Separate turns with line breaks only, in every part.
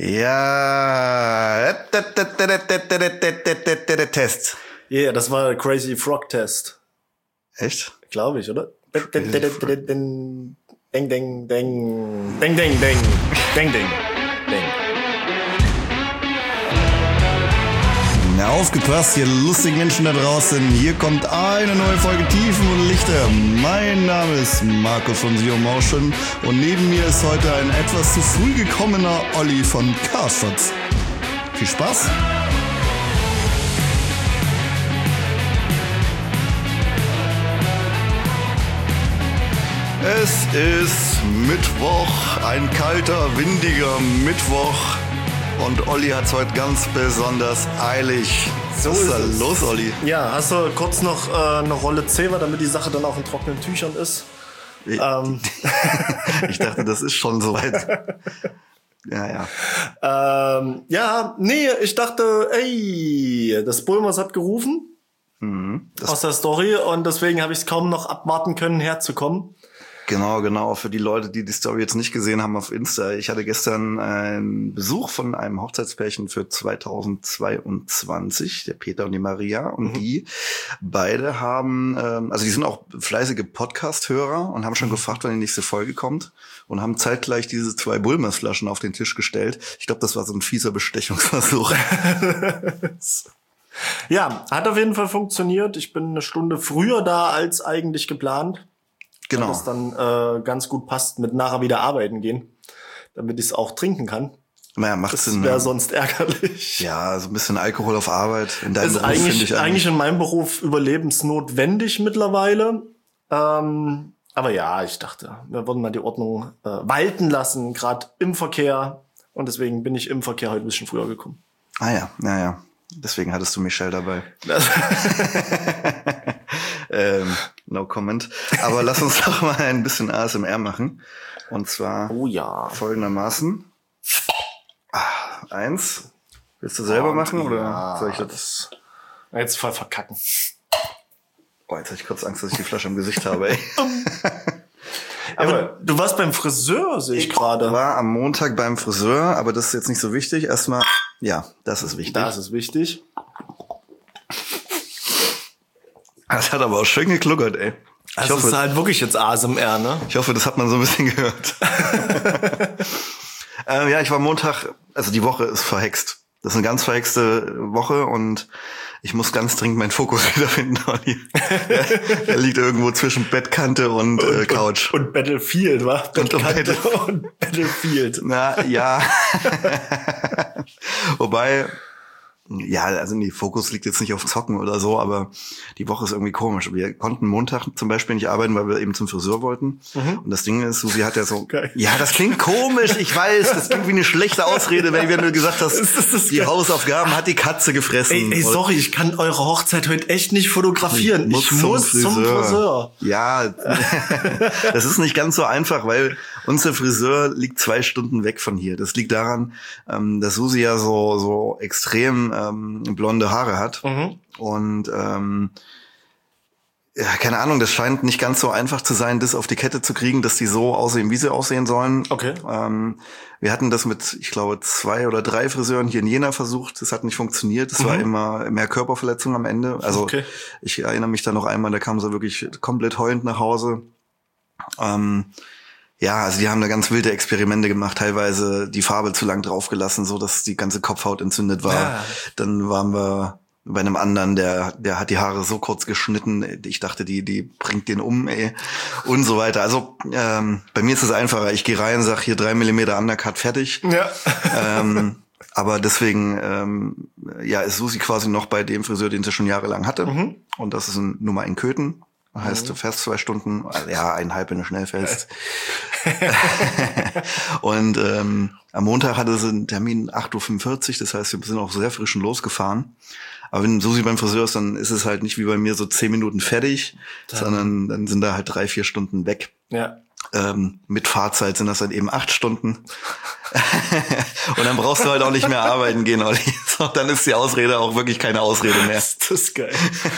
Ja. Test.
Yeah, das war Crazy Frog Test.
Echt?
Glaube ich, oder? Ding, ding, ding, ding, ding, ding, ding, ding, ding.
Na, aufgepasst, ihr lustigen Menschen da draußen. Hier kommt eine neue Folge Tiefen und Lichter. Mein Name ist Marco von Siomotion und neben mir ist heute ein etwas zu früh gekommener Olli von Carstotz. Viel Spaß! Es ist Mittwoch, ein kalter, windiger Mittwoch. Und Olli hat es heute ganz besonders eilig.
So
Was ist da
ist es.
los, Olli?
Ja, hast du kurz noch eine Rolle Zewa, damit die Sache dann auch in trockenen Tüchern ist?
Ich dachte, das ist schon soweit. Ja.
Ich dachte, ey, das Bulmers hat gerufen aus der Story und deswegen habe ich es kaum noch abwarten können, herzukommen.
Genau. Für die Leute, die die Story jetzt nicht gesehen haben auf Insta. Ich hatte gestern einen Besuch von einem Hochzeitspärchen für 2022, der Peter und die Maria. Und die beide haben, also die sind auch fleißige Podcast-Hörer und haben schon gefragt, wann die nächste Folge kommt. Und haben zeitgleich diese 2 Bulmers-Flaschen auf den Tisch gestellt. Ich glaube, das war so ein fieser Bestechungsversuch.
Ja, hat auf jeden Fall funktioniert. Ich bin eine Stunde früher da als eigentlich geplant.
Genau.
Das dann ganz gut passt mit nachher wieder arbeiten gehen, damit ich es auch trinken kann.
Naja, macht
Das
Sinn.
wäre sonst ärgerlich.
Ja, so ein bisschen Alkohol auf Arbeit. In
Das
deinem
ist
Beruf finde ich
eigentlich in meinem Beruf überlebensnotwendig mittlerweile. Aber ja, ich dachte, wir würden mal die Ordnung walten lassen, gerade im Verkehr. Und deswegen bin ich im Verkehr heute ein bisschen früher gekommen.
Ah ja. Deswegen hattest du Michelle dabei. No comment. Aber lass uns doch mal ein bisschen ASMR machen. Und zwar folgendermaßen. 1. Willst du selber machen oder soll ich das?
Jetzt voll verkacken.
Oh, jetzt hatte ich kurz Angst, dass ich die Flasche im Gesicht habe, ey.
Aber du warst beim Friseur, sehe ich gerade.
Ich war am Montag beim Friseur, aber das ist jetzt nicht so wichtig. Erstmal, ja, das ist wichtig.
Das ist wichtig.
Das hat aber auch schön gekluckert, ey.
Das ist halt wirklich jetzt ASMR, ne?
Ich hoffe, das hat man so ein bisschen gehört. Ich war Montag, also die Woche ist verhext. Das ist eine ganz verhexte Woche und ich muss ganz dringend meinen Fokus wiederfinden, Olli. Der liegt irgendwo zwischen Bettkante und Couch.
Und Battlefield, wa?
Bettkante
und Battlefield.
Na, ja. Wobei, ja, also nee, Fokus liegt jetzt nicht auf Zocken oder so, aber die Woche ist irgendwie komisch. Wir konnten Montag zum Beispiel nicht arbeiten, weil wir eben zum Friseur wollten. Und das Ding ist, Susi hat ja so,
geil.
Ja, das klingt komisch, ich weiß, das klingt wie eine schlechte Ausrede, wenn du gesagt hast, die
geil.
Hausaufgaben hat die Katze gefressen.
Ey, sorry, ich kann eure Hochzeit heute echt nicht fotografieren. Ich muss zum Friseur.
Ja, das ist nicht ganz so einfach, weil unser Friseur liegt 2 Stunden weg von hier. Das liegt daran, dass Susi ja so extrem blonde Haare hat. Und keine Ahnung, das scheint nicht ganz so einfach zu sein, das auf die Kette zu kriegen, dass die so aussehen, wie sie aussehen sollen.
Okay.
Wir hatten das mit, ich glaube, 2 oder 3 Friseuren hier in Jena versucht. Das hat nicht funktioniert. Es war immer mehr Körperverletzung am Ende. Also Ich erinnere mich da noch einmal, da kam sie wirklich komplett heulend nach Hause. Also die haben da ganz wilde Experimente gemacht, teilweise die Farbe zu lang draufgelassen, so dass die ganze Kopfhaut entzündet war. Ja. Dann waren wir bei einem anderen, der hat die Haare so kurz geschnitten, ich dachte, die bringt den um, ey, und so weiter. Also bei mir ist es einfacher, ich gehe rein, sag hier 3 mm Undercut, fertig. Ja. Aber deswegen ist Susi quasi noch bei dem Friseur, den sie schon jahrelang hatte. Und das ist Nummer in Köthen. Heißt fest 2 Stunden, ja, 1,5, wenn du schnell fällst. Und am Montag hatte sie einen Termin 8:45 Uhr, das heißt, wir sind auch sehr frisch losgefahren. Aber wenn Susi beim Friseur ist, dann ist es halt nicht wie bei mir so 10 Minuten fertig, sondern dann sind da halt 3-4 Stunden weg. Ja. Mit Fahrzeit sind das dann eben 8 Stunden. Und dann brauchst du halt auch nicht mehr arbeiten gehen, Olli. So, dann ist die Ausrede auch wirklich keine Ausrede mehr.
Das ist geil.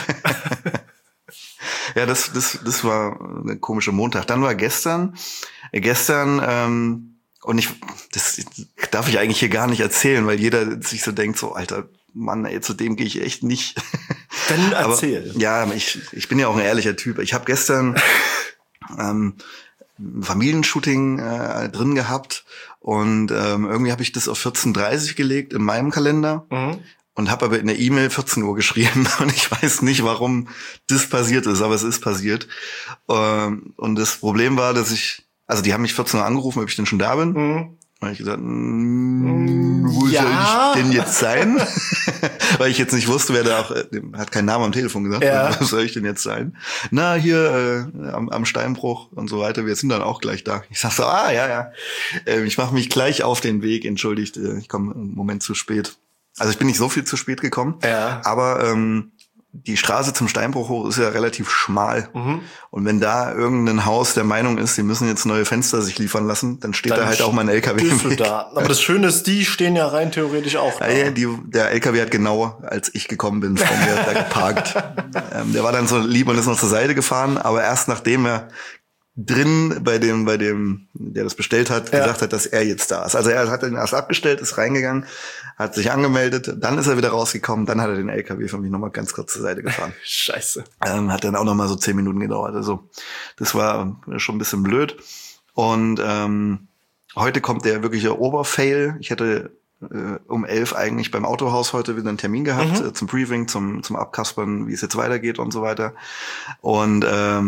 Ja, das war eine komische Montag. Dann war gestern Und das darf ich eigentlich hier gar nicht erzählen, weil jeder sich so denkt, so, alter Mann, ey, zu dem gehe ich echt nicht.
Dann erzähl.
Aber, ja, ich bin ja auch ein ehrlicher Typ. Ich habe gestern ein Familienshooting drin gehabt und irgendwie habe ich das auf 14:30 gelegt in meinem Kalender. Und habe aber in der E-Mail 14 Uhr geschrieben und ich weiß nicht, warum das passiert ist, aber es ist passiert. Und das Problem war, dass die haben mich 14 Uhr angerufen, ob ich denn schon da bin. Und ich gesagt, wo soll ich denn jetzt sein? Weil ich jetzt nicht wusste, wer da auch, hat keinen Namen am Telefon gesagt, wo soll ich denn jetzt sein? Na, hier am Steinbruch und so weiter, wir sind dann auch gleich da. Ich sag so, ja. Ich mache mich gleich auf den Weg, entschuldigt, ich komme einen Moment zu spät. Also ich bin nicht so viel zu spät gekommen, aber die Straße zum Steinbruch hoch ist ja relativ schmal. Und wenn da irgendein Haus der Meinung ist, sie müssen jetzt neue Fenster sich liefern lassen, dann steht da halt auch mal ein LKW im Weg.
Da. Aber das Schöne ist, die stehen ja rein theoretisch auch da.
Ja, der LKW hat genau, als ich gekommen bin, vor mir da geparkt. Der war dann so lieb und ist noch zur Seite gefahren, aber erst nachdem er drin bei dem, der das bestellt hat, gesagt hat, dass er jetzt da ist. Also er hat den erst abgestellt, ist reingegangen, hat sich angemeldet, dann ist er wieder rausgekommen, dann hat er den LKW von mir nochmal ganz kurz zur Seite gefahren.
Scheiße.
Hat dann auch nochmal so 10 Minuten gedauert. Also das war schon ein bisschen blöd. Und heute kommt der wirkliche Oberfail. Ich hätte um 11 eigentlich beim Autohaus heute wieder einen Termin gehabt, zum Briefing, zum Abkaspern, wie es jetzt weitergeht und so weiter. Und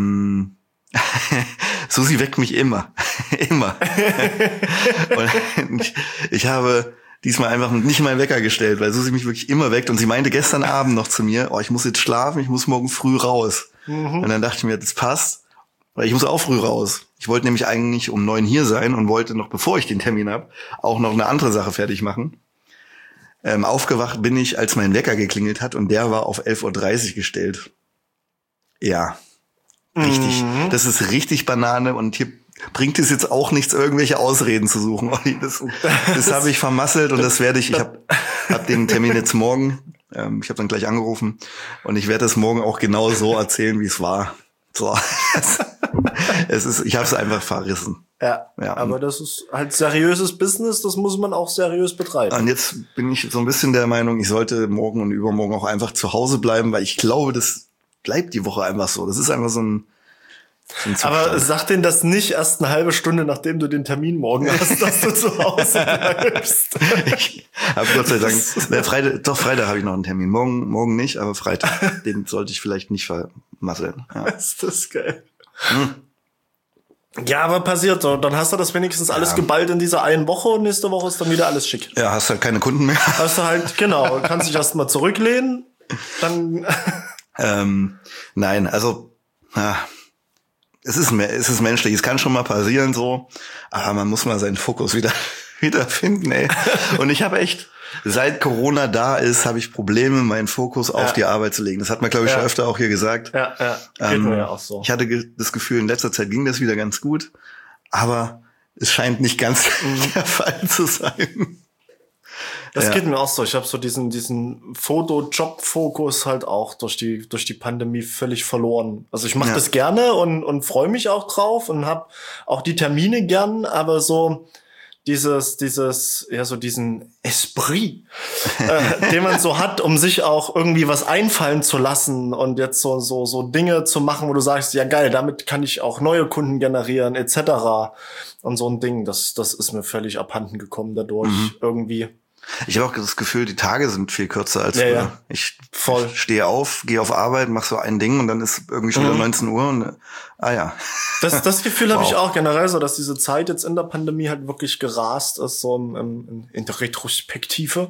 Susi weckt mich immer. Immer. Und ich habe diesmal einfach nicht meinen Wecker gestellt, weil Susi mich wirklich immer weckt. Und sie meinte gestern Abend noch zu mir, ich muss jetzt schlafen, ich muss morgen früh raus. Und dann dachte ich mir, das passt, weil ich muss auch früh raus. Ich wollte nämlich eigentlich um 9 hier sein und wollte noch, bevor ich den Termin habe, auch noch eine andere Sache fertig machen. Aufgewacht bin ich, als mein Wecker geklingelt hat und der war auf 11:30 Uhr gestellt. Ja. Richtig. Das ist richtig Banane und hier bringt es jetzt auch nichts, irgendwelche Ausreden zu suchen. Das habe ich vermasselt und das werde ich hab den Termin jetzt morgen. Ich habe dann gleich angerufen und ich werde das morgen auch genau so erzählen, wie es war. So. Ich habe es einfach verrissen.
Ja, aber das ist halt seriöses Business, das muss man auch seriös betreiben.
Und jetzt bin ich so ein bisschen der Meinung, ich sollte morgen und übermorgen auch einfach zu Hause bleiben, weil ich glaube, das bleibt die Woche einfach so. Das ist einfach so ein
aber sag denen das nicht erst eine halbe Stunde, nachdem du den Termin morgen hast, dass du zu Hause bleibst.
Ich habe Gott sei Dank, Freitag habe ich noch einen Termin. Morgen nicht, aber Freitag. Den sollte ich vielleicht nicht vermasseln. Ja.
Ist das geil. Ja, aber passiert so. Dann hast du das wenigstens alles geballt in dieser einen Woche und nächste Woche ist dann wieder alles schick.
Ja, hast halt keine Kunden mehr.
Hast du halt, genau, kannst dich erstmal zurücklehnen, dann
nein, also es ist menschlich, es kann schon mal passieren so, aber man muss mal seinen Fokus wieder finden, ey. Und ich habe echt, seit Corona da ist, habe ich Probleme, meinen Fokus auf die Arbeit zu legen. Das hat man, glaube ich, schon öfter auch hier gesagt.
Geht mir ja auch so.
Ich hatte das Gefühl, in letzter Zeit ging das wieder ganz gut, aber es scheint nicht ganz der Fall zu sein.
Das geht mir auch so. Ich habe so diesen Foto-Job-Fokus halt auch durch die Pandemie völlig verloren. Also ich mache das gerne und freue mich auch drauf und habe auch die Termine gern, aber so diesen Esprit, den man so hat, um sich auch irgendwie was einfallen zu lassen und jetzt so Dinge zu machen, wo du sagst, ja geil, damit kann ich auch neue Kunden generieren etc. Und so ein Ding, das ist mir völlig abhanden gekommen dadurch irgendwie.
Ich habe auch das Gefühl, die Tage sind viel kürzer als früher.
Ja.
Ich stehe auf, gehe auf Arbeit, mache so ein Ding und dann ist irgendwie schon wieder 19 Uhr und
Das Gefühl habe ich auch generell so, dass diese Zeit jetzt in der Pandemie halt wirklich gerast ist, so in der Retrospektive.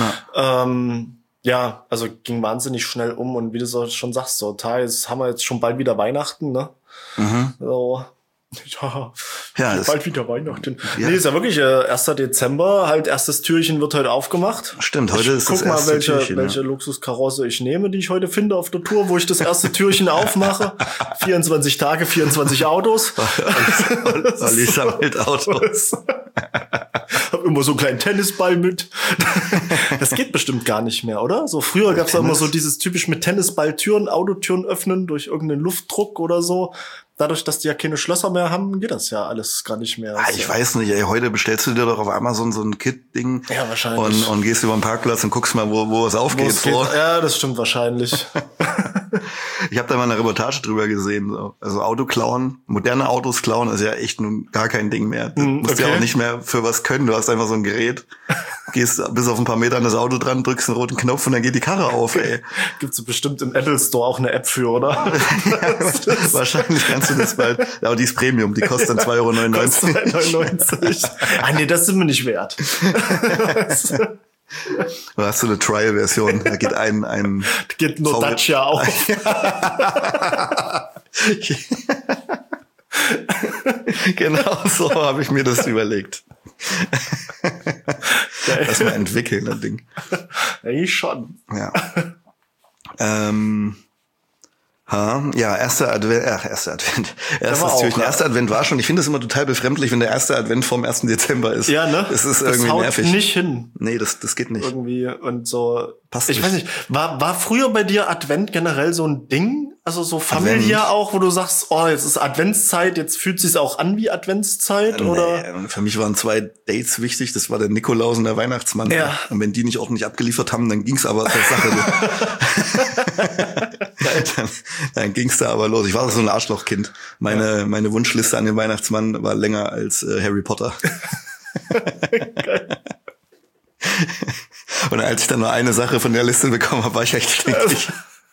Also ging wahnsinnig schnell um und wie du so schon sagst, so jetzt haben wir jetzt schon bald wieder Weihnachten, ne? So. Ja, bald wieder Weihnachten. Ja. Nee, ist ja wirklich 1. Dezember, halt erstes Türchen wird heute aufgemacht.
Stimmt, heute ist das erste Türchen.
Guck mal, welche Luxuskarosse ich nehme, die ich heute finde auf der Tour, wo ich das erste Türchen aufmache. 24 Tage, 24 Autos.
Olli sammelt Autos.
Hab immer so einen kleinen Tennisball mit. Das geht bestimmt gar nicht mehr, oder? So früher gab's da immer so dieses typisch mit Tennisball Türen, Autotüren öffnen durch irgendeinen Luftdruck oder so. dadurch, dass die ja keine Schlösser mehr haben, geht das ja alles gar nicht mehr.
Ich weiß nicht, ey, heute bestellst du dir doch auf Amazon so ein Kit-Ding.
Ja, wahrscheinlich.
Und gehst über den Parkplatz und guckst mal, wo es aufgeht.
Ja, das stimmt wahrscheinlich.
Ich habe da mal eine Reportage drüber gesehen. So. Also Auto klauen, moderne Autos klauen ist ja echt nun gar kein Ding mehr. Du musst ja auch nicht mehr für was können. Du hast einfach so ein Gerät, gehst bis auf ein paar Meter an das Auto dran, drückst einen roten Knopf und dann geht die Karre auf, ey.
Gibt's so bestimmt im Apple Store auch eine App für, oder?
Ja, wahrscheinlich kannst du das bald. Aber die ist Premium, die kostet dann 2,99
€. 2,99 €. Nee, das sind wir nicht wert.
Du hast so eine Trial-Version, da geht ein
geht nur Dacia auf.
Genau so habe ich mir das überlegt. Lass mal entwickeln, das Ding.
Ich schon.
Ja. Ja, erster Advent. Erstes Türchen. Erster Advent war schon. Ich finde es immer total befremdlich, wenn der erste Advent vom 1. Dezember ist.
Ja, ne?
Das ist irgendwie nervig.
Das haut nicht hin.
Nee, das geht nicht.
Irgendwie und so.
Passt
ich weiß nicht, war früher bei dir Advent generell so ein Ding? Also so familiär Advent. Auch, wo du sagst, oh, jetzt ist Adventszeit, jetzt fühlt sich's auch an wie Adventszeit, oder?
Nee, für mich waren 2 Dates wichtig. Das war der Nikolaus und der Weihnachtsmann.
Ja.
Und wenn die nicht ordentlich abgeliefert haben, dann ging's aber zur Sache. dann ging's da aber los. Ich war so ein Arschlochkind. Meine Wunschliste an den Weihnachtsmann war länger als Harry Potter. Und als ich dann nur eine Sache von der Liste bekommen habe, war ich echt stinkig.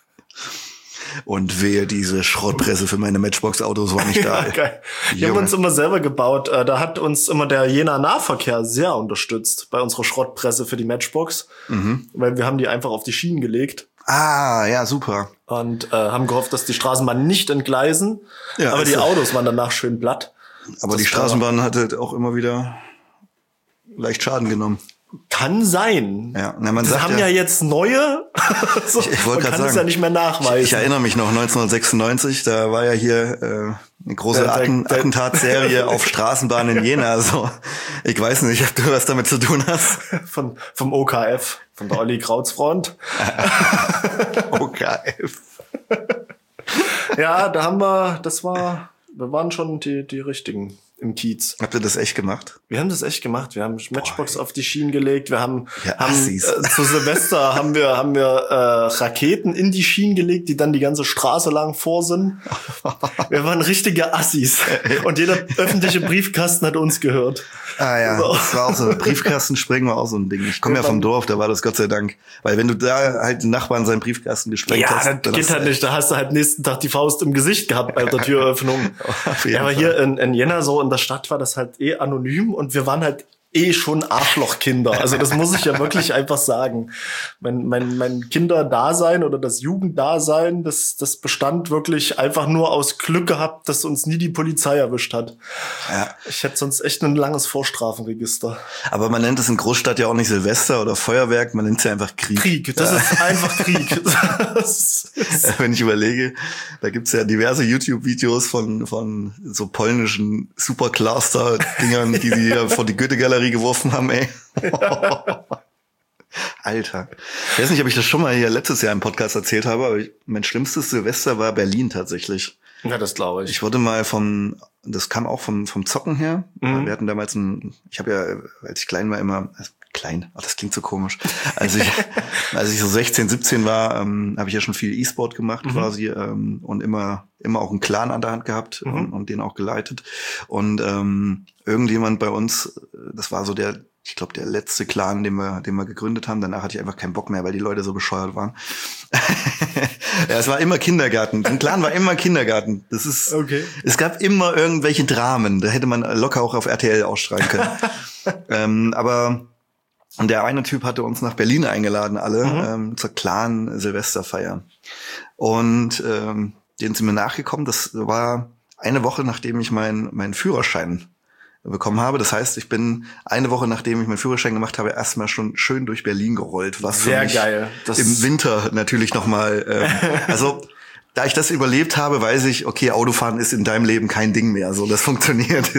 Und wehe, diese Schrottpresse für meine Matchbox-Autos war nicht da.
Ja, geil. Die haben uns immer selber gebaut. Da hat uns immer der Jenaer Nahverkehr sehr unterstützt bei unserer Schrottpresse für die Matchbox. Weil wir haben die einfach auf die Schienen gelegt.
Ah, ja, super.
Und haben gehofft, dass die Straßenbahnen nicht entgleisen.
Ja,
aber die Autos waren danach schön platt.
Aber die Straßenbahn hatte auch immer wieder leicht Schaden genommen.
Kann sein.
Ja, man
das
sagt
haben ja jetzt neue. So,
ich wollte gerade sagen,
es ja nicht mehr nachweisen.
Ich erinnere mich noch 1996, da war ja hier eine große Attentatsserie auf Straßenbahnen in Jena. Also ich weiß nicht, ob du was damit zu tun hast.
Vom OKF, von der Olli Krautsfront.
OKF.
Ja, wir waren schon die Richtigen im Kiez.
Habt ihr das echt gemacht?
Wir haben das echt gemacht. Wir haben Matchbox auf die Schienen gelegt. Wir haben
zu
Silvester haben wir Raketen in die Schienen gelegt, die dann die ganze Straße lang vor sind. Wir waren richtige Assis. Und jeder öffentliche Briefkasten hat uns gehört.
Ah ja, so. Das war auch so ein Briefkastensprengen, war auch so ein Ding. Ich komme ja vom Dorf, da war das Gott sei Dank. Weil wenn du da halt den Nachbarn seinen Briefkasten gesprengt hast.
Ja, das geht halt nicht. Da hast du halt nächsten Tag die Faust im Gesicht gehabt bei der Türöffnung. Ja, aber hier in Jena so in der Stadt war das halt anonym und wir waren halt schon Arschlochkinder. Also das muss ich ja wirklich einfach sagen. Mein Kinderdasein oder das Jugenddasein, das bestand wirklich einfach nur aus Glück gehabt, dass uns nie die Polizei erwischt hat. Ja. Ich hätte sonst echt ein langes Vorstrafenregister.
Aber man nennt es in Großstadt ja auch nicht Silvester oder Feuerwerk, man nennt es ja einfach Krieg.
Krieg, das ist einfach Krieg.
Wenn ich überlege, da gibt's ja diverse YouTube-Videos von so polnischen Supercluster-Dingern, die sie ja vor die Goethe-Galerie geworfen haben, ey. Ja. Alter. Ich weiß nicht, ob ich das schon mal hier letztes Jahr im Podcast erzählt habe, aber mein schlimmstes Silvester war Berlin tatsächlich.
Ja, das glaube ich.
Ich wurde mal das kam auch vom Zocken her. Wir hatten damals ich habe ja, als ich klein war, immer, das klingt so komisch. Als ich so 16, 17 war, habe ich ja schon viel E-Sport gemacht quasi und immer auch einen Clan an der Hand gehabt und den auch geleitet. Und irgendjemand bei uns, das war so der letzte Clan, den wir gegründet haben. Danach hatte ich einfach keinen Bock mehr, weil die Leute so bescheuert waren. Ja, es war immer Kindergarten. Ein Clan war immer Kindergarten. Das ist, okay. Es gab immer irgendwelche Dramen. Da hätte man locker auch auf RTL ausstrahlen können. Aber der eine Typ hatte uns nach Berlin eingeladen, alle, zur Clan-Silvesterfeier. Und denen sind wir nachgekommen. Das war eine Woche, nachdem ich meinen Führerschein bekommen habe. Das heißt, ich bin eine Woche, nachdem ich meinen Führerschein gemacht habe, erstmal schon schön durch Berlin gerollt. Was
sehr
für mich
geil.
Im Winter natürlich nochmal. Also da ich das überlebt habe, weiß ich, okay, Autofahren ist in deinem Leben kein Ding mehr. So, das funktioniert.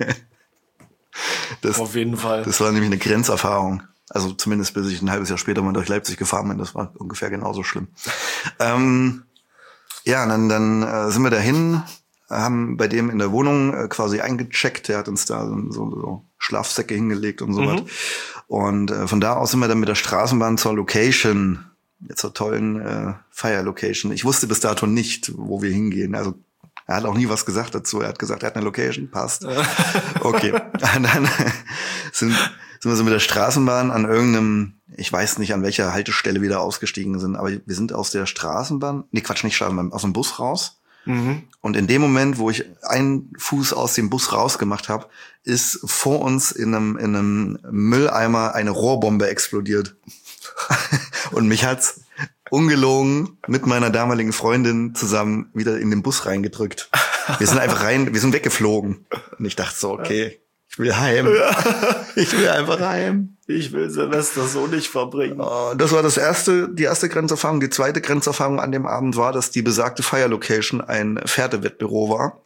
Auf jeden Fall.
Das war nämlich eine Grenzerfahrung. Also zumindest bis ich ein halbes Jahr später mal durch Leipzig gefahren bin. Das war ungefähr genauso schlimm. Ja, dann sind wir dahin. haben bei dem in der Wohnung quasi eingecheckt. Der hat uns da so Schlafsäcke hingelegt und sowas. Und von da aus sind wir dann mit der Straßenbahn zur Location, zur tollen Fire-Location. Ich wusste bis dato nicht, wo wir hingehen. Also er hat auch nie was gesagt dazu. Er hat gesagt, er hat eine Location, passt. Okay. Und dann sind wir so mit der Straßenbahn an irgendeinem, ich weiß nicht, an welcher Haltestelle wir da ausgestiegen sind, aber wir sind aus der Straßenbahn, nicht Straßenbahn, aus dem Bus raus. Und in dem Moment, wo ich einen Fuß aus dem Bus rausgemacht habe, ist vor uns in einem Mülleimer eine Rohrbombe explodiert. Und mich hat's ungelogen mit meiner damaligen Freundin zusammen wieder in den Bus reingedrückt. Wir sind einfach wir sind weggeflogen. Und ich dachte so, okay, ich will heim. Ich will einfach heim.
Ich will Silvester so nicht verbringen.
Das war die erste Grenzerfahrung. Die zweite Grenzerfahrung an dem Abend war, dass die besagte Fire Location ein Pferdewettbüro war.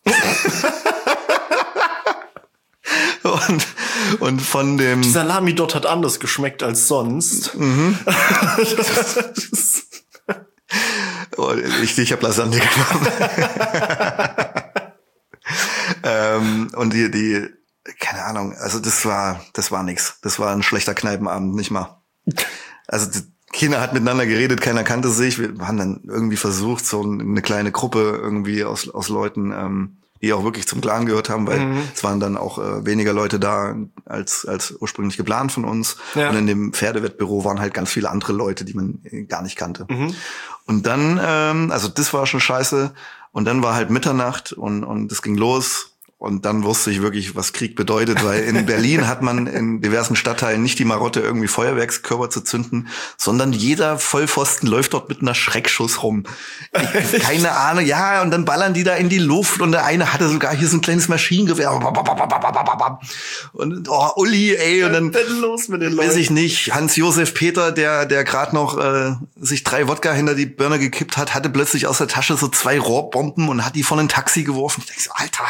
Und von dem...
Die Salami dort hat anders geschmeckt als sonst.
Ich habe Lasagne genommen. Und die keine Ahnung, also das war nix. Das war ein schlechter Kneipenabend, nicht mal. Also keiner hat miteinander geredet, keiner kannte sich. Wir haben dann irgendwie versucht, so eine kleine Gruppe irgendwie aus Leuten, die auch wirklich zum Clan gehört haben, weil es waren dann auch weniger Leute da als ursprünglich geplant von uns. Ja. Und in dem Pferdewettbüro waren halt ganz viele andere Leute, die man gar nicht kannte. Und dann, also das war schon scheiße. Und dann war halt Mitternacht und es ging los. Und dann wusste ich wirklich, was Krieg bedeutet, weil in Berlin hat man in diversen Stadtteilen nicht die Marotte, irgendwie Feuerwerkskörper zu zünden, sondern jeder Vollpfosten läuft dort mit einer Schreckschuss rum. Keine Ahnung, ja, und dann ballern die da in die Luft und der eine hatte sogar hier so ein kleines Maschinengewehr. Und Uli, ey, und dann
los mit den Leuten.
Weiß ich nicht, Hans-Josef Peter, der gerade noch sich 3 Wodka hinter die Birne gekippt hat, hatte plötzlich aus der Tasche so 2 Rohrbomben und hat die von ein Taxi geworfen. Ich denke so, Alter,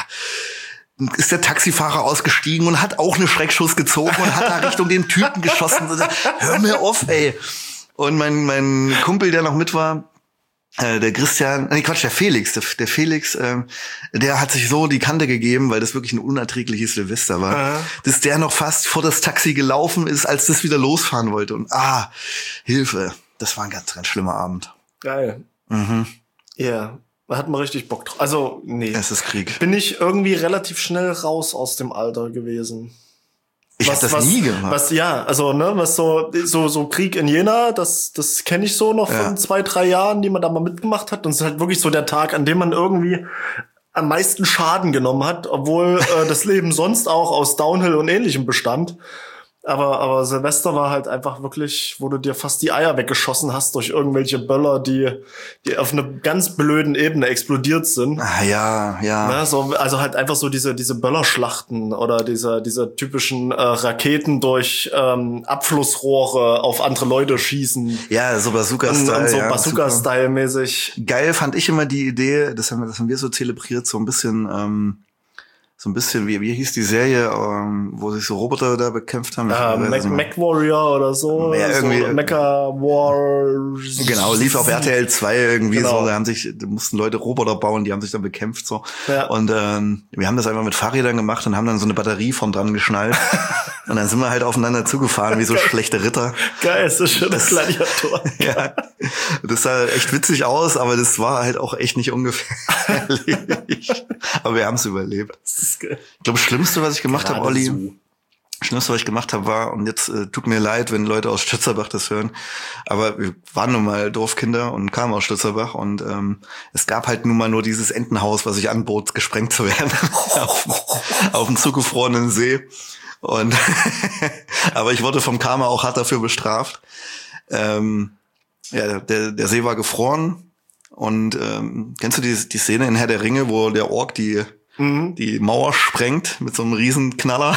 ist der Taxifahrer ausgestiegen und hat auch eine Schreckschuss gezogen und hat da Richtung den Typen geschossen. Hör mir auf, ey. Und mein Kumpel, der noch mit war, der Christian, der Felix, der Felix, der hat sich so die Kante gegeben, weil das wirklich ein unerträgliches Silvester war, dass der noch fast vor das Taxi gelaufen ist, als das wieder losfahren wollte. Und Hilfe. Das war ein ganz, ganz schlimmer Abend.
Geil. Ja. Da hat man richtig Bock drauf. Also, nee.
Es ist Krieg.
Bin ich irgendwie relativ schnell raus aus dem Alter gewesen.
Ich hab das nie gemacht.
Was so Krieg in Jena, das kenne ich so noch von 2, 3 Jahren, die man da mal mitgemacht hat. Und es ist halt wirklich so der Tag, an dem man irgendwie am meisten Schaden genommen hat, obwohl das Leben sonst auch aus Downhill und Ähnlichem bestand. Aber Silvester war halt einfach wirklich, wo du dir fast die Eier weggeschossen hast durch irgendwelche Böller, die auf einer ganz blöden Ebene explodiert sind.
Ja.
Na, so, also halt einfach so diese Böllerschlachten oder diese typischen Raketen durch Abflussrohre auf andere Leute schießen.
Ja, so Bazooka-Style.
Und so Bazooka-Style-mäßig.
Geil fand ich immer die Idee, das haben wir so zelebriert, so ein bisschen, wie hieß die Serie, wo sich so Roboter da bekämpft haben?
MacWarrior oder so.
Ja, irgendwie.
So Mecha Wars.
Genau, lief auf RTL 2 irgendwie so. Da mussten Leute Roboter bauen, die haben sich dann bekämpft so. Ja. Und wir haben das einfach mit Fahrrädern gemacht und haben dann so eine Batterie von dran geschnallt. Und dann sind wir halt aufeinander zugefahren, wie so schlechte Ritter.
Geil, ist das schon das Gladiator.
Ja, das sah echt witzig aus, aber das war halt auch echt nicht ungefährlich. Aber wir haben es überlebt. Ich glaube, das Schlimmste, was ich gemacht habe, Olli, Schlimmste, was ich gemacht habe, war, und jetzt tut mir leid, wenn Leute aus Stützerbach das hören, aber wir waren nun mal Dorfkinder und kamen aus Stützerbach und es gab halt nun mal nur dieses Entenhaus, was sich anbot, gesprengt zu werden auf dem zugefrorenen See. Und aber ich wurde vom Karma auch hart dafür bestraft. Der See war gefroren und kennst du die Szene in Herr der Ringe, wo der Ork die Mauer sprengt mit so einem Riesenknaller?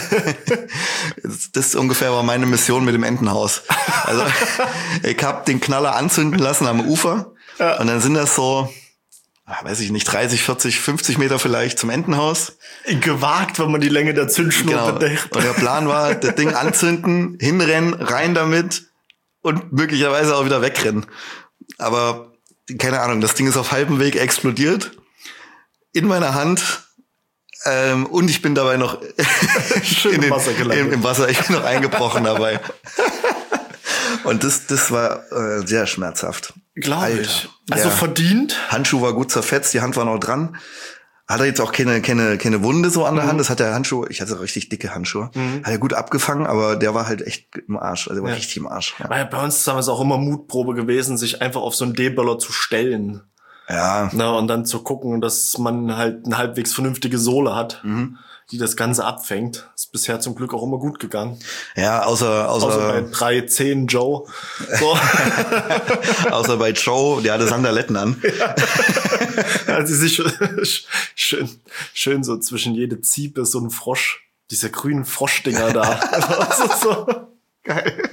Das ungefähr war meine Mission mit dem Entenhaus. Also ich habe den Knaller anzünden lassen am Ufer und dann sind das so, weiß ich nicht, 30, 40, 50 Meter vielleicht zum Entenhaus.
Gewagt, wenn man die Länge der Zündschnur bedenkt.
Und der Plan war, das Ding anzünden, hinrennen, rein damit und möglicherweise auch wieder wegrennen. Aber keine Ahnung, das Ding ist auf halbem Weg explodiert. in meiner Hand. Und ich bin dabei noch
Schön Wasser gelandet.
im Wasser. Ich bin noch eingebrochen dabei. Und das war sehr schmerzhaft.
Glaube ich. Also verdient.
Handschuh war gut zerfetzt, die Hand war noch dran. Hat er jetzt auch keine Wunde so an der Hand. Das hat der Handschuh, ich hatte richtig dicke Handschuhe. Hat er gut abgefangen, aber der war halt echt im Arsch. Also der war richtig im Arsch. Ja.
Weil bei uns ist damals auch immer Mutprobe gewesen, sich einfach auf so einen D-Böller zu stellen.
Ja.
Na, und dann zu gucken, dass man halt eine halbwegs vernünftige Sohle hat, die das Ganze abfängt. Ist bisher zum Glück auch immer gut gegangen.
Ja, außer
bei 3,10 Joe. So.
Außer bei Joe, der hatte Sandaletten an.
Ja. Also sich schön so zwischen jede Ziepe so ein Frosch, diese grünen Froschdinger da. Also so geil.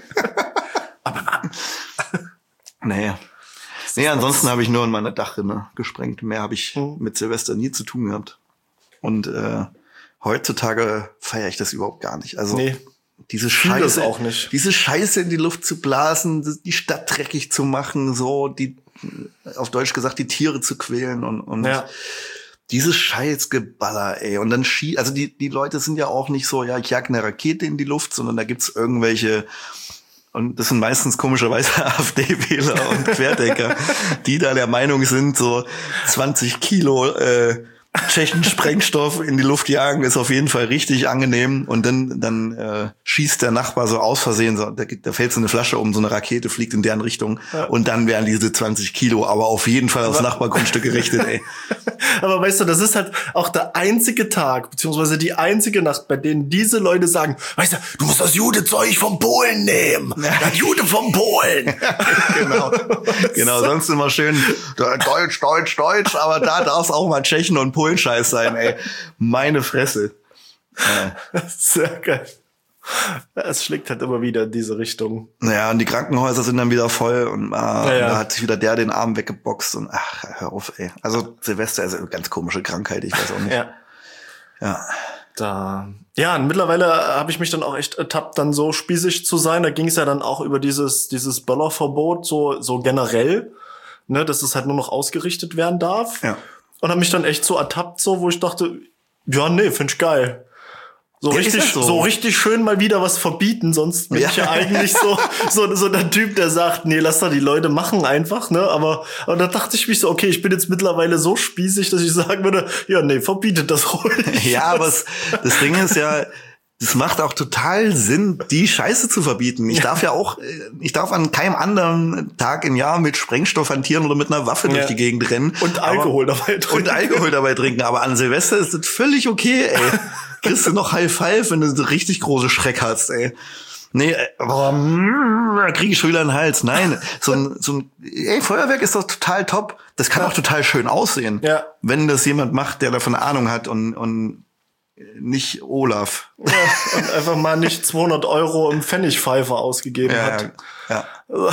Nee, ansonsten habe ich nur in meiner Dachrinne gesprengt. Mehr habe ich mit Silvester nie zu tun gehabt. Und heutzutage feiere ich das überhaupt gar nicht. Also diese Scheiße
auch nicht.
Diese Scheiße in die Luft zu blasen, die Stadt dreckig zu machen, so die auf Deutsch gesagt die Tiere zu quälen und dieses Scheißgeballer, ey. Und dann also die Leute sind ja auch nicht so, ja, ich jag eine Rakete in die Luft, sondern da gibt's irgendwelche. Und das sind meistens komischerweise AfD-Wähler und Querdenker, die da der Meinung sind, so 20 Kilo Tschechen-Sprengstoff in die Luft jagen ist auf jeden Fall richtig angenehm. Und dann schießt der Nachbar so aus Versehen, so, da fällt so eine Flasche um, so eine Rakete fliegt in deren Richtung. Ja. Und dann wären diese 20 Kilo aber auf jeden Fall aufs Nachbargrundstück gerichtet, ey.
Aber weißt du, das ist halt auch der einzige Tag, beziehungsweise die einzige Nacht, bei denen diese Leute sagen, weißt du musst das Jude-Zeug vom Polen nehmen. Das Jude vom Polen.
Genau, sonst immer schön Deutsch, aber da darf es auch mal Tschechen und Polen-Scheiß sein, ey. Meine Fresse.
Sehr geil. Es schlägt halt immer wieder in diese Richtung.
Ja, und die Krankenhäuser sind dann wieder voll und da hat sich wieder der den Arm weggeboxt und ach, hör auf, ey. Also Silvester ist eine ganz komische Krankheit, ich weiß auch nicht.
Ja, und mittlerweile habe ich mich dann auch echt ertappt, dann so spießig zu sein. Da ging es ja dann auch über dieses Böllerverbot so generell, ne, dass es halt nur noch ausgerichtet werden darf.
Ja.
Und habe mich dann echt so ertappt, so, wo ich dachte, ja, nee, find ich geil. So richtig schön mal wieder was verbieten, sonst bin ich ja eigentlich so der Typ, der sagt, nee, lass da die Leute machen einfach, ne, aber da dachte ich mich so, okay, ich bin jetzt mittlerweile so spießig, dass ich sagen würde, ja, nee, verbietet das ruhig.
Ja, aber das Ding ist ja, es macht auch total Sinn, die Scheiße zu verbieten. Ich darf an keinem anderen Tag im Jahr mit Sprengstoff hantieren oder mit einer Waffe durch die Gegend rennen.
Und Alkohol dabei trinken.
Aber an Silvester ist das völlig okay, ey. Kriegst du noch High Five, wenn du so richtig große Schreck hast, ey. Nee, da krieg ich schon wieder einen Hals. Nein, so ein Feuerwerk ist doch total top. Das kann auch total schön aussehen. Ja. Wenn das jemand macht, der davon Ahnung hat und nicht Olaf.
Ja, und einfach mal nicht 200 € im Pfennigpfeifer ausgegeben hat.
Ja.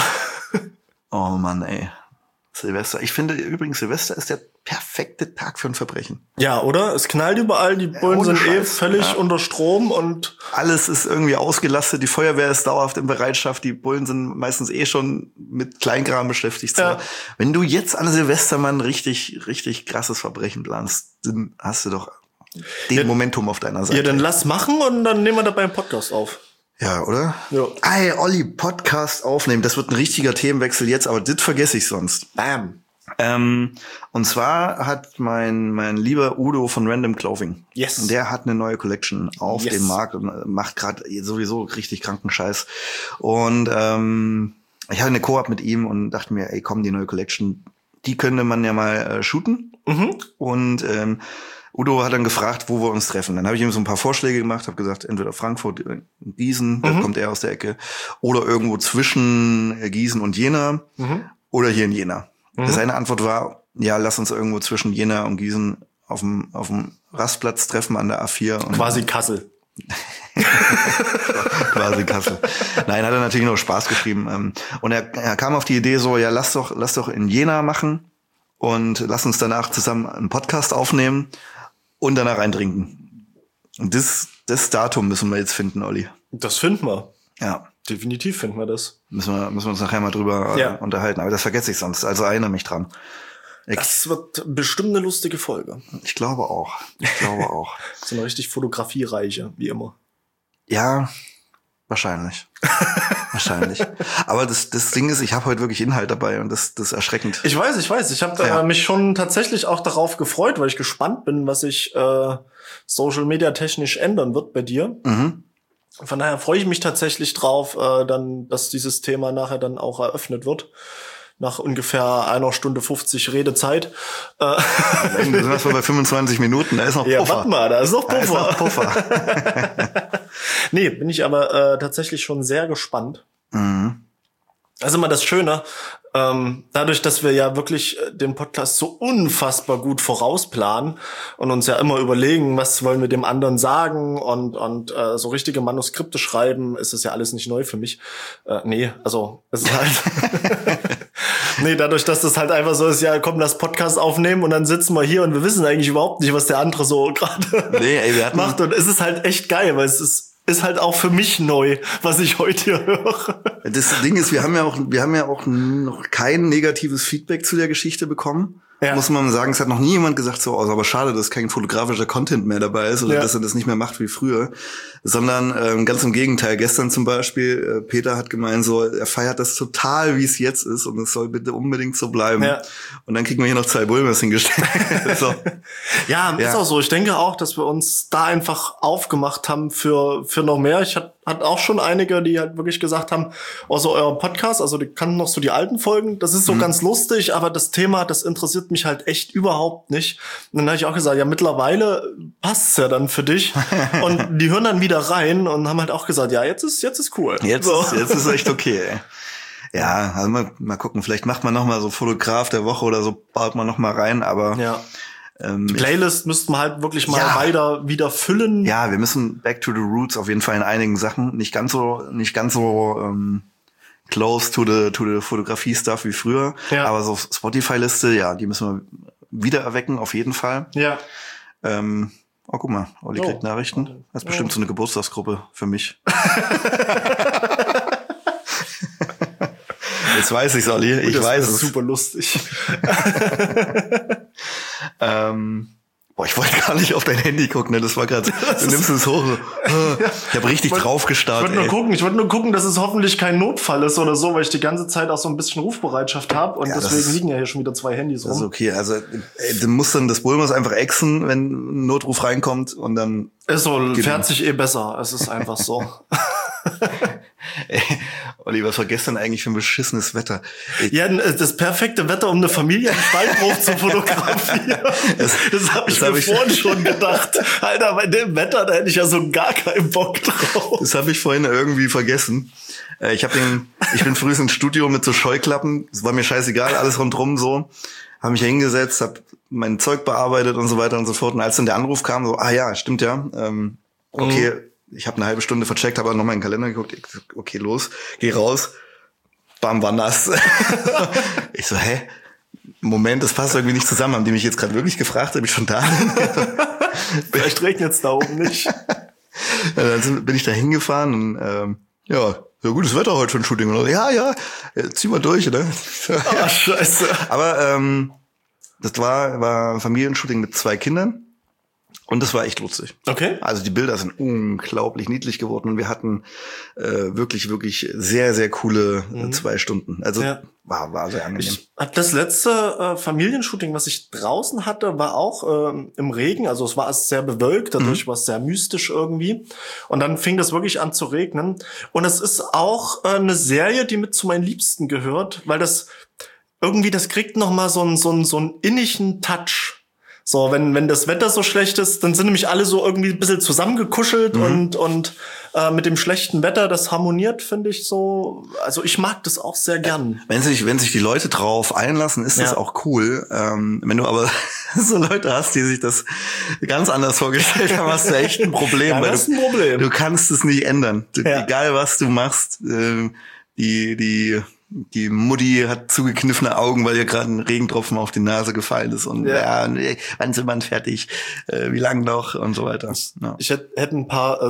Oh Mann, ey. Silvester. Ich finde übrigens, Silvester ist der perfekte Tag für ein Verbrechen.
Ja, oder? Es knallt überall, die Bullen sind völlig unter Strom und
alles ist irgendwie ausgelastet, die Feuerwehr ist dauerhaft in Bereitschaft, die Bullen sind meistens schon mit Kleinkram beschäftigt. Ja. Wenn du jetzt an Silvester mal ein richtig, richtig krasses Verbrechen planst, dann hast du doch den Momentum auf deiner Seite.
Ja, dann lass machen und dann nehmen wir dabei einen Podcast auf.
Ja, oder?
Ja.
Ey, Olli, Podcast aufnehmen. Das wird ein richtiger Themenwechsel jetzt, aber das vergesse ich sonst.
Bam.
Und zwar hat mein lieber Udo von Random Clothing.
Yes.
Der hat eine neue Collection auf dem Markt und macht gerade sowieso richtig kranken Scheiß. Und ich hatte eine Koop mit ihm und dachte mir, ey, komm, die neue Collection, die könnte man ja mal shooten. Und Udo hat dann gefragt, wo wir uns treffen. Dann habe ich ihm so ein paar Vorschläge gemacht, habe gesagt, entweder Frankfurt, Gießen, da kommt er aus der Ecke, oder irgendwo zwischen Gießen und Jena oder hier in Jena. Seine Antwort war, ja, lass uns irgendwo zwischen Jena und Gießen auf dem Rastplatz treffen an der A4. Und
quasi Kassel.
Quasi Kassel. Nein, hat er natürlich nur Spaß geschrieben. Und er kam auf die Idee so, ja, lass doch in Jena machen und lass uns danach zusammen einen Podcast aufnehmen und danach eintrinken. Und das Datum müssen wir jetzt finden, Olli.
Das finden wir.
Ja.
Definitiv finden wir das.
Müssen wir uns nachher mal drüber unterhalten. Aber das vergesse ich sonst. Also erinnere mich dran.
Das wird bestimmt eine lustige Folge.
Ich glaube auch.
So eine richtig fotografiereiche, wie immer.
Ja, wahrscheinlich. Aber das Ding ist, ich habe heute wirklich Inhalt dabei und das ist erschreckend.
Ich weiß. Ich habe mich schon tatsächlich auch darauf gefreut, weil ich gespannt bin, was sich Social Media technisch ändern wird bei dir.
Mhm.
Von daher freue ich mich tatsächlich drauf, dann, dass dieses Thema nachher dann auch eröffnet wird. Nach ungefähr 1 Stunde 50 Redezeit.
Wir sind erst mal bei 25 Minuten, da ist noch Puffer.
Ja, warte mal, da ist noch
Puffer.
Nee, bin ich aber tatsächlich schon sehr gespannt.
Mhm.
Das ist immer das Schöne, dadurch, dass wir ja wirklich den Podcast so unfassbar gut vorausplanen und uns ja immer überlegen, was wollen wir dem anderen sagen und so richtige Manuskripte schreiben, ist es ja alles nicht neu für mich. Es ist halt nee, dadurch, dass das halt einfach so ist, ja, komm, lass Podcast aufnehmen und dann sitzen wir hier und wir wissen eigentlich überhaupt nicht, was der andere so gerade macht. Und es ist halt echt geil, weil es ist halt auch für mich neu, was ich heute hier höre.
Das Ding ist, wir haben ja auch noch kein negatives Feedback zu der Geschichte bekommen. Ja. Muss man sagen, es hat noch nie jemand gesagt, so, also aber schade, dass kein fotografischer Content mehr dabei ist oder dass er das nicht mehr macht wie früher. Sondern ganz im Gegenteil. Gestern zum Beispiel, Peter hat gemeint, so, er feiert das total, wie es jetzt ist und es soll bitte unbedingt so bleiben. Ja. Und dann kriegen wir hier noch 2 Bulmers hingestellt. So.
Ja, ist auch so. Ich denke auch, dass wir uns da einfach aufgemacht haben für noch mehr. Ich hatte auch schon einige, die halt wirklich gesagt haben, also euer Podcast, also die kannten noch so die alten Folgen, das ist so ganz lustig, aber das Thema, das interessiert mich halt echt überhaupt nicht. Und dann habe ich auch gesagt, ja, mittlerweile passt's ja dann für dich. Und die hören dann wieder rein und haben halt auch gesagt, ja, jetzt ist cool.
Jetzt ist echt okay, ey. Ja, also mal gucken, vielleicht macht man noch mal so Fotograf der Woche oder so, baut man noch mal rein, aber
ja. Die Playlist müssten wir halt wirklich mal wieder füllen.
Ja, wir müssen back to the roots auf jeden Fall in einigen Sachen. Nicht ganz so close to the Fotografie-Stuff wie früher. Ja. Aber so Spotify-Liste, ja, die müssen wir wieder erwecken, auf jeden Fall.
Ja.
Oh, guck mal, Olli kriegt Nachrichten. Das ist bestimmt so eine Geburtstagsgruppe für mich. Jetzt weiß ich's, Olli. Ich weiß es.
Das ist super lustig.
Ich wollte gar nicht auf dein Handy gucken, ne? Das war gerade, du nimmst es hoch. So. Ich habe richtig drauf gestarrt.
Ich wollte nur gucken, dass es hoffentlich kein Notfall ist oder so, weil ich die ganze Zeit auch so ein bisschen Rufbereitschaft habe und deswegen liegen ja hier schon wieder 2 Handys rum.
Das ist okay, also du musst dann das Bulmers einfach exen, wenn ein Notruf reinkommt und dann...
Ist so, fährt sich besser, es ist einfach so.
Ey, Olli, was war gestern eigentlich für ein beschissenes Wetter?
Ja, das perfekte Wetter, um eine Familie im Steinbruch zu fotografieren. Das habe ich mir vorhin schon gedacht. Alter, bei dem Wetter, da hätte ich ja so gar keinen Bock drauf.
Das habe ich vorhin irgendwie vergessen. Ich bin früh ins Studio mit so Scheuklappen. Es war mir scheißegal, alles rundrum so. Habe mich hingesetzt, habe mein Zeug bearbeitet und so weiter und so fort. Und als dann der Anruf kam, so, ja, stimmt ja. Okay. Ich habe eine halbe Stunde vercheckt, habe noch mal in den Kalender geguckt. Okay, los, geh raus. Bam, war nass. Ich so, Moment, das passt irgendwie nicht zusammen. Haben die mich jetzt gerade wirklich gefragt, ob ich schon da bin?
Vielleicht regnet's da oben nicht.
Dann bin ich da hingefahren und ja, gutes Wetter heute für ein Shooting. Und ja, zieh mal durch, ne?
Ah, scheiße.
Aber das war ein Familienshooting mit 2 Kindern. Und das war echt lustig.
Okay.
Also die Bilder sind unglaublich niedlich geworden und wir hatten wirklich, wirklich sehr, sehr coole 2 Stunden. Also war sehr angenehm.
Das letzte Familienshooting, was ich draußen hatte, war auch im Regen. Also es war sehr bewölkt, dadurch war es sehr mystisch irgendwie. Und dann fing das wirklich an zu regnen. Und es ist auch eine Serie, die mit zu meinen Liebsten gehört, weil das kriegt noch mal so einen innigen Touch. So, wenn das Wetter so schlecht ist, dann sind nämlich alle so irgendwie ein bisschen zusammengekuschelt und mit dem schlechten Wetter, das harmoniert, finde ich so. Also ich mag das auch sehr gern.
Wenn sich die Leute drauf einlassen, ist das auch cool. Wenn du aber so Leute hast, die sich das ganz anders vorgestellt haben, hast du echt ein Problem.
Ja, das ist ein Problem.
Du kannst es nicht ändern. Egal was du machst, die Mutti hat zugekniffene Augen, weil ihr gerade ein Regentropfen auf die Nase gefallen ist und wann sind wir fertig, wie lang noch und so weiter. Ja.
Ich hätte ein paar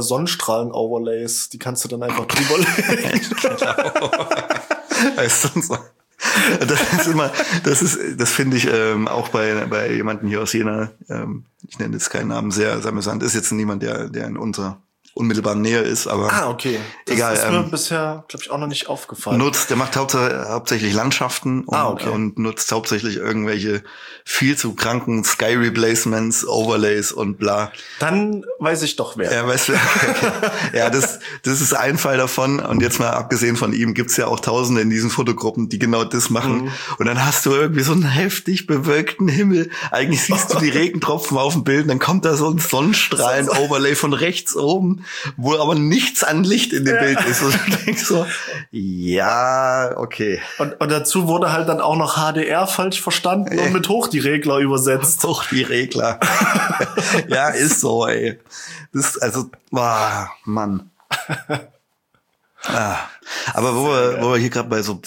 Sonnenstrahlen-Overlays, die kannst du dann einfach drüber legen.
Weißt du, so. Das finde ich auch bei jemandem hier aus Jena, ich nenne jetzt keinen Namen, sehr amüsant. Ist jetzt niemand, der in unserer unmittelbaren Nähe ist, aber
okay. Das
egal.
ist mir bisher, glaube ich, auch noch nicht aufgefallen.
Der macht hauptsächlich Landschaften und nutzt hauptsächlich irgendwelche viel zu kranken Sky Replacements, Overlays und bla.
Dann weiß ich doch wer.
Ja, weißt du, okay. Ja, das ist ein Fall davon. Und jetzt mal abgesehen von ihm gibt's ja auch Tausende in diesen Fotogruppen, die genau das machen. Mhm. Und dann hast du irgendwie so einen heftig bewölkten Himmel. Eigentlich siehst du die Regentropfen auf dem Bild, und dann kommt da so ein Sonnenstrahlen-Overlay von rechts oben, wo aber nichts an Licht in dem Bild ist. Und du denkst so, ja, okay.
Und dazu wurde halt dann auch noch HDR falsch verstanden und mit Hoch die Regler übersetzt.
Hoch die Regler. Ja, ist so, ey. Mann. Aber wo wir hier gerade bei so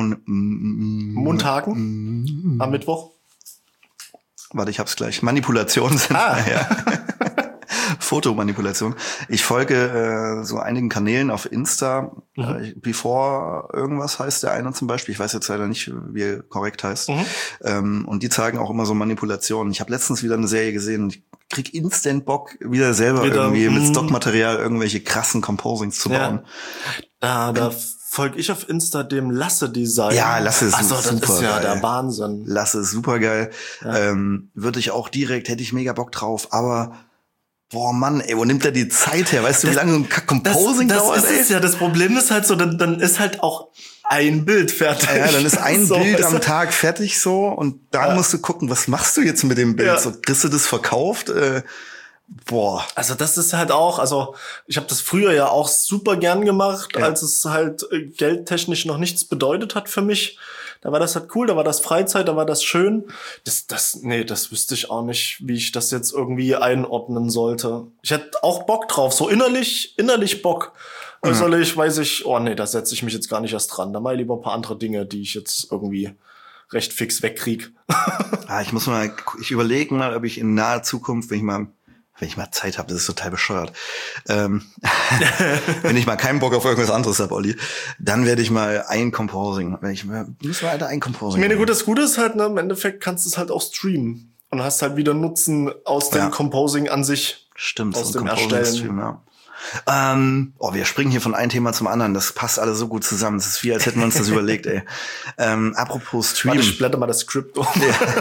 Mundhaken am Mittwoch.
Warte, ich hab's gleich. Manipulation sind ja. Fotomanipulation. Ich folge so einigen Kanälen auf Insta. Before irgendwas heißt der eine zum Beispiel. Ich weiß jetzt leider nicht, wie er korrekt heißt. Und die zeigen auch immer so Manipulationen. Ich habe letztens wieder eine Serie gesehen und ich krieg instant Bock, wieder selber irgendwie mit Stockmaterial irgendwelche krassen Composings zu bauen.
Da folge ich auf Insta dem Lasse-Design.
Ja, Lasse ist super
das ist ja
geil.
der Wahnsinn.
Lasse ist super geil. Ja. Hätte ich mega Bock drauf, aber boah, Mann, ey, wo nimmt er die Zeit her? Weißt du, wie lange so ein Composing dauert?
Das ist ja, das Problem ist halt so, dann ist halt auch ein Bild fertig.
Ja, dann ist ein Bild am Tag fertig so und dann musst du gucken, was machst du jetzt mit dem Bild? Ja. So, kriegst du das verkauft? Boah.
Also das ist halt auch, also ich habe das früher ja auch super gern gemacht, als es halt geldtechnisch noch nichts bedeutet hat für mich. Da war das halt cool, da war das Freizeit, da war das schön. Das wüsste ich auch nicht, wie ich das jetzt irgendwie einordnen sollte. Ich hätte auch Bock drauf, so innerlich Bock. Äußerlich weiß ich, da setze ich mich jetzt gar nicht erst dran. Da mache ich lieber ein paar andere Dinge, die ich jetzt irgendwie recht fix wegkrieg.
Ich überlege mal, ob ich in naher Zukunft, wenn ich mal Zeit habe, das ist total bescheuert. Wenn ich mal keinen Bock auf irgendwas anderes habe, Olli, dann werde ich mal ein-Composing. Müssen wir halt ein-Composing.
Ich meine, gut, das Gute ist halt, im Endeffekt kannst du es halt auch streamen. Und hast halt wieder Nutzen aus dem Composing an sich.
Stimmt,
aus dem Erstellen.
Ja. Wir springen hier von einem Thema zum anderen. Das passt alles so gut zusammen. Es ist wie, als hätten wir uns das überlegt, ey. Apropos Stream.
Warte, ich blätter mal das Skript um.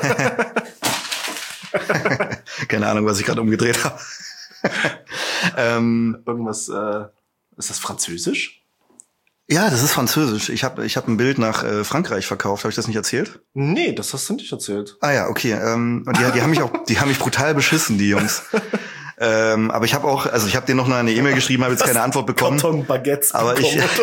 Keine Ahnung, was ich gerade umgedreht habe.
Irgendwas, ist das Französisch?
Ja, das ist Französisch. Ich hab ein Bild nach Frankreich verkauft. Habe ich das nicht erzählt?
Nee, das hast du nicht erzählt.
Ah ja, okay. Und die haben mich brutal beschissen, die Jungs. Aber ich habe denen noch eine E-Mail geschrieben, habe jetzt keine Antwort bekommen.
Karton-Baguettes
aber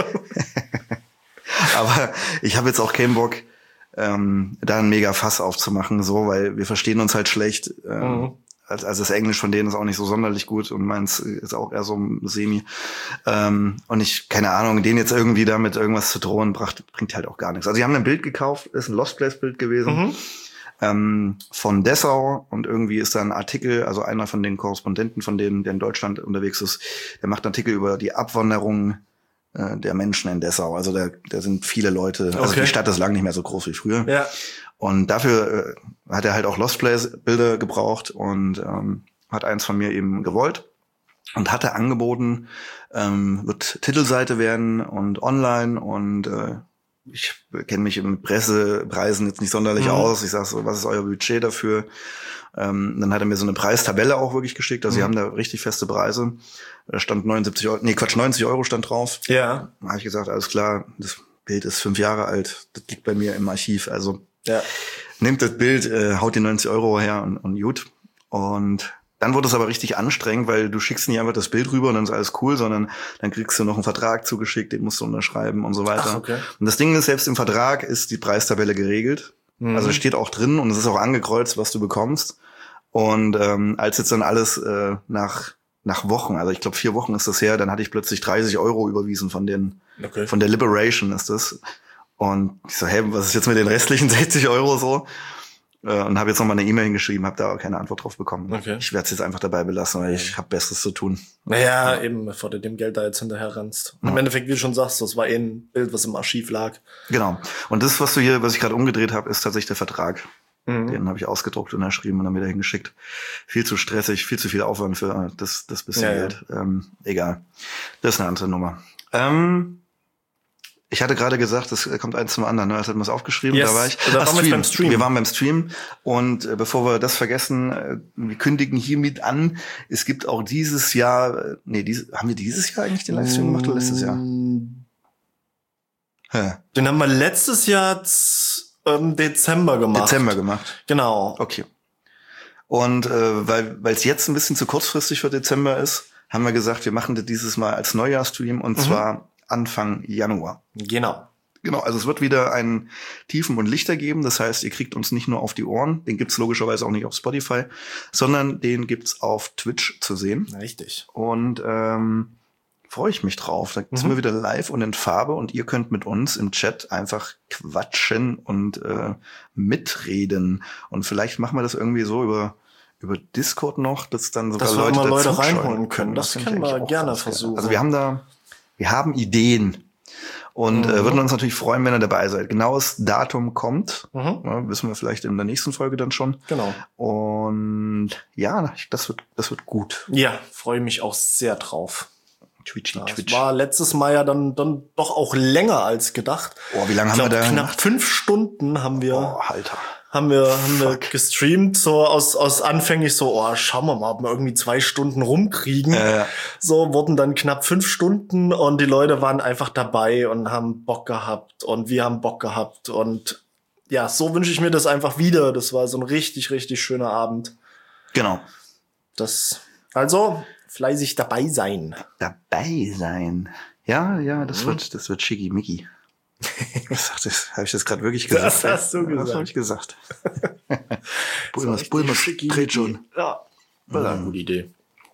ich habe jetzt auch keinen Bock, da ein mega Fass aufzumachen, so, weil wir verstehen uns halt schlecht. Also das Englisch von denen ist auch nicht so sonderlich gut und meins ist auch eher so semi. Und keine Ahnung, denen jetzt irgendwie damit irgendwas zu drohen, bringt halt auch gar nichts. Also die haben ein Bild gekauft, ist ein Lost Place Bild gewesen. Von Dessau und irgendwie ist da ein Artikel, also einer von den Korrespondenten von denen, der in Deutschland unterwegs ist, der macht einen Artikel über die Abwanderung der Menschen in Dessau. Also da sind viele Leute, also die Stadt ist lang nicht mehr so groß wie früher. Ja. Und dafür hat er halt auch Lost Place Bilder gebraucht und hat eins von mir eben gewollt und hatte angeboten, wird Titelseite werden und online und ich kenne mich mit Pressepreisen jetzt nicht sonderlich aus. Ich sag so, was ist euer Budget dafür? Dann hat er mir so eine Preistabelle auch wirklich geschickt. Also sie haben da richtig feste Preise. Da stand 90 Euro stand drauf. Ja. Da habe ich gesagt, alles klar, das Bild ist 5 Jahre alt. Das liegt bei mir im Archiv. Also nehmt das Bild, haut die 90 Euro her und gut. Und dann wurde es aber richtig anstrengend, weil du schickst nicht einfach das Bild rüber und dann ist alles cool, sondern dann kriegst du noch einen Vertrag zugeschickt, den musst du unterschreiben und so weiter. Ach, okay. Und das Ding ist, selbst im Vertrag ist die Preistabelle geregelt. Also steht auch drin und es ist auch angekreuzt, was du bekommst. Und als jetzt dann alles nach Wochen, also ich glaube 4 Wochen ist das her, dann hatte ich plötzlich 30 Euro überwiesen von der Liberation ist das. Und ich so, was ist jetzt mit den restlichen 60 Euro so? Und habe jetzt nochmal eine E-Mail hingeschrieben, habe da aber keine Antwort drauf bekommen.
Okay.
Ich werde es jetzt einfach dabei belassen, weil ich habe Besseres zu tun.
Naja, eben, bevor du dem Geld da jetzt hinterher rennst. Im Endeffekt, wie du schon sagst, das war ein Bild, was im Archiv lag.
Genau. Und das, was ich gerade umgedreht habe, ist tatsächlich der Vertrag. Den habe ich ausgedruckt und unterschrieben und dann wieder hingeschickt. Viel zu stressig, viel zu viel Aufwand für das bisschen Geld. Egal. Das ist eine andere Nummer. Ich hatte gerade gesagt, es kommt eins zum anderen. Ne? Das hat man es aufgeschrieben.
Yes.
Da war ich.
Da waren wir beim Stream.
Wir waren beim Stream. Und bevor wir das vergessen, wir kündigen hiermit an, es gibt auch dieses Jahr, haben wir dieses Jahr eigentlich den Livestream gemacht oder letztes Jahr?
Den haben wir letztes Jahr Dezember gemacht. Genau.
Okay. Und weil es jetzt ein bisschen zu kurzfristig für Dezember ist, haben wir gesagt, wir machen das dieses Mal als Neujahrstream und zwar Anfang Januar.
Genau.
Genau, also es wird wieder einen Tiefen und Lichter geben. Das heißt, ihr kriegt uns nicht nur auf die Ohren, den gibt's logischerweise auch nicht auf Spotify, sondern den gibt's auf Twitch zu sehen.
Richtig.
Und freue ich mich drauf. Da sind wir wieder live und in Farbe und ihr könnt mit uns im Chat einfach quatschen und mitreden. Und vielleicht machen wir das irgendwie so über Discord noch, dass dann sogar
Leute reinholen können. Das können wir gerne versuchen.
Also wir haben Ideen. Und würden uns natürlich freuen, wenn ihr dabei seid. Genaues Datum kommt. Ja, wissen wir vielleicht in der nächsten Folge dann schon.
Genau.
Und ja, das wird gut.
Ja, freue mich auch sehr drauf.
Twitch.
War letztes Mal ja dann doch auch länger als gedacht.
Oh, wie lange haben wir da?
Knapp 5 Stunden haben wir.
Oh, Alter.
Haben wir gestreamt, so aus anfänglich so, schauen wir mal, ob wir irgendwie 2 Stunden rumkriegen. So wurden dann knapp 5 Stunden und die Leute waren einfach dabei und haben Bock gehabt und wir haben Bock gehabt und ja, so wünsche ich mir das einfach wieder. Das war so ein richtig, richtig schöner Abend.
Genau.
Also, fleißig dabei sein.
Ja, das wird schickimicki. Habe ich das gerade wirklich gesagt?
Das hast du gesagt.
Das habe ich gesagt. Bulmers dreht schon.
Ja, war eine gute Idee.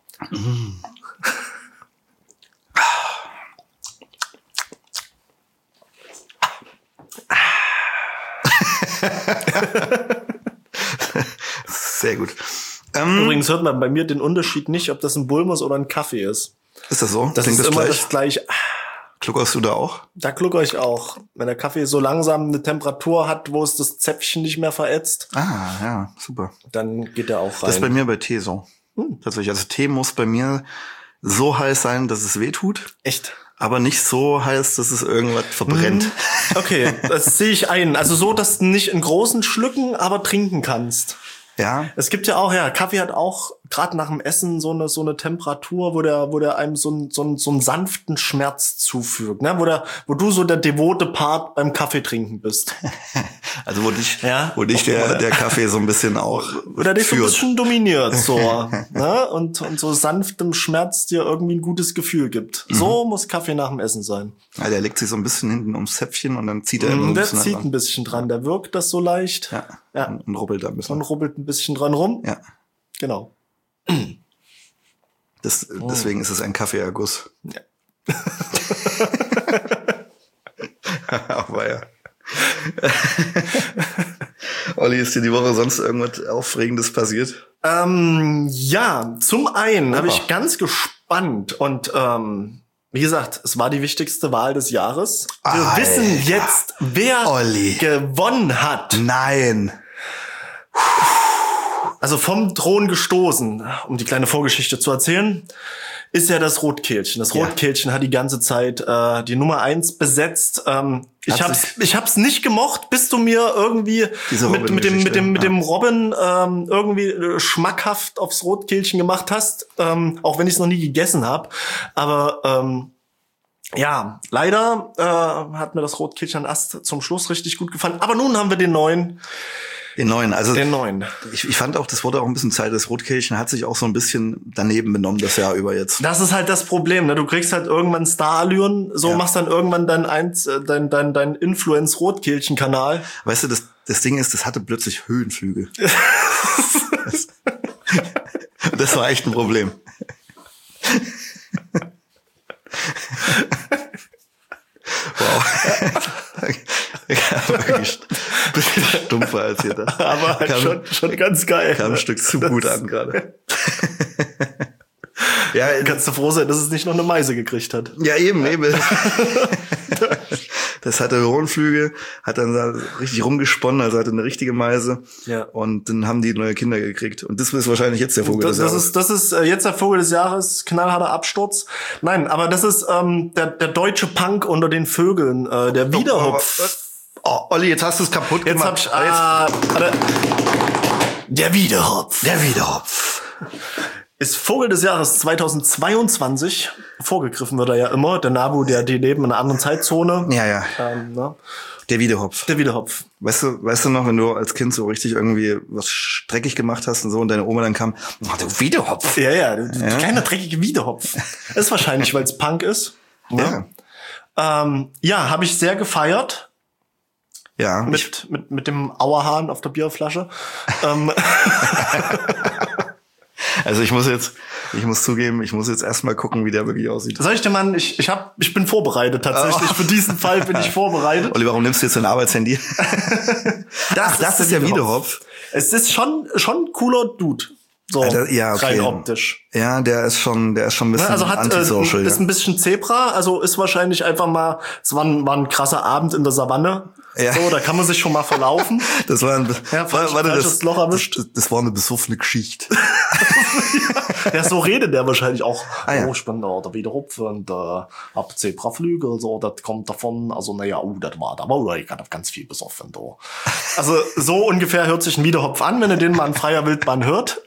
Sehr gut.
Übrigens hört man bei mir den Unterschied nicht, ob das ein Bulmers oder ein Kaffee ist.
Ist das so?
Das ist immer das Gleiche.
Kluckerst du da auch?
Da klucker ich auch. Wenn der Kaffee so langsam eine Temperatur hat, wo es das Zäpfchen nicht mehr verätzt.
Ah, ja, super.
Dann geht er auch rein.
Das ist bei mir bei Tee so. Tatsächlich. Also Tee muss bei mir so heiß sein, dass es weh tut.
Echt?
Aber nicht so heiß, dass es irgendwas verbrennt.
Okay, das sehe ich ein. Also so, dass du nicht in großen Schlücken, aber trinken kannst.
Ja.
Es gibt ja auch, Kaffee hat auch gerade nach dem Essen so eine Temperatur, wo der einem so einen sanften Schmerz zufügt, ne? Wo du so der devote Part beim Kaffee trinken bist.
Also wo dich der Kaffee so ein bisschen auch
oder dich so ein bisschen dominiert, so, ne? Und so sanftem Schmerz dir irgendwie ein gutes Gefühl gibt. So muss Kaffee nach dem Essen sein.
Ja, der legt sich so ein bisschen hinten ums Zäpfchen und dann zieht er ein bisschen
zieht ein bisschen dran, der wirkt das so leicht.
Ja. Und rubbelt da ein bisschen.
Und rubbelt ein bisschen dran rum.
Ja.
Genau.
Deswegen ist es ein Kaffeeerguss.
Ja.
Aber ja. Olli, ist dir die Woche sonst irgendwas Aufregendes passiert?
Ja, zum einen habe ich ganz gespannt und wie gesagt, es war die wichtigste Wahl des Jahres. Wir wissen jetzt, wer gewonnen hat.
Nein.
Also vom Thron gestoßen, um die kleine Vorgeschichte zu erzählen, ist ja das Rotkehlchen. Das Rotkehlchen hat die ganze Zeit die Nummer 1 besetzt. Ich hab's nicht gemocht, bis du mir irgendwie mit dem Robin irgendwie schmackhaft aufs Rotkehlchen gemacht hast, auch wenn ich es noch nie gegessen habe. Aber ja, leider hat mir das Rotkehlchen Ast zum Schluss richtig gut gefallen. Aber nun haben wir den neuen.
Den neuen.
Ich
fand auch, das wurde auch ein bisschen Zeit. Das Rotkehlchen hat sich auch so ein bisschen daneben benommen das Jahr über jetzt.
Das ist halt das Problem, ne? Du kriegst halt irgendwann Starallüren, machst dann irgendwann dein Influence-Rotkehlchen-Kanal.
Weißt du, das Ding ist, das hatte plötzlich Höhenflüge. Das war echt ein Problem. Wow. wirklich ein bisschen stumpfer als hier da.
Aber halt schon ganz geil.
Kam ein Stück zu gut an gerade. Ja,
kannst du froh sein, dass es nicht noch eine Meise gekriegt hat.
Ja, eben. Das hatte Hohenflügel, hat dann da richtig rumgesponnen, also hatte eine richtige Meise.
Ja.
Und dann haben die neue Kinder gekriegt. Und das ist wahrscheinlich jetzt der Vogel des Jahres.
Das ist jetzt der Vogel des Jahres, knallharter Absturz. Nein, aber das ist der deutsche Punk unter den Vögeln, der Wiederhopf.
Oh, Olli, jetzt hast du es kaputt gemacht.
Der Wiederhopf.
Der Wiederhopf.
Ist Vogel des Jahres 2022. Vorgegriffen wird er ja immer. Der Nabu, die leben in einer anderen Zeitzone.
Ja. Der Wiederhopf.
Der Wiederhopf.
Weißt du noch, wenn du als Kind so richtig irgendwie was dreckig gemacht hast und so und deine Oma dann kam, oh, der Wiederhopf.
Ja. Kleiner dreckige Wiederhopf. Ist wahrscheinlich, weil es Punk ist. Ne? Ja, habe ich sehr gefeiert.
Ja.
Mit dem Auerhahn auf der Bierflasche.
Also ich muss zugeben, ich muss jetzt erstmal gucken, wie der wirklich aussieht.
Sag ich dir, Mann, ich bin vorbereitet tatsächlich. Für diesen Fall bin ich vorbereitet.
Olli, warum nimmst du jetzt dein Arbeitshandy? Das ist der Wiederhopf.
Es ist schon ein cooler Dude. So,
ja, okay.
rein optisch.
Ja, der ist schon ein bisschen antisocial.
Ist ein bisschen Zebra, also ist wahrscheinlich einfach mal, es war ein krasser Abend in der Savanne. Ja. So, da kann man sich schon mal verlaufen.
Das war
das Loch erwischt.
Das war eine besoffene Geschichte.
Ja, so redet der wahrscheinlich auch.
Ja.
Oh, ich bin der Wiederhopf und hab Zebraflügel, so, das kommt davon. Also, naja, da war ich ganz viel besoffen, da. Also, so ungefähr hört sich ein Wiederhopf an, wenn ihr den mal in freier Wildbahn hört.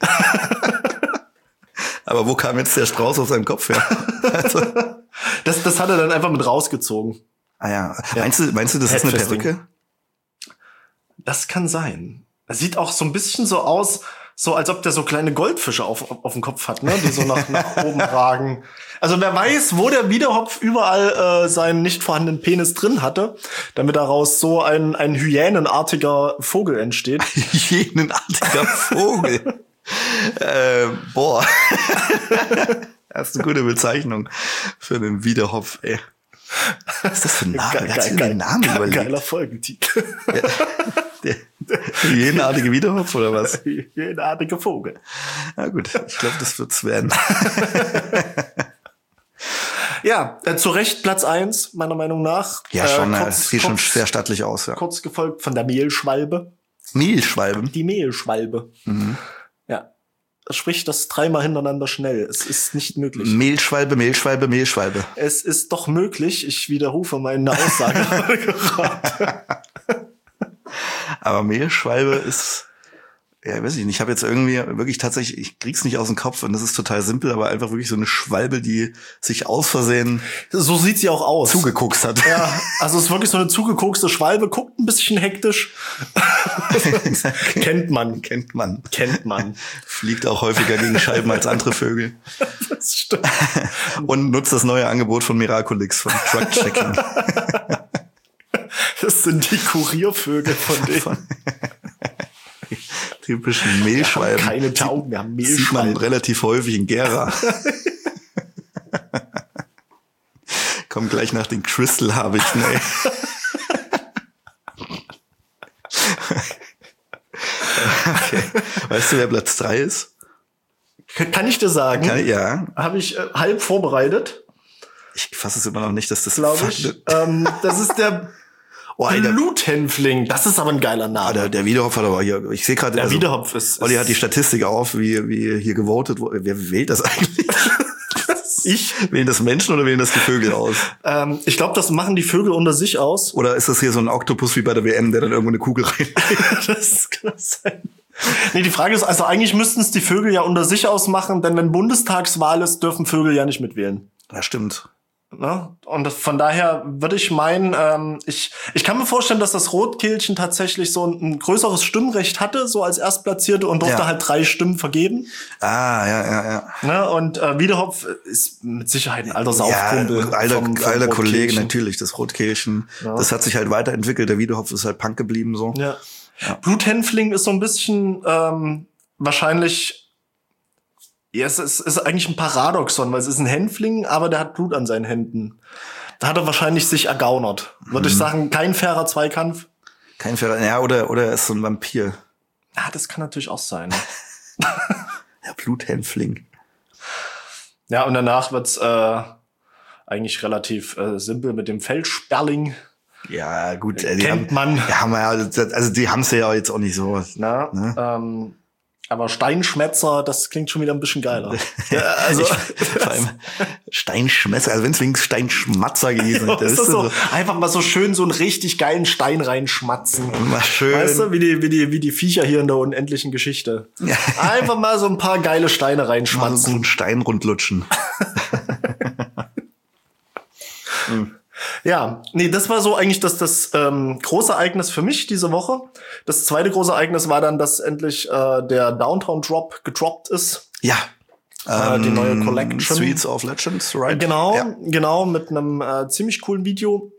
Aber wo kam jetzt der Strauß aus seinem Kopf her? Also.
Das hat er dann einfach mit rausgezogen.
Ah ja. Meinst du, das ist eine Perücke?
Das kann sein. Es sieht auch so ein bisschen so aus, so als ob der so kleine Goldfische auf dem Kopf hat, ne, die so nach oben ragen. Also wer weiß, wo der Wiederhopf überall seinen nicht vorhandenen Penis drin hatte, damit daraus so ein hyänenartiger Vogel entsteht.
Hyänenartiger Vogel. Boah. Das ist eine gute Bezeichnung für einen Wiederhopf, ey. Was ist das für ein Name?
Geiler Folgentitel.
Der hyänenartige Wiederhopf oder was?
Hyänenartige Vogel.
Na gut, ich glaube, das wird's werden.
Ja, zu Recht Platz 1, meiner Meinung nach.
Ja, schon, sieht schon sehr stattlich aus. Ja.
Kurz gefolgt von der Mehlschwalbe.
Mehlschwalbe?
Die Mehlschwalbe. Mhm. Ja. Sprich das dreimal hintereinander schnell. Es ist nicht möglich.
Mehlschwalbe.
Es ist doch möglich. Ich widerrufe meine Aussage gerade.
Aber Mehlschwalbe ist, ja, weiß ich nicht. Ich habe jetzt irgendwie wirklich tatsächlich, ich krieg's nicht aus dem Kopf und das ist total simpel, aber einfach wirklich so eine Schwalbe, die sich aus Versehen
so sieht sie auch aus.
Zugeguckt hat.
Ja, also es ist wirklich so eine zugekokste Schwalbe, guckt ein bisschen hektisch. Kennt man.
Fliegt auch häufiger gegen Scheiben als andere Vögel.
Das stimmt.
Und nutzt das neue Angebot von Miraculix von Truck Checking.
Das sind die Kuriervögel von denen.
Typischen Mehlschwalben.
Keine Tauben, wir haben Mehlschwalben.
Sieht man relativ häufig in Gera. Kommt gleich nach den Crystal Habichten, ey. Okay. Weißt du, wer Platz 3 ist?
Kann ich dir sagen?
Ja.
Habe ich halb vorbereitet.
Ich fasse es immer noch nicht, dass das
glaube ich. Das ist der Bluthänfling. Das ist aber ein geiler Name.
Der Wiederhopf hat aber hier, ich sehe gerade.
Der Wiederhopf ist.
Olli hat die Statistik auf, wie hier gewotet wurde. Wer wählt das eigentlich? Wählen das Menschen oder wählen das die Vögel aus?
Ich glaube, das machen die Vögel unter sich aus.
Oder ist das hier so ein Oktopus wie bei der WM, der dann irgendwo eine Kugel reinlegt?
Das kann sein. Nee, die Frage ist, also eigentlich müssten es die Vögel ja unter sich ausmachen, denn wenn Bundestagswahl ist, dürfen Vögel ja nicht mitwählen.
Ja, stimmt.
Ne? Und von daher würde ich meinen, ich kann mir vorstellen, dass das Rotkehlchen tatsächlich so ein größeres Stimmrecht hatte, so als Erstplatzierte und durfte halt 3 Stimmen vergeben.
Ja.
Ne? Und Wiederhopf ist mit Sicherheit ein alter Saufkumpel.
Ja, alter Kollege, natürlich, das Rotkehlchen. Ja. Das hat sich halt weiterentwickelt. Der Wiederhopf ist halt Punk geblieben, so.
Ja. Bluthänfling ist so ein bisschen wahrscheinlich. Ja, es ist eigentlich ein Paradoxon, weil es ist ein Hänfling, aber der hat Blut an seinen Händen. Da hat er wahrscheinlich sich ergaunert. Würde ich sagen, kein fairer Zweikampf.
Kein fairer, ja, oder er ist so ein Vampir.
Ja, das kann natürlich auch sein.
Der Bluthänfling.
Ja, und danach wird's eigentlich relativ simpel mit dem Feldsperling.
Ja, gut.
Kennt man.
Ja, also die haben's ja jetzt auch nicht so.
Na, ne? Aber Steinschmetzer, das klingt schon wieder ein bisschen geiler. Ja,
also vor allem Steinschmetzer, also wenn es wegen Steinschmatzer gewesen
wäre. Das ist so einfach mal so schön so einen richtig geilen Stein reinschmatzen.
Mal schön.
Weißt du, wie die Viecher hier in der unendlichen Geschichte. Ja. Einfach mal so ein paar geile Steine reinschmatzen.
Mal so einen Stein rundlutschen.
Ja, nee, das war so eigentlich das große Ereignis für mich diese Woche. Das zweite große Ereignis war dann, dass endlich der Downtown Drop gedroppt ist.
Ja.
Die neue Collection.
Streets of Legends, right?
Genau, mit einem ziemlich coolen Video,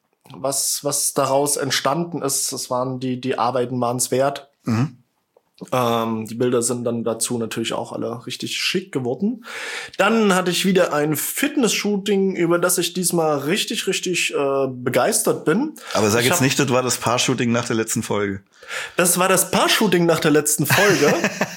was daraus entstanden ist. Das waren die Arbeiten waren es wert. Mhm. Die Bilder sind dann dazu natürlich auch alle richtig schick geworden. Dann hatte ich wieder ein Fitness-Shooting, über das ich diesmal richtig begeistert bin.
Aber sag jetzt nicht, das war das Paar-Shooting nach der letzten Folge.
Das war das Paar-Shooting nach der letzten Folge.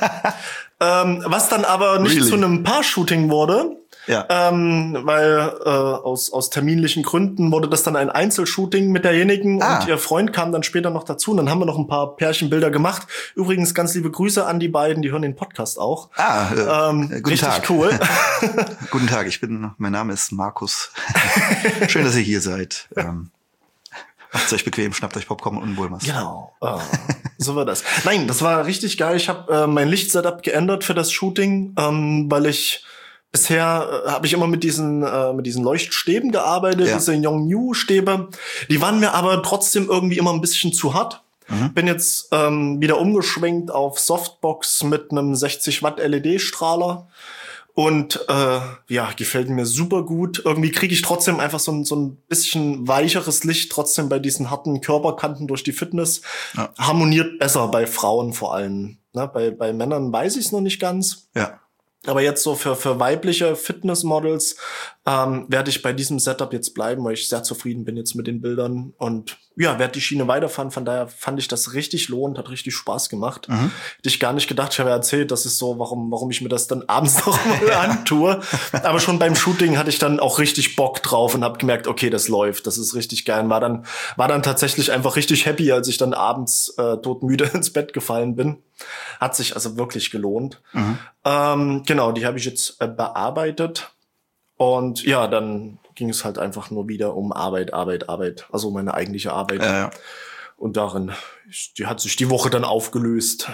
Was dann aber nicht zu einem Paar-Shooting wurde. Ja. Weil aus terminlichen Gründen wurde das dann ein Einzelshooting mit derjenigen und ihr Freund kam dann später noch dazu und dann haben wir noch ein paar Pärchenbilder gemacht. Übrigens ganz liebe Grüße an die beiden, die hören den Podcast auch.
Guten
richtig
Tag.
Cool.
Guten Tag, mein Name ist Markus. Schön, dass ihr hier seid. Macht's euch bequem, schnappt euch Popcorn und Bulmas.
Genau. So war das. Nein, das war richtig geil. Ich habe mein Lichtsetup geändert für das Shooting, weil bisher habe ich immer mit diesen Leuchtstäben gearbeitet, diese Yongnuo-Stäbe. Die waren mir aber trotzdem irgendwie immer ein bisschen zu hart. Mhm. Bin jetzt wieder umgeschwenkt auf Softbox mit einem 60 Watt LED-Strahler. Und gefällt mir super gut. Irgendwie kriege ich trotzdem einfach so ein bisschen weicheres Licht, trotzdem bei diesen harten Körperkanten durch die Fitness. Ja. Harmoniert besser bei Frauen vor allem. Ne? Bei Männern weiß ich es noch nicht ganz.
Ja.
Aber jetzt so für weibliche Fitnessmodels werde ich bei diesem Setup jetzt bleiben, weil ich sehr zufrieden bin jetzt mit den Bildern und werde die Schiene weiterfahren. Von daher fand ich das richtig lohnend, hat richtig Spaß gemacht. Mhm. Hätte ich gar nicht gedacht. Ich habe ja erzählt, das ist so, warum ich mir das dann abends noch mal antue. Aber schon beim Shooting hatte ich dann auch richtig Bock drauf und habe gemerkt, okay, das läuft, das ist richtig geil. War dann tatsächlich einfach richtig happy, als ich dann abends todmüde ins Bett gefallen bin. Hat sich also wirklich gelohnt. Mhm. Genau, die habe ich jetzt bearbeitet. Und dann ging es halt einfach nur wieder um Arbeit. Also meine eigentliche Arbeit.
Ja.
Und die hat sich die Woche dann aufgelöst.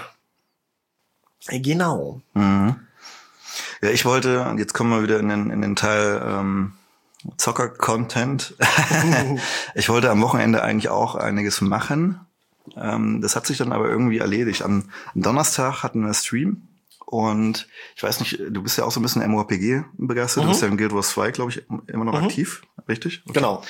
Genau.
Mhm. Ja, ich wollte, und jetzt kommen wir wieder in den Teil Zocker-Content. Ich wollte am Wochenende eigentlich auch einiges machen. Das hat sich dann aber irgendwie erledigt. Am Donnerstag hatten wir Stream und ich weiß nicht, du bist ja auch so ein bisschen MMORPG begeistert. Du bist ja in Guild Wars 2, glaube ich, immer noch aktiv, richtig?
Okay. Genau.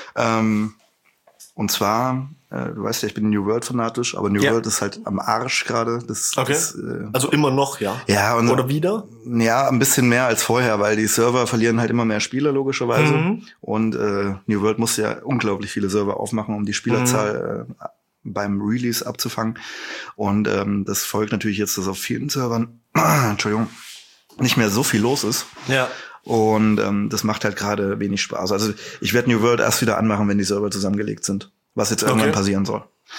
Und zwar, du weißt ja, ich bin New World fanatisch, aber New World ist halt am Arsch gerade.
Also immer noch, ja?
Ja.
Oder wieder?
Ja, ein bisschen mehr als vorher, weil die Server verlieren halt immer mehr Spieler, logischerweise. Mhm. Und New World muss ja unglaublich viele Server aufmachen, um die Spielerzahl beim Release abzufangen. Und das folgt natürlich jetzt, dass auf vielen Servern Entschuldigung, nicht mehr so viel los ist. Ja. Und das macht halt gerade wenig Spaß. Also ich werde New World erst wieder anmachen, wenn die Server zusammengelegt sind. Was jetzt irgendwann passieren soll.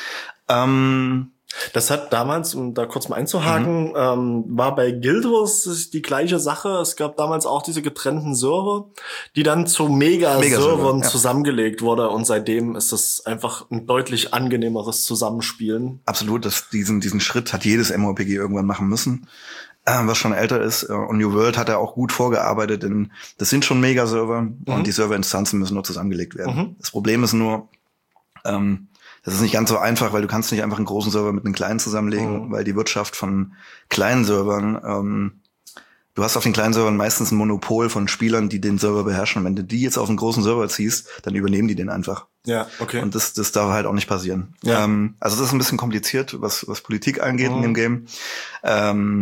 Das hat damals, um da kurz mal einzuhaken, war bei Guild Wars die gleiche Sache. Es gab damals auch diese getrennten Server, die dann zu Mega-Servern zusammengelegt wurde. Und seitdem ist das einfach ein deutlich angenehmeres Zusammenspielen.
Absolut, diesen Schritt hat jedes MMORPG irgendwann machen müssen, was schon älter ist. Und New World hat er auch gut vorgearbeitet, denn das sind schon Mega-Server und die Serverinstanzen müssen nur zusammengelegt werden. Mhm. Das Problem ist nur, das ist nicht ganz so einfach, weil du kannst nicht einfach einen großen Server mit einem kleinen zusammenlegen, weil die Wirtschaft von kleinen Servern, du hast auf den kleinen Servern meistens ein Monopol von Spielern, die den Server beherrschen. Und wenn du die jetzt auf einen großen Server ziehst, dann übernehmen die den einfach.
Ja, okay.
Und das darf halt auch nicht passieren.
Ja.
Also das ist ein bisschen kompliziert, was Politik angeht in dem Game.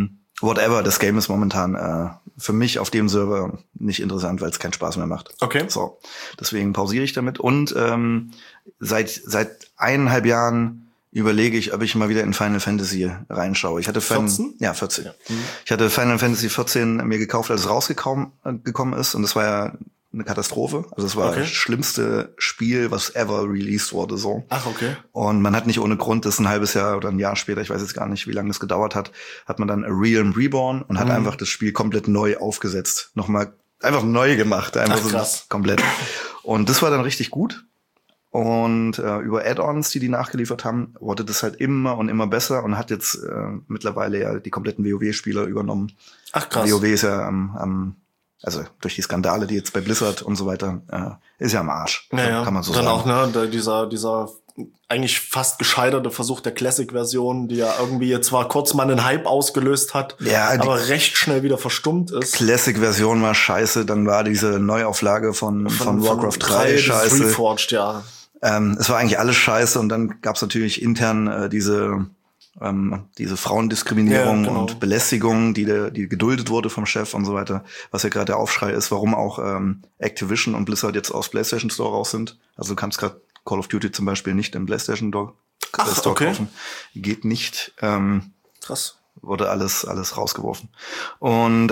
whatever, das Game ist momentan für mich auf dem Server nicht interessant, weil es keinen Spaß mehr macht.
Okay.
So, deswegen pausiere ich damit. Und seit 1,5 Jahren überlege ich, ob ich mal wieder in Final Fantasy reinschaue. Ich hatte
14?
Ja, 14. Ja. Ich hatte Final Fantasy 14 mir gekauft, als es rausgekommen ist. Und das war ja eine Katastrophe. Also es war das schlimmste Spiel, was ever released wurde. So.
Ach, okay.
Und man hat nicht ohne Grund, das ein halbes Jahr oder ein Jahr später, ich weiß jetzt gar nicht, wie lange das gedauert hat, hat man dann A Realm Reborn und hat einfach das Spiel komplett neu aufgesetzt. Nochmal einfach neu gemacht. Einfach so krass. Komplett. Und das war dann richtig gut. Und über Add-ons, die nachgeliefert haben, wurde das halt immer und immer besser und hat jetzt mittlerweile ja die kompletten WoW-Spieler übernommen. Ach krass. WoW ist ja also durch die Skandale, die jetzt bei Blizzard und so weiter, ist ja am Arsch.
Ja, kann man so dann sagen. Dann auch, dieser eigentlich fast gescheiterte Versuch der Classic-Version, die ja irgendwie zwar kurz mal einen Hype ausgelöst hat, aber recht schnell wieder verstummt ist.
Classic-Version war scheiße, dann war diese Neuauflage von Warcraft 3 scheiße.
Reforged, ja.
Es war eigentlich alles scheiße und dann gab's natürlich intern diese Frauendiskriminierung und Belästigung, die geduldet wurde vom Chef und so weiter, was ja gerade der Aufschrei ist, warum auch Activision und Blizzard jetzt aus PlayStation Store raus sind. Also du kannst gerade Call of Duty zum Beispiel nicht im PlayStation Store kaufen. Geht nicht.
Krass.
Wurde alles rausgeworfen. Und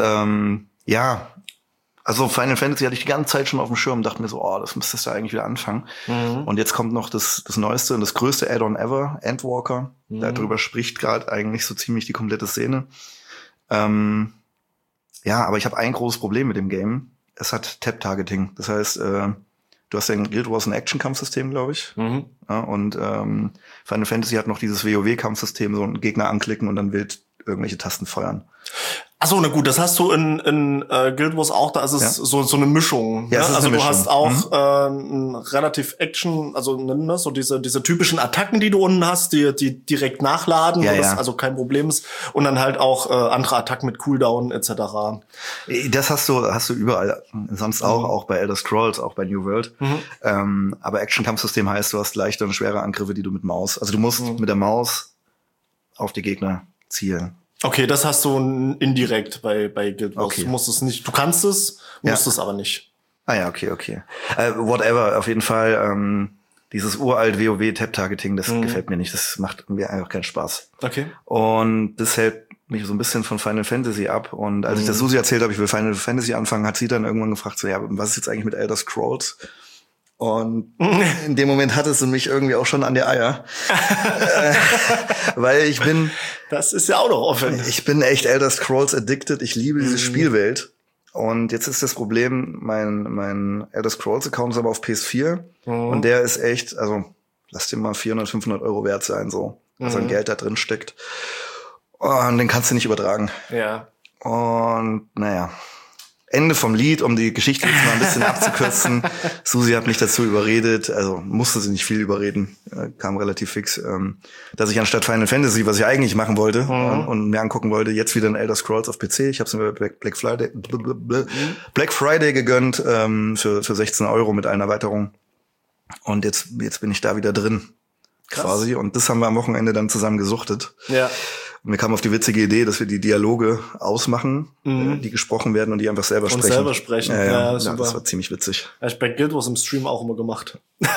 also Final Fantasy hatte ich die ganze Zeit schon auf dem Schirm, dachte mir so, das müsstest du eigentlich wieder anfangen. Und jetzt kommt noch das neueste und das größte Add-on ever, Endwalker. Darüber spricht gerade eigentlich so ziemlich die komplette Szene. Aber ich habe ein großes Problem mit dem Game. Es hat Tap-Targeting. Das heißt, du hast ja in Guild Wars ein Action-Kampfsystem, glaube ich. Ja, und Final Fantasy hat noch dieses WoW-Kampfsystem, so einen Gegner anklicken und dann wild irgendwelche Tasten feuern.
Ach so, na gut, das hast du in Guild Wars auch, da ist es so eine Mischung.
Ja,
ne? Also
du
hast auch relativ Action, also ne, so diese typischen Attacken, die du unten hast, die direkt nachladen, wo das also kein Problem ist. Und dann halt auch andere Attacken mit Cooldown etc.
Das hast du überall, sonst auch bei Elder Scrolls, auch bei New World. Aber Action-Kampfsystem heißt, du hast leichte und schwere Angriffe, die du mit Maus, also du musst mit der Maus auf die Gegner zielen.
Okay, das hast du indirekt bei Guild Wars. Okay. Du musst es nicht, du kannst es, musst es aber nicht.
Ah ja, okay. Whatever, auf jeden Fall, dieses uralt WoW-Tap-Targeting, das gefällt mir nicht, das macht mir einfach keinen Spaß.
Okay.
Und das hält mich so ein bisschen von Final Fantasy ab. Und als ich das Susi erzählt habe, ich will Final Fantasy anfangen, hat sie dann irgendwann gefragt, so, ja, was ist jetzt eigentlich mit Elder Scrolls? Und in dem Moment hatte sie mich irgendwie auch schon an der Eier. Weil ich bin...
Das ist ja auch noch offen.
Ich bin echt Elder Scrolls addicted. Ich liebe diese Spielwelt. Und jetzt ist das Problem, mein Elder Scrolls Account ist aber auf PS4. Und der ist echt, also lass dir mal 400, 500 Euro wert sein, so. Was an Geld da drin steckt. Und den kannst du nicht übertragen.
Ja.
Und naja. Ende vom Lied, um die Geschichte jetzt mal ein bisschen abzukürzen. Susi hat mich dazu überredet, also musste sie nicht viel überreden, kam relativ fix, dass ich anstatt Final Fantasy, was ich eigentlich machen wollte und mir angucken wollte, jetzt wieder ein Elder Scrolls auf PC. Ich habe es mir bei Black Friday gegönnt für 16 Euro mit einer Erweiterung. Und jetzt bin ich da wieder drin. Krass. Quasi. Und das haben wir am Wochenende dann zusammen gesuchtet.
Ja.
Und wir kamen auf die witzige Idee, dass wir die Dialoge ausmachen, die gesprochen werden und die einfach selber sprechen.
Und selber sprechen.
Ja, das war ziemlich witzig.
Ja, ich bei Guild Wars im Stream auch immer gemacht.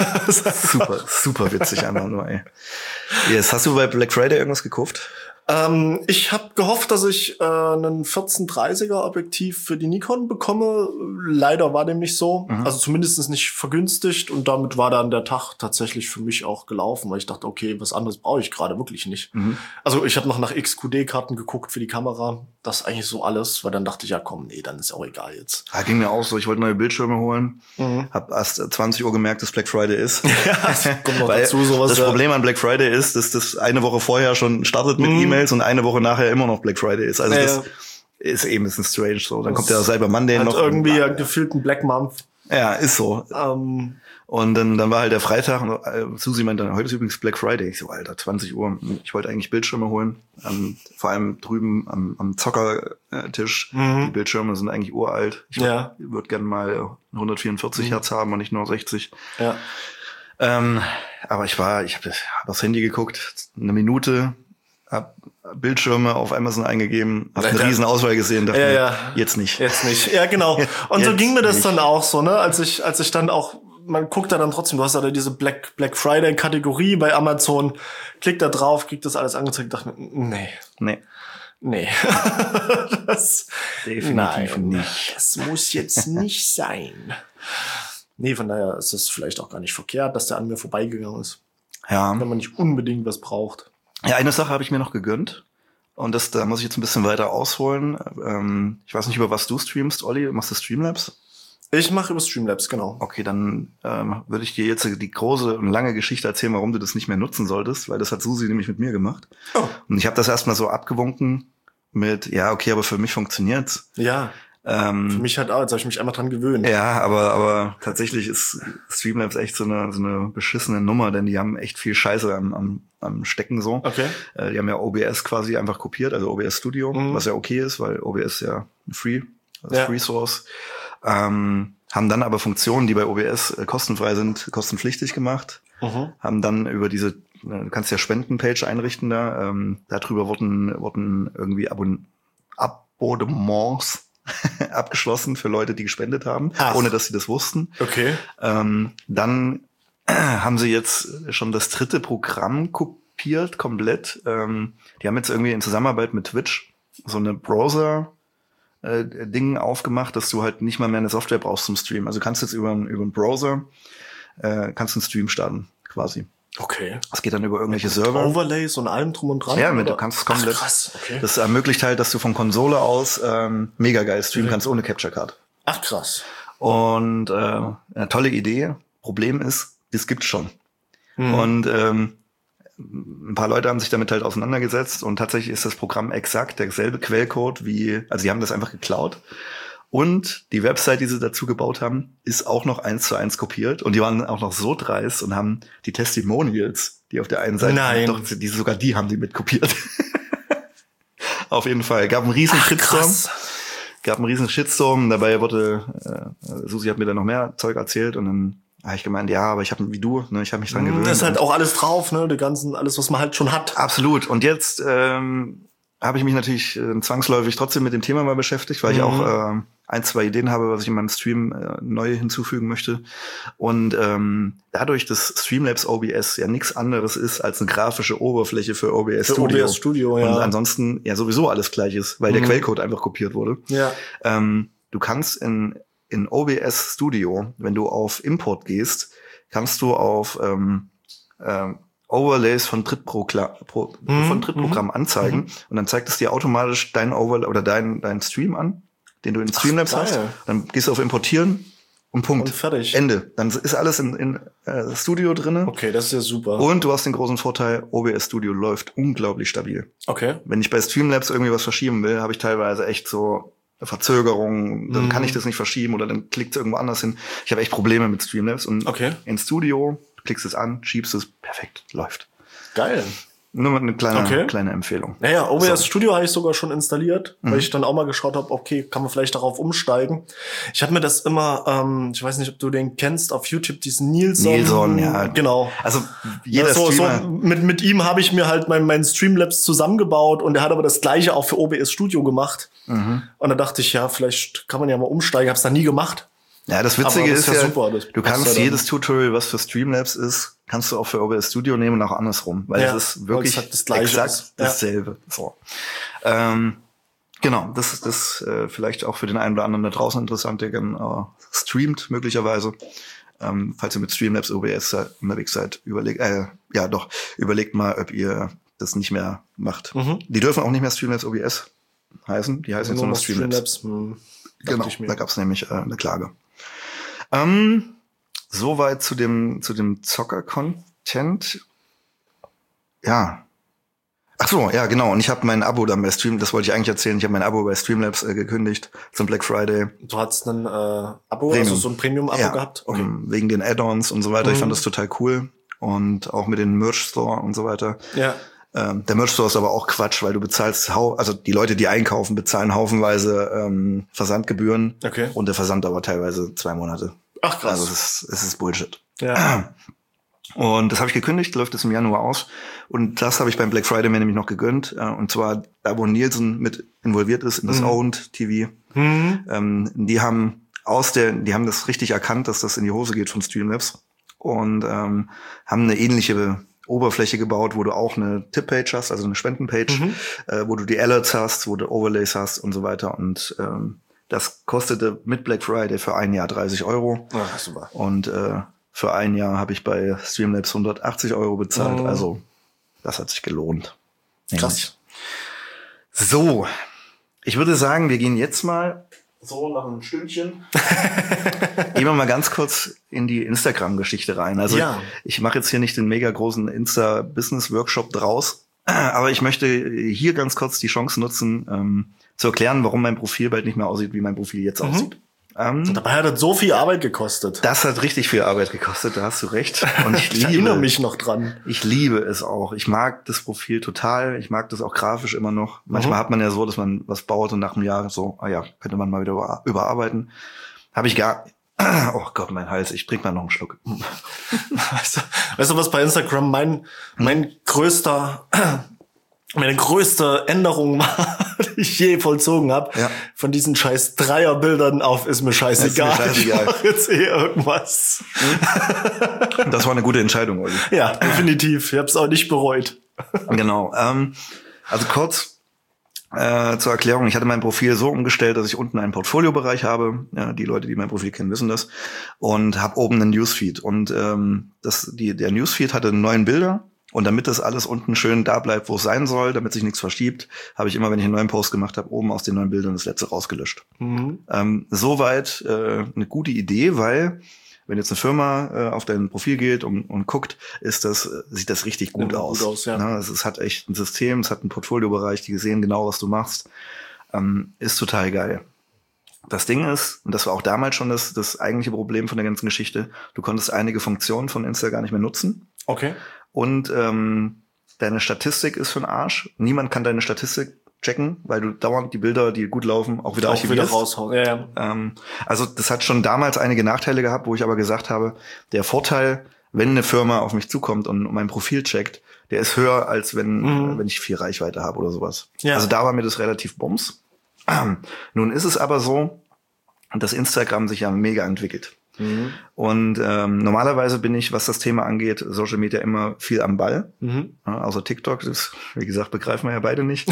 super witzig einfach nur, ey. Yes. Hast du bei Black Friday irgendwas gekauft?
Ich habe gehofft, dass ich einen 1430er Objektiv für die Nikon bekomme. Leider war dem nicht so. Also zumindest nicht vergünstigt. Und damit war dann der Tag tatsächlich für mich auch gelaufen, weil ich dachte, okay, was anderes brauche ich gerade wirklich nicht. Also ich habe noch nach XQD-Karten geguckt für die Kamera. Das ist eigentlich so alles, weil dann dachte ich, ja komm, nee, dann ist auch egal jetzt.
Ja, ging mir auch so. Ich wollte neue Bildschirme holen. Hab erst 20 Uhr gemerkt, dass Black Friday ist.
Ja, das kommt noch dazu, sowas.
Das Problem an Black Friday ist, dass das eine Woche vorher schon startet mit E-Mails und eine Woche nachher immer noch Black Friday ist. Also das ist eben ein bisschen strange so. Dann kommt der Cyber Monday noch.
Irgendwie gefühlt ein Black Month.
Ja, ist so. Und dann war halt der Freitag und Susi meinte dann, heute ist übrigens Black Friday. Ich so, Alter, 20 Uhr. Ich wollte eigentlich Bildschirme holen. Vor allem drüben am Zockertisch. Die Bildschirme sind eigentlich uralt. Ich würde gerne mal 144 Hertz haben und nicht nur 60.
Ja.
Aber ich habe aufs Handy geguckt, eine Minute, hab Bildschirme auf Amazon eingegeben, hab eine riesen Auswahl gesehen, dachte mir, jetzt nicht.
Jetzt nicht. Ja, genau. Und so ging mir das dann auch so, ne, als ich dann auch, man guckt da dann trotzdem, du hast da diese Black Friday Kategorie bei Amazon, klickt da drauf, kriegt das alles angezeigt, dachte mir, nee. Das definitiv nicht. Das muss jetzt nicht sein. Nee, von daher ist es vielleicht auch gar nicht verkehrt, dass der an mir vorbeigegangen ist.
Ja.
Wenn man nicht unbedingt was braucht.
Ja, eine Sache habe ich mir noch gegönnt. Und da muss ich jetzt ein bisschen weiter ausholen. Ich weiß nicht, über was du streamst, Olli. Machst du Streamlabs?
Ich mache über Streamlabs, genau.
Okay, dann würde ich dir jetzt die große und lange Geschichte erzählen, warum du das nicht mehr nutzen solltest, weil das hat Susi nämlich mit mir gemacht. Oh. Und ich habe das erstmal so abgewunken mit, ja, okay, aber für mich funktioniert's.
Ja. Für mich halt auch, jetzt habe ich mich einmal dran gewöhnt.
Ja, aber tatsächlich ist Streamlabs echt so eine beschissene Nummer, denn die haben echt viel Scheiße am Stecken so. Okay. Die haben ja OBS quasi einfach kopiert, also OBS Studio, was ja okay ist, weil OBS ja Free Source. Haben dann aber Funktionen, die bei OBS kostenfrei sind, kostenpflichtig gemacht. Haben dann über du kannst ja Spendenpage einrichten da, darüber wurden irgendwie Abonnements abgeschlossen für Leute, die gespendet haben, ohne dass sie das wussten.
Okay.
Dann haben sie jetzt schon das 3. Programm kopiert, komplett. Die haben jetzt irgendwie in Zusammenarbeit mit Twitch so eine Browser-Ding aufgemacht, dass du halt nicht mal mehr eine Software brauchst zum Streamen. Also kannst jetzt über einen Browser kannst einen Stream starten, quasi.
Okay.
Das geht dann über irgendwelche Server.
Overlays und allem drum und dran?
Ja, du kannst es komplett.
Ach, krass, okay.
Das ermöglicht halt, dass du von Konsole aus mega geil streamen kannst ohne Capture Card.
Ach, krass.
Und eine tolle Idee. Problem ist, das gibt's schon. Und ein paar Leute haben sich damit halt auseinandergesetzt und tatsächlich ist das Programm exakt derselbe Quellcode also die haben das einfach geklaut. Und die Website, die sie dazu gebaut haben, ist auch noch 1:1 kopiert. Und die waren auch noch so dreist und haben die Testimonials, die auf der einen Seite, sogar die haben die mit kopiert. Auf jeden Fall. Gab einen riesen Shitstorm. Dabei Susi hat mir dann noch mehr Zeug erzählt und dann habe ich gemeint, ja, aber ich habe wie du, ne, ich habe mich dran gewöhnt.
Das ist halt auch alles drauf, ne, alles, was man halt schon hat.
Absolut. Und jetzt habe ich mich natürlich zwangsläufig trotzdem mit dem Thema mal beschäftigt, weil ich auch 1, 2 Ideen habe, was ich in meinem Stream neu hinzufügen möchte. Und dadurch, dass Streamlabs OBS ja nichts anderes ist als eine grafische Oberfläche für OBS Studio.
OBS Studio, ja.
Und ansonsten ja sowieso alles gleich ist, weil der Quellcode einfach kopiert wurde.
Ja.
Du kannst in OBS Studio, wenn du auf Import gehst, kannst du auf Overlays von Drittprogramm anzeigen und dann zeigt es dir automatisch dein Overlay oder dein Stream an, den du in Streamlabs hast. Dann gehst du auf Importieren und Punkt.
Und fertig.
Ende. Dann ist alles in Studio drinne.
Okay, das ist ja super.
Und du hast den großen Vorteil, OBS Studio läuft unglaublich stabil.
Okay.
Wenn ich bei Streamlabs irgendwie was verschieben will, habe ich teilweise echt so Verzögerung, dann kann ich das nicht verschieben oder dann klickt es irgendwo anders hin. Ich habe echt Probleme mit Streamlabs und in Studio klickst es an, schiebst es, perfekt, läuft.
Geil.
Nur mal eine kleine Empfehlung.
Naja, OBS Studio habe ich sogar schon installiert, weil ich dann auch mal geschaut habe, okay, kann man vielleicht darauf umsteigen. Ich habe mir das immer, ich weiß nicht, ob du den kennst, auf YouTube, diesen Nilsson, ja. Genau.
Also jeder Streamer.
So mit ihm habe ich mir halt mein Streamlabs zusammengebaut und er hat aber das Gleiche auch für OBS Studio gemacht. Und da dachte ich, ja, vielleicht kann man ja mal umsteigen. Habe es dann nie gemacht.
Ja, das Witzige ist ja,
super,
du kannst jedes Tutorial, was für Streamlabs ist, kannst du auch für OBS Studio nehmen und auch andersrum, weil es ist wirklich exakt dasselbe. So. Genau, das ist vielleicht auch für den einen oder anderen da draußen interessant, der gerne streamt möglicherweise. Falls ihr mit Streamlabs OBS unterwegs seid, überlegt mal, ob ihr das nicht mehr macht. Die dürfen auch nicht mehr Streamlabs OBS heißen, die heißen jetzt nur noch Streamlabs. Genau, da gab es nämlich eine Klage. Soweit zu dem Zocker-Content. Ja. Ach so, ja, genau. Und ich habe mein Abo dann bei das wollte ich eigentlich erzählen. Ich habe mein Abo bei Streamlabs gekündigt zum Black Friday.
Du hattest ein Abo, also so ein Premium-Abo gehabt?
Okay. Wegen den Add-ons und so weiter. Ich fand das total cool. Und auch mit den Merch-Store und so weiter. Ja. Der Merch-Store ist aber auch Quatsch, weil du bezahlst, also die Leute, die einkaufen, bezahlen haufenweise Versandgebühren. Okay. Und der Versand dauert teilweise 2 Monate.
Ach krass.
Also es ist Bullshit.
Ja.
Und das habe ich gekündigt, läuft jetzt im Januar aus. Und das habe ich beim Black Friday mir nämlich noch gegönnt. Und zwar da, wo Nielsen mit involviert ist in das Owned TV. Die haben das richtig erkannt, dass das in die Hose geht von Streamlabs. Und haben eine ähnliche Oberfläche gebaut, wo du auch eine Tip-Page hast, also eine Spendenpage, wo du die Alerts hast, wo du Overlays hast und so weiter. Und das kostete mit Black Friday für ein Jahr 30 Euro.
Ach, super.
Und für ein Jahr habe ich bei Streamlabs 180 Euro bezahlt. Also das hat sich gelohnt.
Krass.
So, ich würde sagen, wir gehen jetzt mal so nach einem Stündchen. Gehen wir mal ganz kurz in die Instagram-Geschichte rein. Also ich mache jetzt hier nicht den mega großen Insta-Business-Workshop draus, aber ich möchte hier ganz kurz die Chance nutzen, zu erklären, warum mein Profil bald nicht mehr aussieht, wie mein Profil jetzt aussieht.
Dabei hat das so viel Arbeit gekostet.
Das hat richtig viel Arbeit gekostet, da hast du recht. Und ich
erinnere mich noch dran.
Ich liebe es auch. Ich mag das Profil total. Ich mag das auch grafisch immer noch. Manchmal hat man ja so, dass man was baut und nach einem Jahr so, könnte man mal wieder überarbeiten. Habe ich gar... Oh Gott, mein Hals. Ich trinke mal noch einen Schluck.
Weißt du, was bei Instagram meine größte Änderung war, die ich je vollzogen habe? Ja. Von diesen scheiß Dreierbildern auf ist mir scheißegal. Ich mache jetzt irgendwas.
Das war eine gute Entscheidung, Olli.
Ja, definitiv. Ich habe es auch nicht bereut.
Genau. Also kurz zur Erklärung. Ich hatte mein Profil so umgestellt, dass ich unten einen Portfoliobereich habe. Ja, die Leute, die mein Profil kennen, wissen das. Und habe oben einen Newsfeed. Und der Newsfeed hatte 9 Bilder. Und damit das alles unten schön da bleibt, wo es sein soll, damit sich nichts verschiebt, habe ich immer, wenn ich einen neuen Post gemacht habe, oben aus den 9 Bildern das letzte rausgelöscht. Soweit eine gute Idee, weil wenn jetzt eine Firma auf dein Profil geht und guckt, sieht das richtig gut aus. Ja. Es hat echt ein System, es hat einen Portfoliobereich, die sehen genau, was du machst. Ist total geil. Das Ding ist, und das war auch damals schon das eigentliche Problem von der ganzen Geschichte, du konntest einige Funktionen von Insta gar nicht mehr nutzen.
Okay.
Und deine Statistik ist für den Arsch. Niemand kann deine Statistik checken, weil du dauernd die Bilder, die gut laufen, auch wieder archivierst.
Raushauen. Ja.
Also das hat schon damals einige Nachteile gehabt, wo ich aber gesagt habe, der Vorteil, wenn eine Firma auf mich zukommt und mein Profil checkt, der ist höher, als wenn ich viel Reichweite habe oder sowas. Ja. Also da war mir das relativ bums. Nun ist es aber so, dass Instagram sich ja mega entwickelt. Und normalerweise bin ich, was das Thema angeht, Social Media immer viel am Ball. Außer TikTok, das, wie gesagt, begreifen wir ja beide nicht.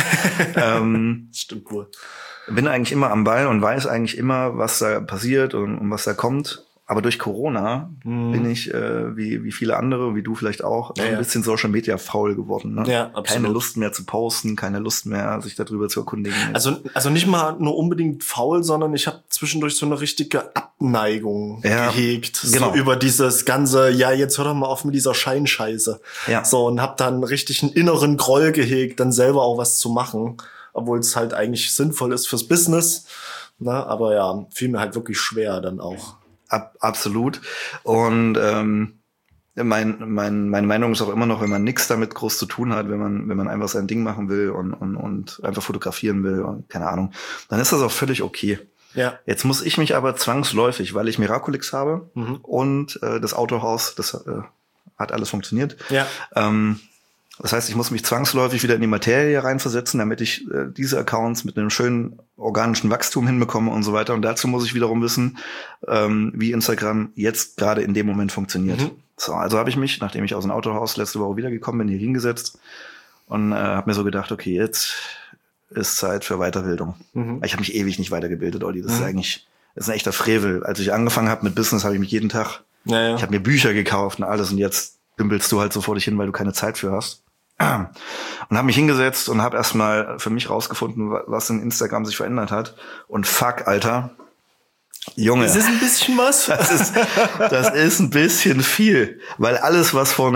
Das stimmt wohl.
Bin eigentlich immer am Ball und weiß eigentlich immer, was da passiert und was da kommt. Aber durch Corona bin ich, wie viele andere, wie du vielleicht auch, ein bisschen Social Media faul geworden. Ne?
Ja, absolut.
Keine Lust mehr zu posten, keine Lust mehr, sich darüber zu erkundigen.
Also nicht mal nur unbedingt faul, sondern ich habe zwischendurch so eine richtige Abneigung gehegt. Genau. So über dieses ganze, jetzt hör doch mal auf mit dieser Scheinscheiße. Ja. So, und habe dann richtig einen inneren Groll gehegt, dann selber auch was zu machen. Obwohl es halt eigentlich sinnvoll ist fürs Business. Ne? Aber fiel mir halt wirklich schwer dann auch.
Absolut. Und meine Meinung ist auch immer noch, wenn man nichts damit groß zu tun hat, wenn man einfach sein Ding machen will und einfach fotografieren will, und keine Ahnung, dann ist das auch völlig okay. Ja. Jetzt muss ich mich aber zwangsläufig, weil ich Miraculix habe und das Autohaus, das hat alles funktioniert. Ja. Das heißt, ich muss mich zwangsläufig wieder in die Materie reinversetzen, damit ich diese Accounts mit einem schönen organischen Wachstum hinbekomme und so weiter. Und dazu muss ich wiederum wissen, wie Instagram jetzt gerade in dem Moment funktioniert. So, also habe ich mich, nachdem ich aus dem Autohaus letzte Woche wiedergekommen bin, hier hingesetzt und habe mir so gedacht, okay, jetzt ist Zeit für Weiterbildung. Ich habe mich ewig nicht weitergebildet, Olli. Das ist ein echter Frevel. Als ich angefangen habe mit Business, habe ich mich jeden Tag, ich habe mir Bücher gekauft und alles, und jetzt dümpelst du halt so vor dich hin, weil du keine Zeit für hast. Und habe mich hingesetzt und habe erstmal für mich rausgefunden, was in Instagram sich verändert hat. Und fuck, Alter, Junge.
Das ist ein bisschen was.
Das ist ein bisschen viel. Weil alles, was vor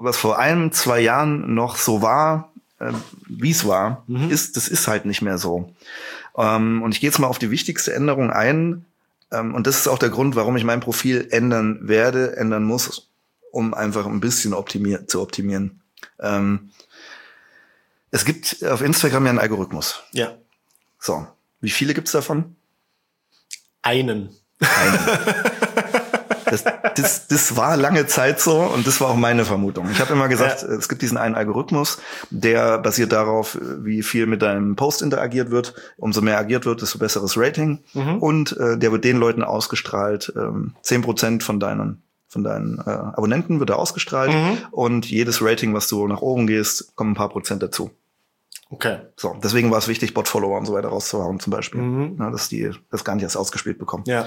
1-2 Jahren noch so war, wie es war, das ist halt nicht mehr so. Und ich gehe jetzt mal auf die wichtigste Änderung ein. Und das ist auch der Grund, warum ich mein Profil ändern muss, um einfach ein bisschen zu optimieren. Es gibt auf Instagram ja einen Algorithmus.
Ja.
So, wie viele gibt's davon?
Einen.
Das war lange Zeit so und das war auch meine Vermutung. Ich habe immer gesagt, es gibt diesen einen Algorithmus, der basiert darauf, wie viel mit deinem Post interagiert wird. Umso mehr agiert wird, desto besseres Rating. Und der wird den Leuten ausgestrahlt, 10% von deinen Abonnenten wird da ausgestrahlt und jedes Rating, was du nach oben gehst, kommen ein paar Prozent dazu.
Okay.
So, deswegen war es wichtig, Bot-Follower und so weiter rauszuhauen zum Beispiel, dass die das gar nicht erst ausgespielt bekommen.
Ja.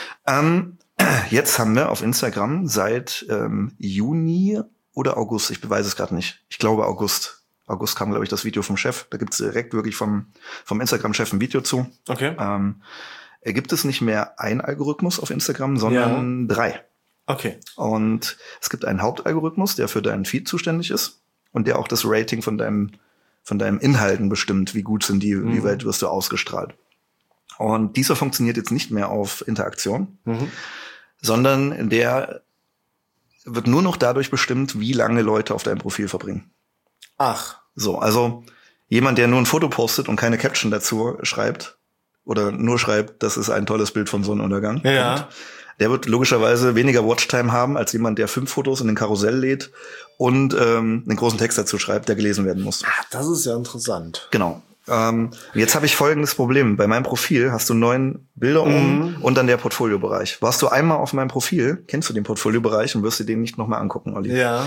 Jetzt haben wir auf Instagram seit Juni oder August, ich beweise es gerade nicht, ich glaube August kam, glaube ich, das Video vom Chef, da gibt's direkt wirklich vom Instagram-Chef ein Video zu.
Okay.
Gibt es nicht mehr ein Algorithmus auf Instagram, sondern 3.
Okay.
Und es gibt einen Hauptalgorithmus, der für deinen Feed zuständig ist und der auch das Rating von deinem Inhalten bestimmt, wie gut sind die, wie weit wirst du ausgestrahlt. Und dieser funktioniert jetzt nicht mehr auf Interaktion, sondern der wird nur noch dadurch bestimmt, wie lange Leute auf deinem Profil verbringen.
Ach.
So, also jemand, der nur ein Foto postet und keine Caption dazu schreibt oder nur schreibt, das ist ein tolles Bild von Sonnenuntergang.
Ja.
Der wird logischerweise weniger Watchtime haben als jemand, der 5 Fotos in den Karussell lädt und einen großen Text dazu schreibt, der gelesen werden muss.
Ach, das ist ja interessant.
Genau. Jetzt habe ich folgendes Problem. Bei meinem Profil hast du 9 Bilder oben und dann der Portfoliobereich. Warst du einmal auf meinem Profil, kennst du den Portfoliobereich und wirst dir den nicht nochmal angucken, Olli.
Ja.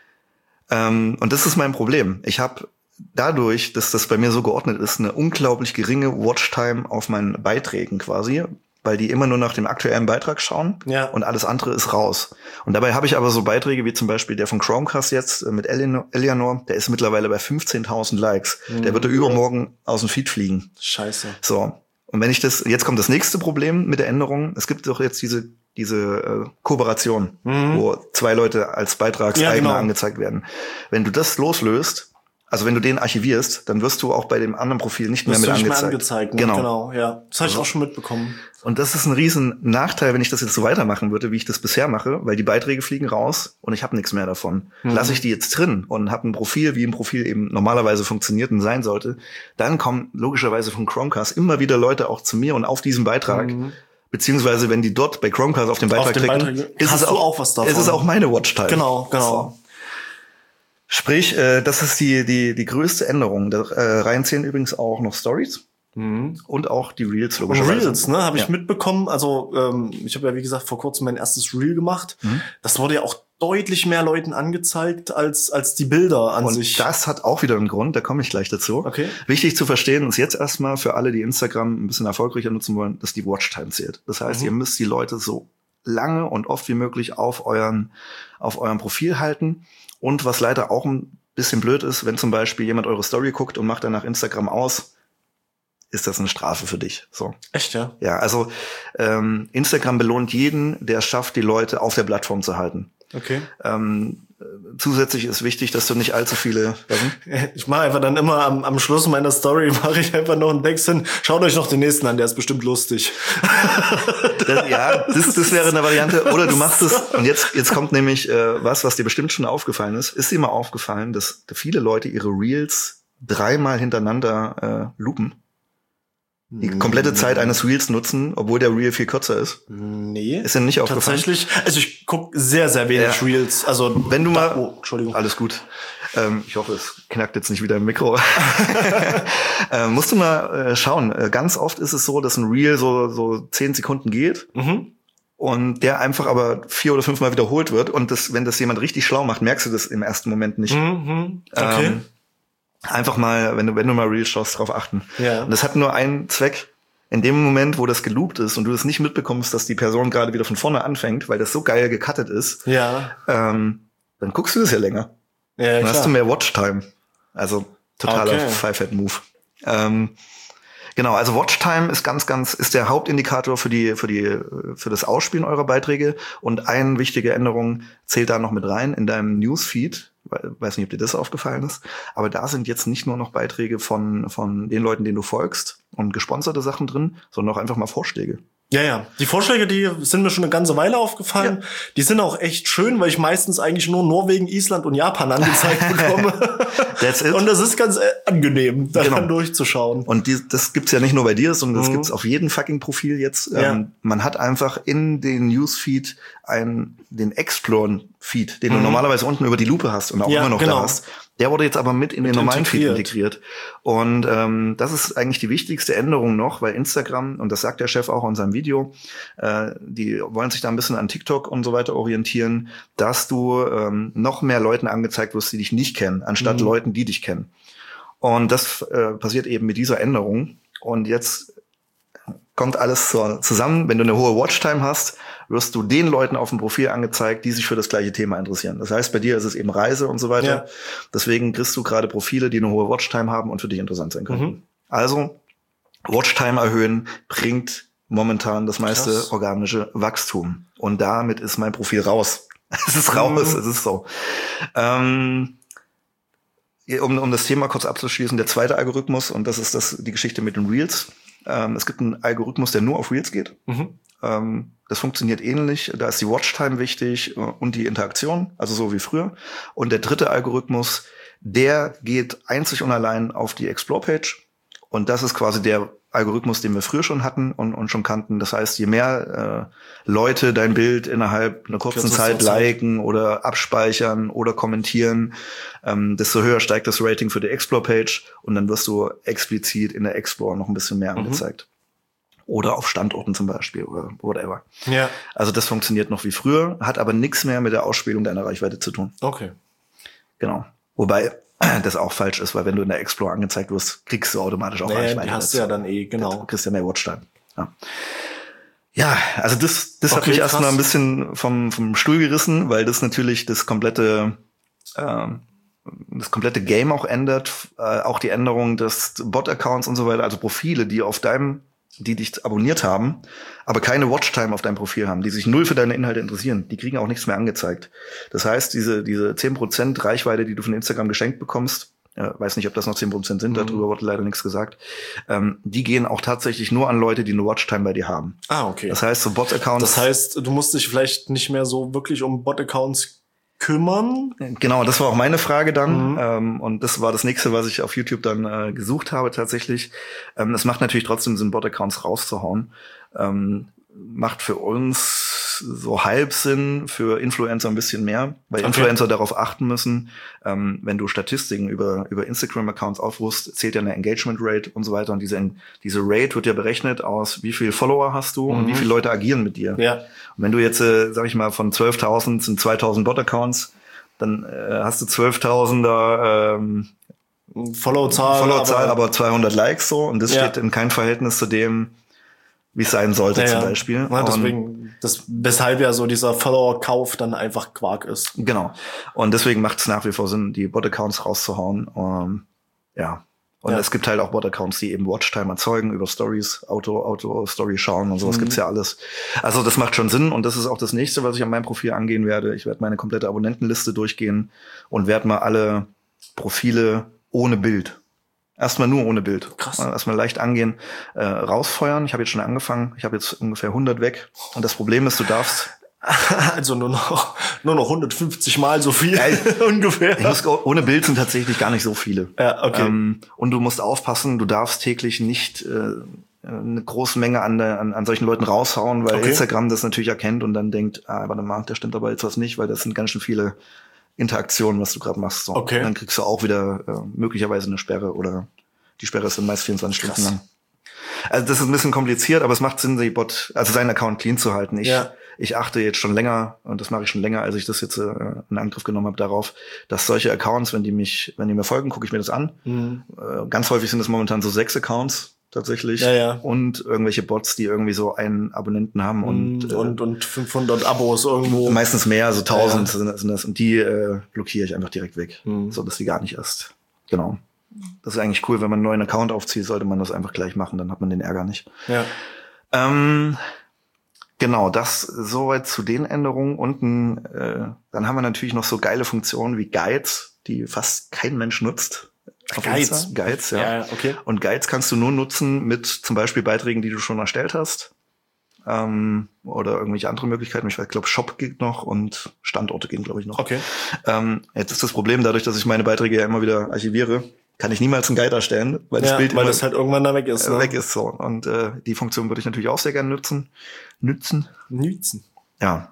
Und das ist mein Problem. Ich habe dadurch, dass das bei mir so geordnet ist, eine unglaublich geringe Watchtime auf meinen Beiträgen quasi, weil die immer nur nach dem aktuellen Beitrag schauen und alles andere ist raus. Und dabei habe ich aber so Beiträge wie zum Beispiel der von Chromecast jetzt mit Eleanor, der ist mittlerweile bei 15.000 Likes. Der wird übermorgen aus dem Feed fliegen.
Scheiße.
So. Und wenn ich jetzt kommt das nächste Problem mit der Änderung. Es gibt doch jetzt diese Kooperation, wo 2 Leute als Beitragseigner angezeigt werden. Wenn du das loslöst, also wenn du den archivierst, dann wirst du auch bei dem anderen Profil nicht mehr mit angezeigt.
Ne? Genau, ja. Das habe ich auch schon mitbekommen.
Und das ist ein riesen Nachteil, wenn ich das jetzt so weitermachen würde, wie ich das bisher mache, weil die Beiträge fliegen raus und ich habe nichts mehr davon. Lasse ich die jetzt drin und habe ein Profil, wie ein Profil eben normalerweise funktioniert und sein sollte, dann kommen logischerweise von Chromecast immer wieder Leute auch zu mir und auf diesen Beitrag, beziehungsweise wenn die dort bei Chromecast auf den Beitrag klicken, ist es auch was davon. Ist es auch meine Watchtime.
Genau. So.
Sprich, das ist die größte Änderung. Da reinzählen übrigens auch noch Stories und auch die Reels logischerweise.
Reels, ne, habe ich mitbekommen. Also ich habe ja, wie gesagt, vor kurzem mein erstes Reel gemacht. Das wurde ja auch deutlich mehr Leuten angezeigt als die Bilder an sich.
Und das hat auch wieder einen Grund, da komme ich gleich dazu.
Okay.
Wichtig zu verstehen ist jetzt erstmal für alle, die Instagram ein bisschen erfolgreicher nutzen wollen, dass die Watchtime zählt. Das heißt, ihr müsst die Leute so lange und oft wie möglich auf eurem Profil halten. Und was leider auch ein bisschen blöd ist, wenn zum Beispiel jemand eure Story guckt und macht dann nach Instagram aus, ist das eine Strafe für dich. So.
Echt, ja?
Ja, also Instagram belohnt jeden, der es schafft, die Leute auf der Plattform zu halten.
Okay.
Zusätzlich ist wichtig, dass du nicht allzu viele...
Ich mache einfach dann immer am Schluss meiner Story mache ich einfach noch einen Text hin. Schaut euch noch den nächsten an, der ist bestimmt lustig.
Das wäre eine Variante. Oder du machst es, und jetzt kommt nämlich was dir bestimmt schon aufgefallen ist. Ist dir mal aufgefallen, dass viele Leute ihre Reels 3-mal hintereinander loopen? Die komplette Zeit eines Reels nutzen, obwohl der Reel viel kürzer ist?
Nee.
Ist dir nicht aufgefallen?
Tatsächlich, also ich gucke sehr, sehr wenig Reels. Also
wenn du mal...
Entschuldigung.
Alles gut. Ich hoffe, es knackt jetzt nicht wieder im Mikro. Musst du mal schauen. Ganz oft ist es so, dass ein Reel so 10 Sekunden geht und der einfach aber 4 oder 5 Mal wiederholt wird. Und wenn das jemand richtig schlau macht, merkst du das im ersten Moment nicht.
Okay.
Einfach mal, wenn du mal Reels schaust, drauf achten.
Ja.
Und das hat nur einen Zweck. In dem Moment, wo das geloopt ist und du das nicht mitbekommst, dass die Person gerade wieder von vorne anfängt, weil das so geil gecuttet ist, dann guckst du das ja länger.
Ja,
dann hast du mehr Watchtime. Also totaler Five-Head-Move. Genau, also Watchtime ist der Hauptindikator für das Ausspielen eurer Beiträge. Und eine wichtige Änderung zählt da noch mit rein in deinem Newsfeed. Weiß nicht, ob dir das aufgefallen ist. Aber da sind jetzt nicht nur noch Beiträge von den Leuten, denen du folgst und gesponserte Sachen drin, sondern auch einfach mal Vorschläge.
Ja. Die Vorschläge, die sind mir schon eine ganze Weile aufgefallen. Ja. Die sind auch echt schön, weil ich meistens eigentlich nur Norwegen, Island und Japan angezeigt bekomme.
That's it.
Und das ist ganz angenehm, da dann durchzuschauen.
Und das gibt's ja nicht nur bei dir, sondern das gibt's auf jedem fucking Profil jetzt. Ja. Man hat einfach in den Newsfeed den Explore-Feed, den du normalerweise unten über die Lupe hast und auch immer noch da hast. Der wurde jetzt aber mit in den normalen Feed integriert. Und das ist eigentlich die wichtigste Änderung noch, weil Instagram, und das sagt der Chef auch in seinem Video, die wollen sich da ein bisschen an TikTok und so weiter orientieren, dass du noch mehr Leuten angezeigt wirst, die dich nicht kennen, anstatt Leuten, die dich kennen. Und das passiert eben mit dieser Änderung. Und jetzt kommt alles zusammen. Wenn du eine hohe Watchtime hast, wirst du den Leuten auf dem Profil angezeigt, die sich für das gleiche Thema interessieren. Das heißt, bei dir ist es eben Reise und so weiter. Ja. Deswegen kriegst du gerade Profile, die eine hohe Watchtime haben und für dich interessant sein können. Also, Watchtime erhöhen bringt momentan das meiste organische Wachstum. Und damit ist mein Profil raus. Es ist raus, es ist so. Um das Thema kurz abzuschließen, der zweite Algorithmus, und das ist die Geschichte mit den Reels. Es gibt einen Algorithmus, der nur auf Reels geht. Das funktioniert ähnlich. Da ist die Watchtime wichtig und die Interaktion, also so wie früher. Und der dritte Algorithmus, der geht einzig und allein auf die Explore-Page. Und das ist quasi der Algorithmus, den wir früher schon hatten und schon kannten. Das heißt, je mehr Leute dein Bild innerhalb einer kurzen Zeit liken oder abspeichern oder kommentieren, desto höher steigt das Rating für die Explore-Page und dann wirst du explizit in der Explore noch ein bisschen mehr angezeigt. Oder auf Standorten zum Beispiel oder whatever. Ja. Also das funktioniert noch wie früher, hat aber nichts mehr mit der Ausspielung deiner Reichweite zu tun.
Okay.
Genau. Wobei das auch falsch ist, weil wenn du in der Explore angezeigt wirst, kriegst du automatisch auch
Reichweite. Die hast du ja dann genau.
Du kriegst ja mehr Watchtime. Ja, also das hat mich erstmal ein bisschen vom Stuhl gerissen, weil das natürlich das komplette Game auch ändert. Auch die Änderung des Bot-Accounts und so weiter, also Profile, die dich abonniert haben, aber keine Watchtime auf deinem Profil haben, die sich null für deine Inhalte interessieren, die kriegen auch nichts mehr angezeigt. Das heißt, diese 10% Reichweite, die du von Instagram geschenkt bekommst, weiß nicht, ob das noch 10% sind, darüber wurde leider nichts gesagt, die gehen auch tatsächlich nur an Leute, die eine Watchtime bei dir haben.
Ah, okay.
Das heißt, so Bot-Accounts...
Das heißt, du musst dich vielleicht nicht mehr so wirklich um Bot-Accounts kümmern?
Genau, das war auch meine Frage dann. Und das war das nächste, was ich auf YouTube dann gesucht habe tatsächlich. Es macht natürlich trotzdem Sinn, Bot-Accounts rauszuhauen. Macht für uns so halb Sinn, für Influencer ein bisschen mehr, weil Influencer darauf achten müssen, wenn du Statistiken über Instagram-Accounts aufrufst, zählt ja eine Engagement Rate und so weiter. Und diese Rate wird ja berechnet aus, wie viele Follower hast du und wie viele Leute agieren mit dir. Ja. Und wenn du jetzt, sag ich mal, von 12.000 sind 2.000 Bot-Accounts, dann hast du 12.000er
Follow-Zahl,
aber 200 Likes so. Und das steht in keinem Verhältnis zu dem, wie es sein sollte zum Beispiel.
Ja, deswegen, weshalb ja so dieser Follower-Kauf dann einfach Quark ist.
Genau. Und deswegen macht es nach wie vor Sinn, die Bot-Accounts rauszuhauen. Und es gibt halt auch Bot-Accounts, die eben Watchtime erzeugen über Stories, Auto-Story schauen und sowas gibt's ja alles. Also das macht schon Sinn und das ist auch das nächste, was ich an meinem Profil angehen werde. Ich werde meine komplette Abonnentenliste durchgehen und werde mal alle Profile ohne Bild, erstmal nur ohne Bild.
Krass.
Erstmal leicht angehen, rausfeuern. Ich habe jetzt schon angefangen. Ich habe jetzt ungefähr 100 weg. Und das Problem ist, du darfst...
Also nur noch 150 Mal so viel ungefähr.
Ohne Bild sind tatsächlich gar nicht so viele.
Ja, okay.
Und du musst aufpassen, du darfst täglich nicht eine große Menge an solchen Leuten raushauen, weil Instagram das natürlich erkennt und dann denkt, warte mal, da stimmt aber jetzt was nicht, weil das sind ganz schön viele Interaktionen, was du gerade machst. So.
Okay.
Und dann kriegst du auch wieder möglicherweise eine Sperre oder die Sperre ist dann meist 24 Stunden lang. Also das ist ein bisschen kompliziert, aber es macht Sinn, seinen Account clean zu halten. Ich achte jetzt schon länger, und das mache ich schon länger, als ich das jetzt in Angriff genommen habe, darauf, dass solche Accounts, wenn die mir folgen, gucke ich mir das an. Ganz häufig sind es momentan so 6 Accounts tatsächlich und irgendwelche Bots, die irgendwie so einen Abonnenten haben
und 500 Abos irgendwo.
Meistens mehr, so 1000 sind das und die blockiere ich einfach direkt weg, so dass die gar nicht erst. Genau. Das ist eigentlich cool, wenn man einen neuen Account aufzieht, sollte man das einfach gleich machen, dann hat man den Ärger nicht.
Ja.
Genau, das soweit zu den Änderungen. Unten, dann haben wir natürlich noch so geile Funktionen wie Guides, die fast kein Mensch nutzt. Guides, ja.
Okay.
Und Guides kannst du nur nutzen mit zum Beispiel Beiträgen, die du schon erstellt hast. oder irgendwelche andere Möglichkeiten. Ich glaube, Shop geht noch und Standorte gehen, glaube ich, noch.
Okay.
Jetzt ist das Problem, dadurch, dass ich meine Beiträge ja immer wieder archiviere, kann ich niemals einen Guide erstellen, weil das Bild
weil das halt irgendwann da weg ist.
Weg ist so. Und die Funktion würde ich natürlich auch sehr gerne nützen. Ja.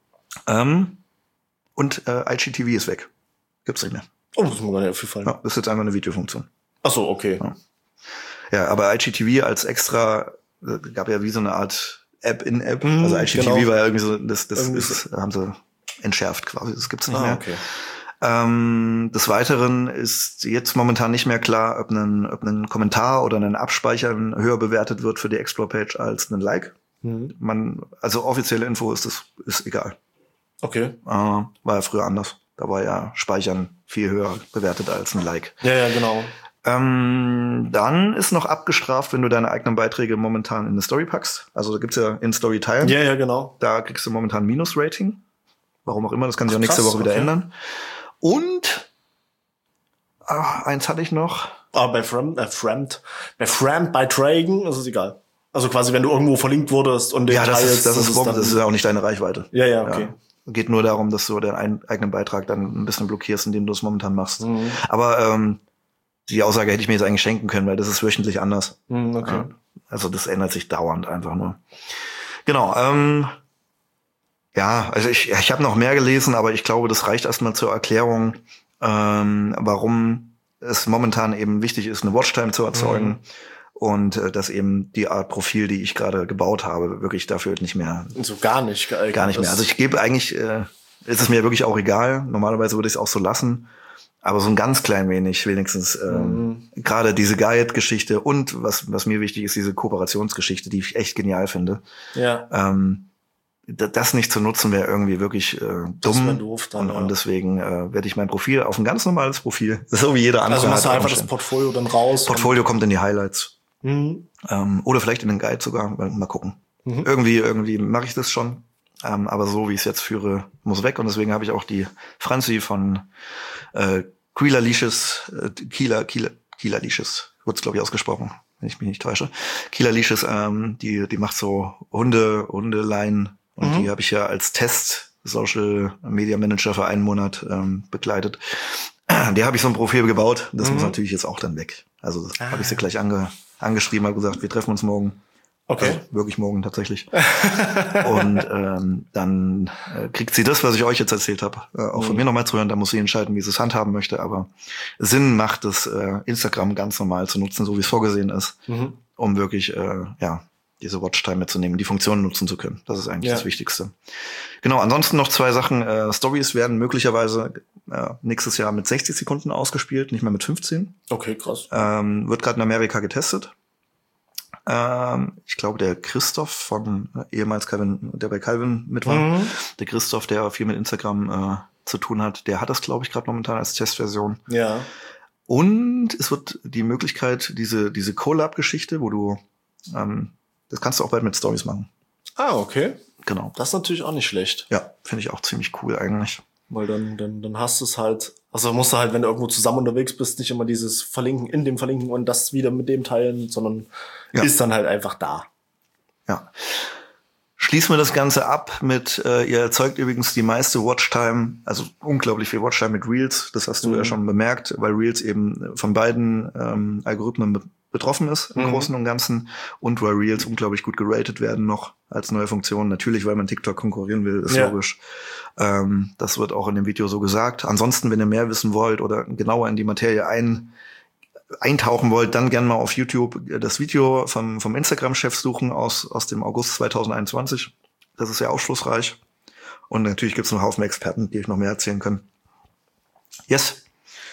Und IGTV ist weg. Gibt's nicht mehr.
Oh, das ist mir gar nicht aufgefallen.
Ja, das ist jetzt einfach eine Videofunktion.
Ach so, okay.
Ja, aber IGTV als extra, gab ja wie so eine Art App in App. Also IGTV war ja irgendwie so, das haben sie entschärft quasi. Das gibt's nicht mehr.
Okay.
Des Weiteren ist jetzt momentan nicht mehr klar, ob ein Kommentar oder ein Abspeichern höher bewertet wird für die Explore-Page als ein Like. Also offizielle Info ist egal.
Okay.
War ja früher anders. Da war ja Speichern viel höher bewertet als ein Like.
Ja, genau.
Dann ist noch abgestraft, wenn du deine eigenen Beiträge momentan in eine Story packst. Also da gibt's ja in Story teilen.
Ja, genau.
Da kriegst du momentan Minus-Rating. Warum auch immer, das kann sich auch nächste Woche wieder ändern. Und eins hatte ich noch.
Bei Beiträgen ist es egal. Also quasi, wenn du irgendwo verlinkt wurdest und den
teilst, das ist ja auch nicht deine Reichweite.
Ja, okay.
Geht nur darum, dass du deinen eigenen Beitrag dann ein bisschen blockierst, indem du es momentan machst. Aber die Aussage hätte ich mir jetzt eigentlich schenken können, weil das ist wöchentlich anders.
Okay.
Also das ändert sich dauernd einfach nur. Genau. Also ich habe noch mehr gelesen, aber ich glaube, das reicht erstmal zur Erklärung, warum es momentan eben wichtig ist, eine Watchtime zu erzeugen. Und dass eben die Art Profil, die ich gerade gebaut habe, wirklich dafür nicht mehr.
So gar nicht geeignet.
Gar nicht mehr. Also ich gebe eigentlich, ist es mir wirklich auch egal. Normalerweise würde ich es auch so lassen. Aber so ein ganz klein wenig wenigstens, gerade diese Guide-Geschichte und was mir wichtig ist, diese Kooperationsgeschichte, die ich echt genial finde.
Ja.
Das nicht zu nutzen wäre irgendwie wirklich dumm.
Das wär doof dann,
und deswegen werde ich mein Profil auf ein ganz normales Profil, so wie jeder andere.
Also machst du einfach das Portfolio dann raus.
Portfolio kommt in die Highlights. Oder vielleicht in den Guide sogar, mal gucken. Irgendwie mache ich das schon. Aber so wie ich es jetzt führe, muss weg. Und deswegen habe ich auch die Franzi von Kieler Leashes, wird's glaube ich ausgesprochen, wenn ich mich nicht täusche. Kieler Leashes, die macht so Hundeleien. Und die habe ich ja als Test Social Media Manager für einen Monat begleitet. Der habe ich so ein Profil gebaut. Das muss natürlich jetzt auch dann weg. Also habe ich sie gleich angeschrieben, habe gesagt, wir treffen uns morgen.
Okay.
Also wirklich morgen tatsächlich. Und dann kriegt sie das, was ich euch jetzt erzählt habe, auch von mir nochmal zu hören. Da muss sie entscheiden, wie sie es handhaben möchte. Aber Sinn macht es, Instagram ganz normal zu nutzen, so wie es vorgesehen ist, um wirklich diese Watchtime mitzunehmen, die Funktionen nutzen zu können. Das ist eigentlich das Wichtigste. Genau, ansonsten noch 2 Sachen. Stories werden möglicherweise nächstes Jahr mit 60 Sekunden ausgespielt, nicht mehr mit 15.
Okay, krass.
Wird gerade in Amerika getestet. Ich glaube, der Christoph von ehemals Calvin, der bei Calvin mit war, der Christoph, der viel mit Instagram zu tun hat, der hat das, glaube ich, gerade momentan als Testversion.
Ja.
Und es wird die Möglichkeit, diese Collab-Geschichte, wo du, das kannst du auch bald mit Stories machen.
Ah, okay.
Genau.
Das ist natürlich auch nicht schlecht.
Ja, finde ich auch ziemlich cool eigentlich.
Weil dann hast du es halt, also musst du halt, wenn du irgendwo zusammen unterwegs bist, nicht immer dieses Verlinken in dem Verlinken und das wieder mit dem teilen, sondern ist dann halt einfach da.
Ja. Schließen wir das Ganze ab mit, ihr erzeugt übrigens die meiste Watchtime, also unglaublich viel Watchtime mit Reels. Das hast du ja schon bemerkt, weil Reels eben von beiden Algorithmen betroffen ist im Großen und Ganzen und weil Reels unglaublich gut geratet werden noch als neue Funktion. Natürlich, weil man TikTok konkurrieren will, ist logisch. Das wird auch in dem Video so gesagt. Ansonsten, wenn ihr mehr wissen wollt oder genauer in die Materie eintauchen wollt, dann gerne mal auf YouTube das Video vom Instagram-Chef suchen aus dem August 2021. Das ist sehr aufschlussreich. Und natürlich gibt's noch einen Haufen Experten, die euch noch mehr erzählen können. Yes.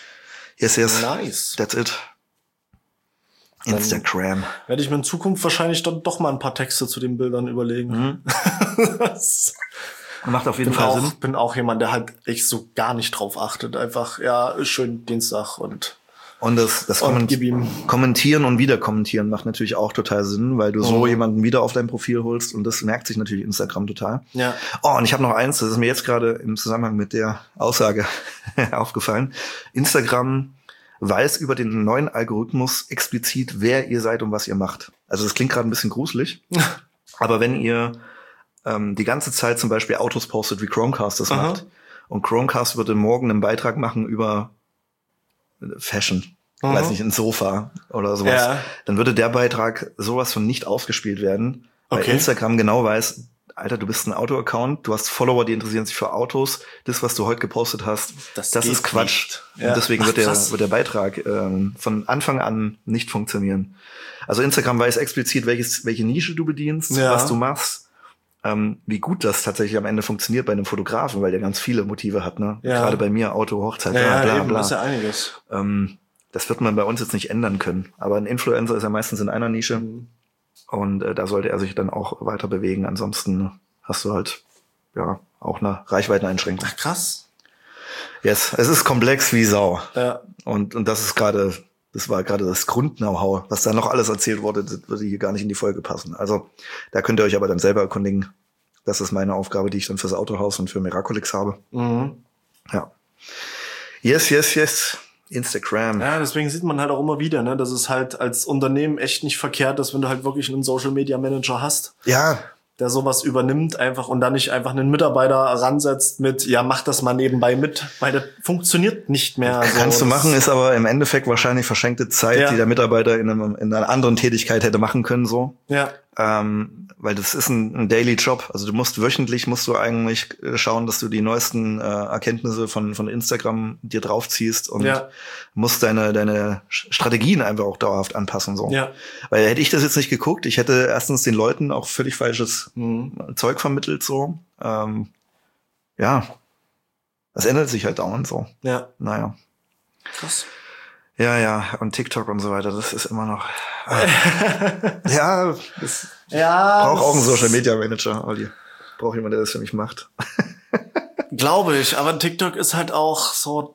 Nice.
That's it. Instagram.
Werde ich mir in Zukunft wahrscheinlich dann doch mal ein paar Texte zu den Bildern überlegen.
Macht auf jeden Fall Sinn.
Bin auch jemand, der halt echt so gar nicht drauf achtet. Einfach, schön Dienstag und
das Kommentieren und wieder kommentieren macht natürlich auch total Sinn, weil du so jemanden wieder auf dein Profil holst und das merkt sich natürlich Instagram total.
Ja.
Oh, und ich habe noch eins, das ist mir jetzt gerade im Zusammenhang mit der Aussage aufgefallen. Instagram weiß über den neuen Algorithmus explizit, wer ihr seid und was ihr macht. Also das klingt gerade ein bisschen gruselig. Aber wenn ihr die ganze Zeit zum Beispiel Autos postet, wie Chromecast das macht, und Chromecast würde morgen einen Beitrag machen über Fashion, weiß nicht, ein Sofa oder sowas, dann würde der Beitrag sowas von nicht ausgespielt werden, weil Instagram genau weiß, Alter, du bist ein Auto-Account, du hast Follower, die interessieren sich für Autos. Das, was du heute gepostet hast, das ist Quatsch. Ja. Und deswegen wird der Beitrag von Anfang an nicht funktionieren. Also Instagram weiß explizit, welche Nische du bedienst, was du machst. Wie gut das tatsächlich am Ende funktioniert bei einem Fotografen, weil der ganz viele Motive hat, ne? Ja. Gerade bei mir, Auto, Hochzeit, bla.
Das ist ja einiges.
Das wird man bei uns jetzt nicht ändern können. Aber ein Influencer ist ja meistens in einer Nische. Und da sollte er sich dann auch weiter bewegen. Ansonsten hast du halt auch eine Reichweiteneinschränkung.
Ach, krass.
Yes, es ist komplex wie Sau. Ja. Und das war gerade das Grund-Know-how. Was da noch alles erzählt wurde, das würde hier gar nicht in die Folge passen. Also da könnt ihr euch aber dann selber erkundigen. Das ist meine Aufgabe, die ich dann fürs Autohaus und für Miraculix habe. Ja. Yes. Instagram.
Ja, deswegen sieht man halt auch immer wieder, ne, dass es halt als Unternehmen echt nicht verkehrt ist, wenn du halt wirklich einen Social Media Manager hast.
Ja.
Der sowas übernimmt einfach und dann nicht einfach einen Mitarbeiter ransetzt mit, mach das mal nebenbei mit, weil das funktioniert nicht mehr.
Kannst du machen, ist aber im Endeffekt wahrscheinlich verschenkte Zeit, die der Mitarbeiter in einer anderen Tätigkeit hätte machen können, so. Ja. Weil das ist ein Daily Job. Also wöchentlich musst du eigentlich schauen, dass du die neuesten Erkenntnisse von Instagram dir draufziehst und musst deine Strategien einfach auch dauerhaft anpassen, so. Ja. Weil hätte ich das jetzt nicht geguckt, ich hätte erstens den Leuten auch völlig falsches Zeug vermittelt, so. Das ändert sich halt dauernd so. Ja. Naja. Krass. Ja, und TikTok und so weiter, das ist immer noch. Braucht auch einen Social Media Manager, Olli. Braucht jemand, der das für mich macht.
Glaube ich, aber TikTok ist halt auch so.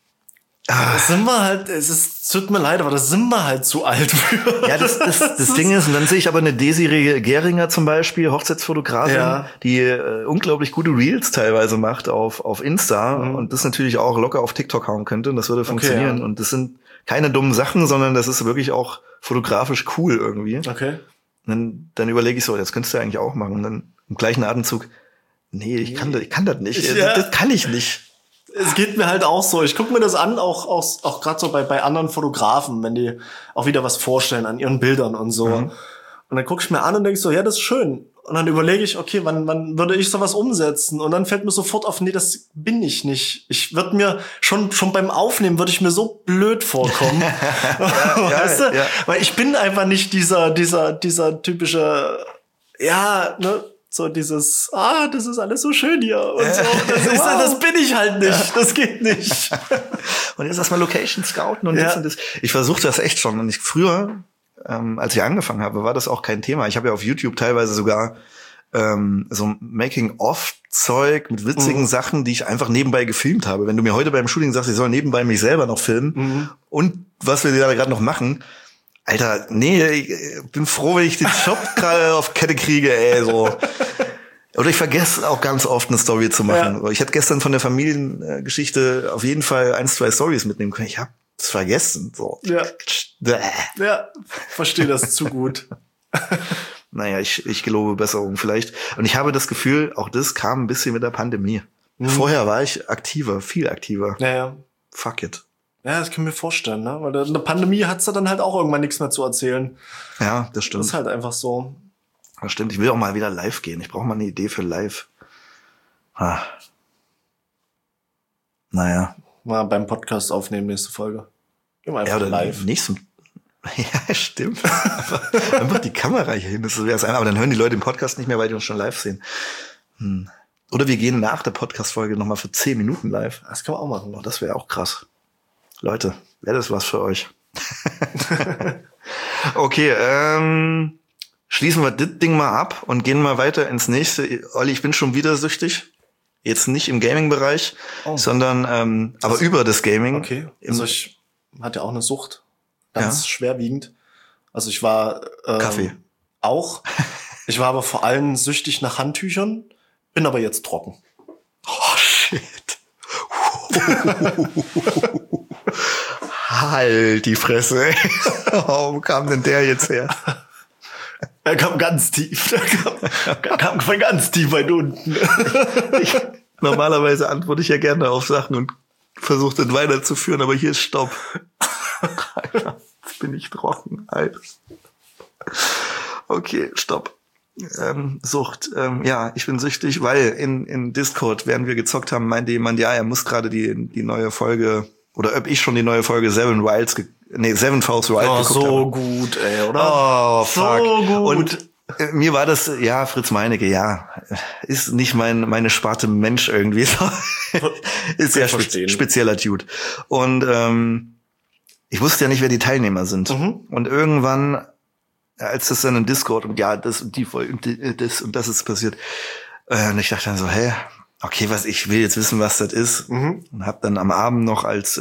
Tut mir leid, aber das sind wir halt zu alt für.
Ja, das Ding ist, und dann sehe ich aber eine Desiree Geringer zum Beispiel, Hochzeitsfotografin, die unglaublich gute Reels teilweise macht auf Insta und das natürlich auch locker auf TikTok hauen könnte und das würde funktionieren. Und das sind keine dummen Sachen, sondern das ist wirklich auch fotografisch cool irgendwie. Okay. Und dann überlege ich so, das könntest du eigentlich auch machen. Und dann im gleichen Atemzug, ich kann das nicht. Das kann ich nicht.
Es geht mir halt auch so. Ich gucke mir das an, auch gerade so bei anderen Fotografen, wenn die auch wieder was vorstellen an ihren Bildern und so. Und dann gucke ich mir an und denke so, ja, das ist schön. Und dann überlege ich, okay, wann würde ich sowas umsetzen? Und dann fällt mir sofort auf, nee, das bin ich nicht. Ich würde mir schon beim Aufnehmen würde ich mir so blöd vorkommen. Weißt du? Ja. Weil ich bin einfach nicht dieser typische, so dieses, das ist alles so schön hier und so. Das bin ich halt nicht. Das geht nicht.
Und jetzt erstmal Location scouten und das und das. Ich versuche das echt schon. Und früher, als ich angefangen habe, war das auch kein Thema. Ich habe ja auf YouTube teilweise sogar so Making-of-Zeug mit witzigen Sachen, die ich einfach nebenbei gefilmt habe. Wenn du mir heute beim Shooting sagst, ich soll nebenbei mich selber noch filmen und was wir da gerade noch machen, Alter, nee, ich bin froh, wenn ich den Job gerade auf Kette kriege, ey, so. Oder ich vergesse auch ganz oft eine Story zu machen. Ja. Ich hätte gestern von der Familiengeschichte auf jeden Fall 1, 2 Stories mitnehmen können. Ich habe es vergessen, so.
Ja, verstehe das zu gut.
Naja, ich gelobe Besserung vielleicht. Und ich habe das Gefühl, auch das kam ein bisschen mit der Pandemie. Vorher war ich aktiver, viel aktiver.
Ja.
Fuck it.
Ja, das kann ich mir vorstellen, ne? Weil in der Pandemie hat's da dann halt auch irgendwann nichts mehr zu erzählen.
Ja, das stimmt.
Das ist halt einfach so.
Das stimmt. Ich will auch mal wieder live gehen. Ich brauche mal eine Idee für live. Naja.
Mal beim Podcast aufnehmen, nächste Folge. Gehen wir einfach live.
Ja, stimmt. Einfach die Kamera hier hin. Das wäre es aber dann hören die Leute den Podcast nicht mehr, weil die uns schon live sehen. Oder wir gehen nach der Podcast-Folge nochmal für 10 Minuten live.
Das kann man auch machen.
Oh, das wäre auch krass. Leute, wäre das was für euch? Okay, schließen wir das Ding mal ab und gehen mal weiter ins nächste. Olli, ich bin schon wieder süchtig. Jetzt nicht im Gaming-Bereich, sondern aber über das Gaming.
Okay, also ich hatte ja auch eine Sucht. Ganz schwerwiegend. Also ich war
Kaffee.
Auch. Ich war aber vor allem süchtig nach Handtüchern, bin aber jetzt trocken.
Oh, shit. Halt die Fresse. Warum kam denn der jetzt her?
Er kam ganz tief. Er kam von ganz tief weit unten.
Normalerweise antworte ich ja gerne auf Sachen und versuche dann weiterzuführen, aber hier ist Stopp. Alter, jetzt bin ich trocken, Alter. Okay, Stopp. Sucht. Ja, ich bin süchtig, weil in Discord, während wir gezockt haben, meinte jemand, ja, er muss gerade die neue Folge, oder ob ich schon die neue Folge Seven Fouls Wild geguckt
so
habe.
Gut, ey, oder?
Oh, fuck.
So gut.
Und mir war das, ja, Fritz Meinecke, ja, ist nicht meine Sparte Mensch irgendwie. Ist ja spezieller Dude. Und ich wusste ja nicht, wer die Teilnehmer sind. Und irgendwann, als das dann im Discord und ja, das und die Folge und das ist passiert, und ich dachte dann so, okay, ich will jetzt wissen, was das ist. Und hab dann am Abend noch, als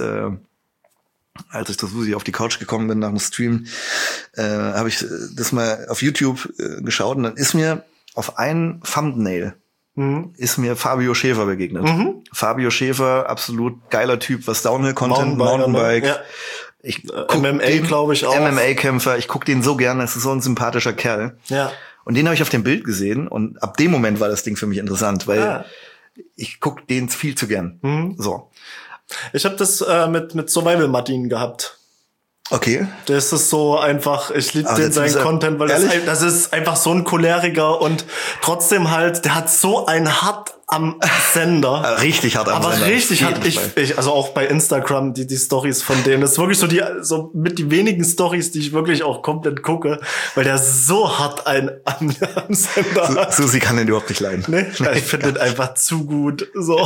ich zu Susi auf die Couch gekommen bin nach dem Stream, habe ich das mal auf YouTube geschaut und dann ist mir auf ein Thumbnail ist mir Fabio Schäfer begegnet. Fabio Schäfer, absolut geiler Typ, was Downhill-Content, Mountainbike.
Ja. MMA, glaube ich, auch.
MMA-Kämpfer, ich guck den so gerne, das ist so ein sympathischer Kerl.
Ja.
Und den habe ich auf dem Bild gesehen und ab dem Moment war das Ding für mich interessant, weil ich guck den viel zu gern. So.
Ich habe das mit Survival Martin gehabt.
Okay.
Das ist so einfach, ich liebe den seinen Content, weil das ist einfach so ein Choleriker und trotzdem halt, der hat so ein Hart am Sender.
Richtig hart am Sender.
Aber richtig hart. Ich, also auch bei Instagram, die Stories von dem, das ist wirklich so mit die wenigen Stories, die ich wirklich auch komplett gucke, weil der so hart am Sender hat.
Susi kann den überhaupt nicht leiden.
Nee? Ich finde den einfach zu gut. So.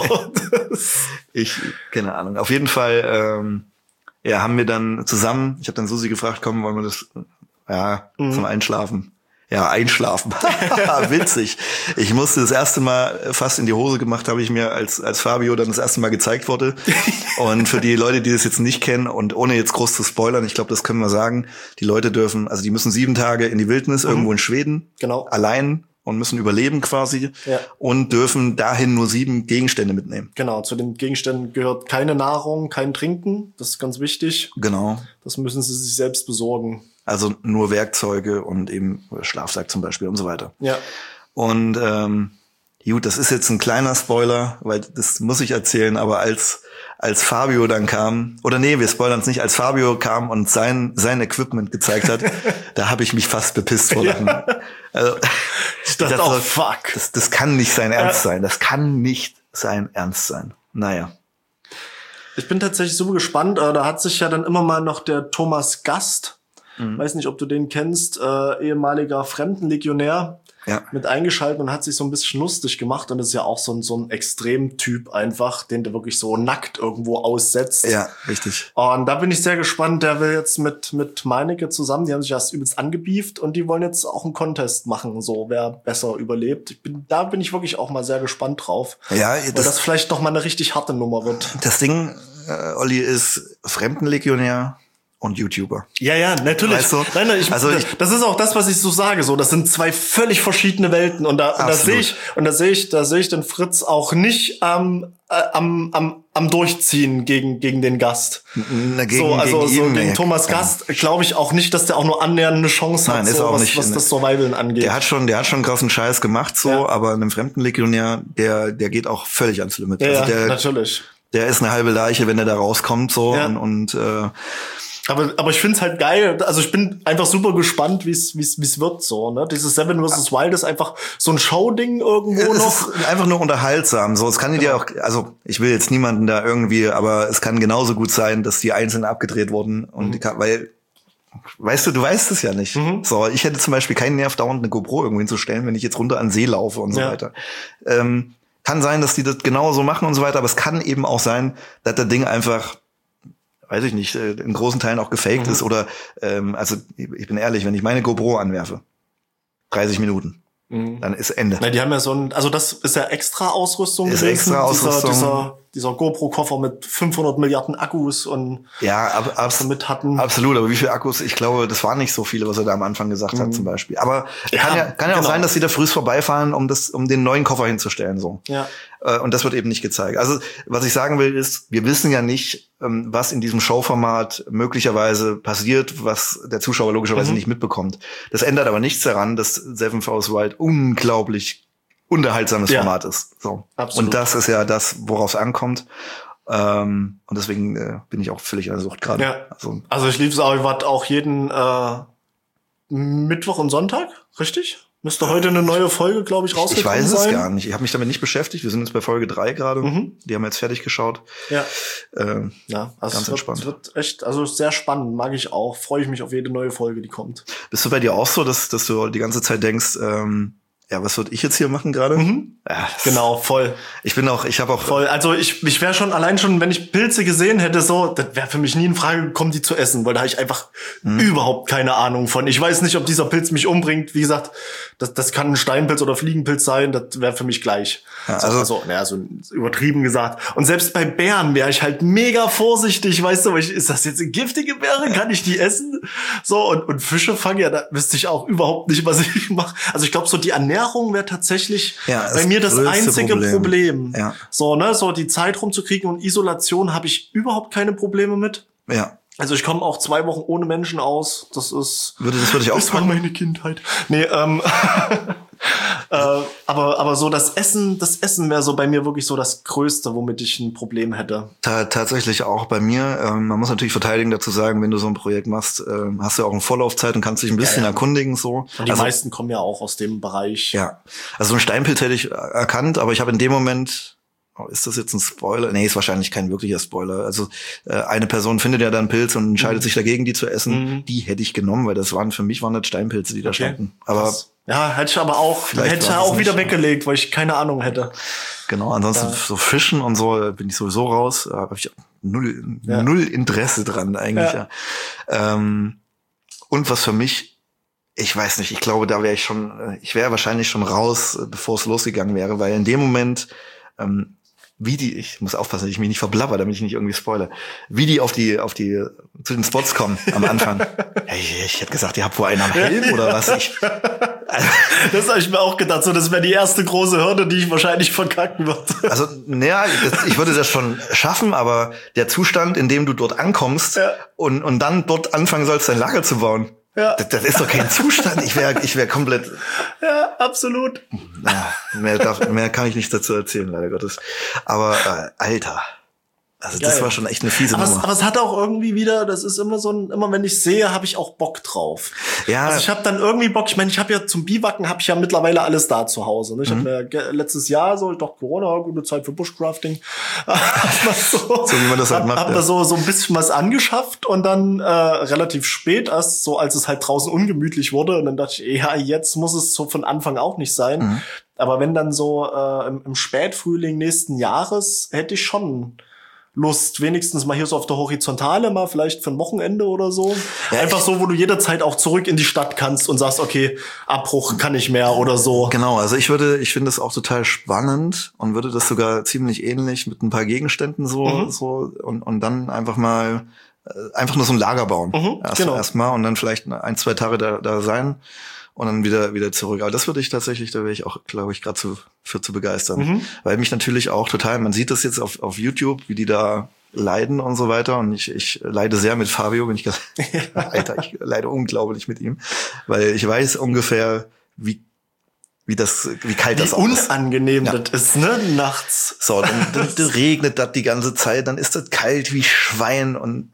Keine Ahnung. Auf jeden Fall, haben wir dann zusammen, ich habe dann Susi gefragt, komm, wollen wir das, zum Einschlafen. Ja, einschlafen. Witzig. Ich musste das erste Mal fast in die Hose gemacht, habe ich mir, als Fabio dann das erste Mal gezeigt wurde. Und für die Leute, die das jetzt nicht kennen und ohne jetzt groß zu spoilern, ich glaube, das können wir sagen, die Leute die müssen 7 Tage in die Wildnis, irgendwo in Schweden.
Genau.
Allein und müssen überleben quasi. Ja. Und dürfen dahin nur 7 Gegenstände mitnehmen.
Genau, zu den Gegenständen gehört keine Nahrung, kein Trinken. Das ist ganz wichtig.
Genau.
Das müssen sie sich selbst besorgen.
Also nur Werkzeuge und eben Schlafsack zum Beispiel und so weiter.
Ja.
Und gut, das ist jetzt ein kleiner Spoiler, weil das muss ich erzählen, aber als Fabio dann kam, oder nee, wir spoilern es nicht, als Fabio kam und sein Equipment gezeigt hat, da habe ich mich fast bepisst vor Lachen.
Ja.
Also,
ich dachte auch, fuck.
Das kann nicht sein Ernst sein. Das kann nicht sein Ernst sein. Naja.
Ich bin tatsächlich super gespannt. Da hat sich ja dann immer mal noch der Thomas Gast, weiß nicht, ob du den kennst, ehemaliger Fremdenlegionär, mit eingeschaltet und hat sich so ein bisschen lustig gemacht. Und das ist ja auch so ein Extremtyp einfach, den der wirklich so nackt irgendwo aussetzt.
Ja, richtig.
Und da bin ich sehr gespannt. Der will jetzt mit Meinecke zusammen, die haben sich erst übelst angebieft und die wollen jetzt auch einen Contest machen, so wer besser überlebt. Da bin ich wirklich auch mal sehr gespannt drauf. Ja, weil das vielleicht noch mal eine richtig harte Nummer wird.
Das Ding, Olli, ist Fremdenlegionär und YouTuber.
Ja, natürlich.
Weißt du?
Nein, das ist auch das, was ich so sage. So, das sind 2 völlig verschiedene Welten. Und da sehe ich den Fritz auch nicht am Durchziehen gegen den Gast. Gegen Thomas Gast glaube ich auch nicht, dass der auch nur annähernd eine Chance hat,
ist auch nicht,
was das Survivalen angeht.
Der hat schon krassen Scheiß gemacht, aber einem Fremdenlegionär, der geht auch völlig ans Limit.
Ja, also natürlich.
Der ist eine halbe Leiche, wenn er da rauskommt, so und
aber ich find's halt geil. Also ich bin einfach super gespannt, wie's wird so, ne? Dieses Seven vs. Wild ist einfach so ein Showding irgendwo noch.
Es ist einfach nur unterhaltsam. So, es kann dir auch, also ich will jetzt niemanden da irgendwie, aber es kann genauso gut sein, dass die einzeln abgedreht wurden und weil weißt du weißt es ja nicht. So, ich hätte zum Beispiel keinen Nerv, dauernd eine GoPro irgendwo hinzustellen, wenn ich jetzt runter an den See laufe und so weiter. Kann sein, dass die das genauso machen und so weiter, aber es kann eben auch sein, dass das Ding einfach, weiß ich nicht, in großen Teilen auch gefaked ist oder, also ich bin ehrlich, wenn ich meine GoPro anwerfe, 30 Minuten, dann ist Ende.
Na, die haben ja also das ist ja extra Ausrüstung gewesen.
Extra Ausrüstung.
dieser GoPro-Koffer mit 500 Milliarden Akkus und damit hatten.
Absolut, aber wie viele Akkus? Ich glaube, das waren nicht so viele, was er da am Anfang gesagt hat zum Beispiel. Aber kann ja auch sein, dass sie da frühs vorbeifahren, um den neuen Koffer hinzustellen. So.
Ja.
Und das wird eben nicht gezeigt. Also was ich sagen will ist, wir wissen ja nicht, was in diesem Showformat möglicherweise passiert, was der Zuschauer logischerweise nicht mitbekommt. Das ändert aber nichts daran, dass Seven Vs Wild unglaublich unterhaltsames Format ist. So.
Absolut.
Und das ist ja das, worauf es ankommt. Und deswegen bin ich auch völlig an der Sucht gerade.
Ja. Also ich liebe es auch, ich warte auch jeden Mittwoch und Sonntag, richtig? Müsste heute eine neue Folge, glaube ich, rausgekommen sein.
Ich weiß es gar nicht. Ich habe mich damit nicht beschäftigt. Wir sind jetzt bei Folge 3 gerade. Die haben wir jetzt fertig geschaut.
Ja.
Also ganz entspannt.
Es wird echt, also sehr spannend, mag ich auch. Freue ich mich auf jede neue Folge, die kommt.
Bist du bei dir auch so, dass du die ganze Zeit denkst, was würde ich jetzt hier machen gerade?
Ja, genau, voll.
Ich habe auch
voll. Also ich wäre schon, allein schon, wenn ich Pilze gesehen hätte, so, das wäre für mich nie in Frage gekommen, die zu essen, weil da habe ich einfach überhaupt keine Ahnung von. Ich weiß nicht, ob dieser Pilz mich umbringt. Wie gesagt, das kann ein Steinpilz oder Fliegenpilz sein, das wäre für mich gleich.
Ja,
so übertrieben gesagt. Und selbst bei Beeren wäre ich halt mega vorsichtig, weißt du, weil ist das jetzt eine giftige Beere? Kann ich die essen? So, und Fische fangen, ja, da wüsste ich auch überhaupt nicht, was ich mache. Also ich glaube, so die Ernährung wäre tatsächlich bei mir das einzige Problem.
Ja.
So, ne, so die Zeit rumzukriegen, und Isolation habe ich überhaupt keine Probleme mit.
Ja.
Also ich komme auch 2 Wochen ohne Menschen aus. Das würde
ich auch
sagen. Meine Kindheit. Nee, aber so das Essen wäre so bei mir wirklich so das Größte, womit ich ein Problem hätte.
Tatsächlich auch bei mir. Man muss natürlich verteidigen dazu sagen, wenn du so ein Projekt machst, hast du auch eine Vorlaufzeit und kannst dich ein bisschen erkundigen. So.
Und die meisten kommen ja auch aus dem Bereich.
Ja, also so ein Steinpilz hätte ich erkannt, aber ich habe in dem Moment... ist das jetzt ein Spoiler? Nee, ist wahrscheinlich kein wirklicher Spoiler. Also eine Person findet ja dann Pilz und entscheidet sich dagegen, die zu essen. Die hätte ich genommen, weil für mich waren das Steinpilze, die da standen. Aber
ja, hätte ich aber auch wieder weggelegt, weil ich keine Ahnung hätte.
Genau, ansonsten so Fischen und so bin ich sowieso raus. Da habe ich null Interesse dran eigentlich. Ja. Und was für mich, ich weiß nicht, ich glaube, da ich wäre wahrscheinlich schon raus, bevor es losgegangen wäre, weil in dem Moment ich muss aufpassen, dass ich mich nicht verblabber, damit ich nicht irgendwie spoilere, wie die zu den Spots kommen am Anfang. Hey, ich hätte gesagt, ihr habt wohl einen am Helm oder was?
Das habe ich mir auch gedacht, so, das wäre die erste große Hürde, die ich wahrscheinlich verkacken würde.
Also, ich würde das schon schaffen, aber der Zustand, in dem du dort ankommst und dann dort anfangen sollst, dein Lager zu bauen, das ist doch kein Zustand. Ich wär komplett.
Ja, absolut.
Mehr kann ich nicht dazu erzählen, leider Gottes. Aber Alter, also das war schon echt eine fiese Nummer.
Aber es hat auch irgendwie wieder, das ist immer immer wenn ich sehe, habe ich auch Bock drauf.
Ja.
Also ich habe dann irgendwie Bock, ich meine, ich habe ja zum Biwaken habe ich ja mittlerweile alles da zu Hause. Ne? Ich habe mir letztes Jahr ich dachte, Corona, gute Zeit für Bushcrafting. so
wie man das halt macht.
Hab da so ein bisschen was angeschafft und dann relativ spät erst, so als es halt draußen ungemütlich wurde, und dann dachte ich, ja, jetzt muss es so von Anfang auch nicht sein. Aber wenn dann so im Spätfrühling nächsten Jahres, hätte ich schon Lust, wenigstens mal hier so auf der Horizontale, mal vielleicht für ein Wochenende oder so. Ja, einfach so, wo du jederzeit auch zurück in die Stadt kannst und sagst, okay, Abbruch kann ich mehr oder so.
Genau, also ich finde das auch total spannend und würde das sogar ziemlich ähnlich mit ein paar Gegenständen so und dann einfach mal einfach nur so ein Lager bauen. Erstmal und dann vielleicht 1-2 Tage da sein und dann wieder zurück. Aber das würde ich tatsächlich, da wäre ich auch, glaube ich, gerade zu begeistern. Weil mich natürlich auch total, man sieht das jetzt auf YouTube, wie die da leiden und so weiter. Und ich leide sehr mit Fabio, bin ich ganz, Alter, ich leide unglaublich mit ihm. Weil ich weiß ungefähr, wie kalt das auch ist.
Wie unangenehm das ist, ne, nachts.
So, dann regnet das die ganze Zeit, dann ist das kalt wie Schwein und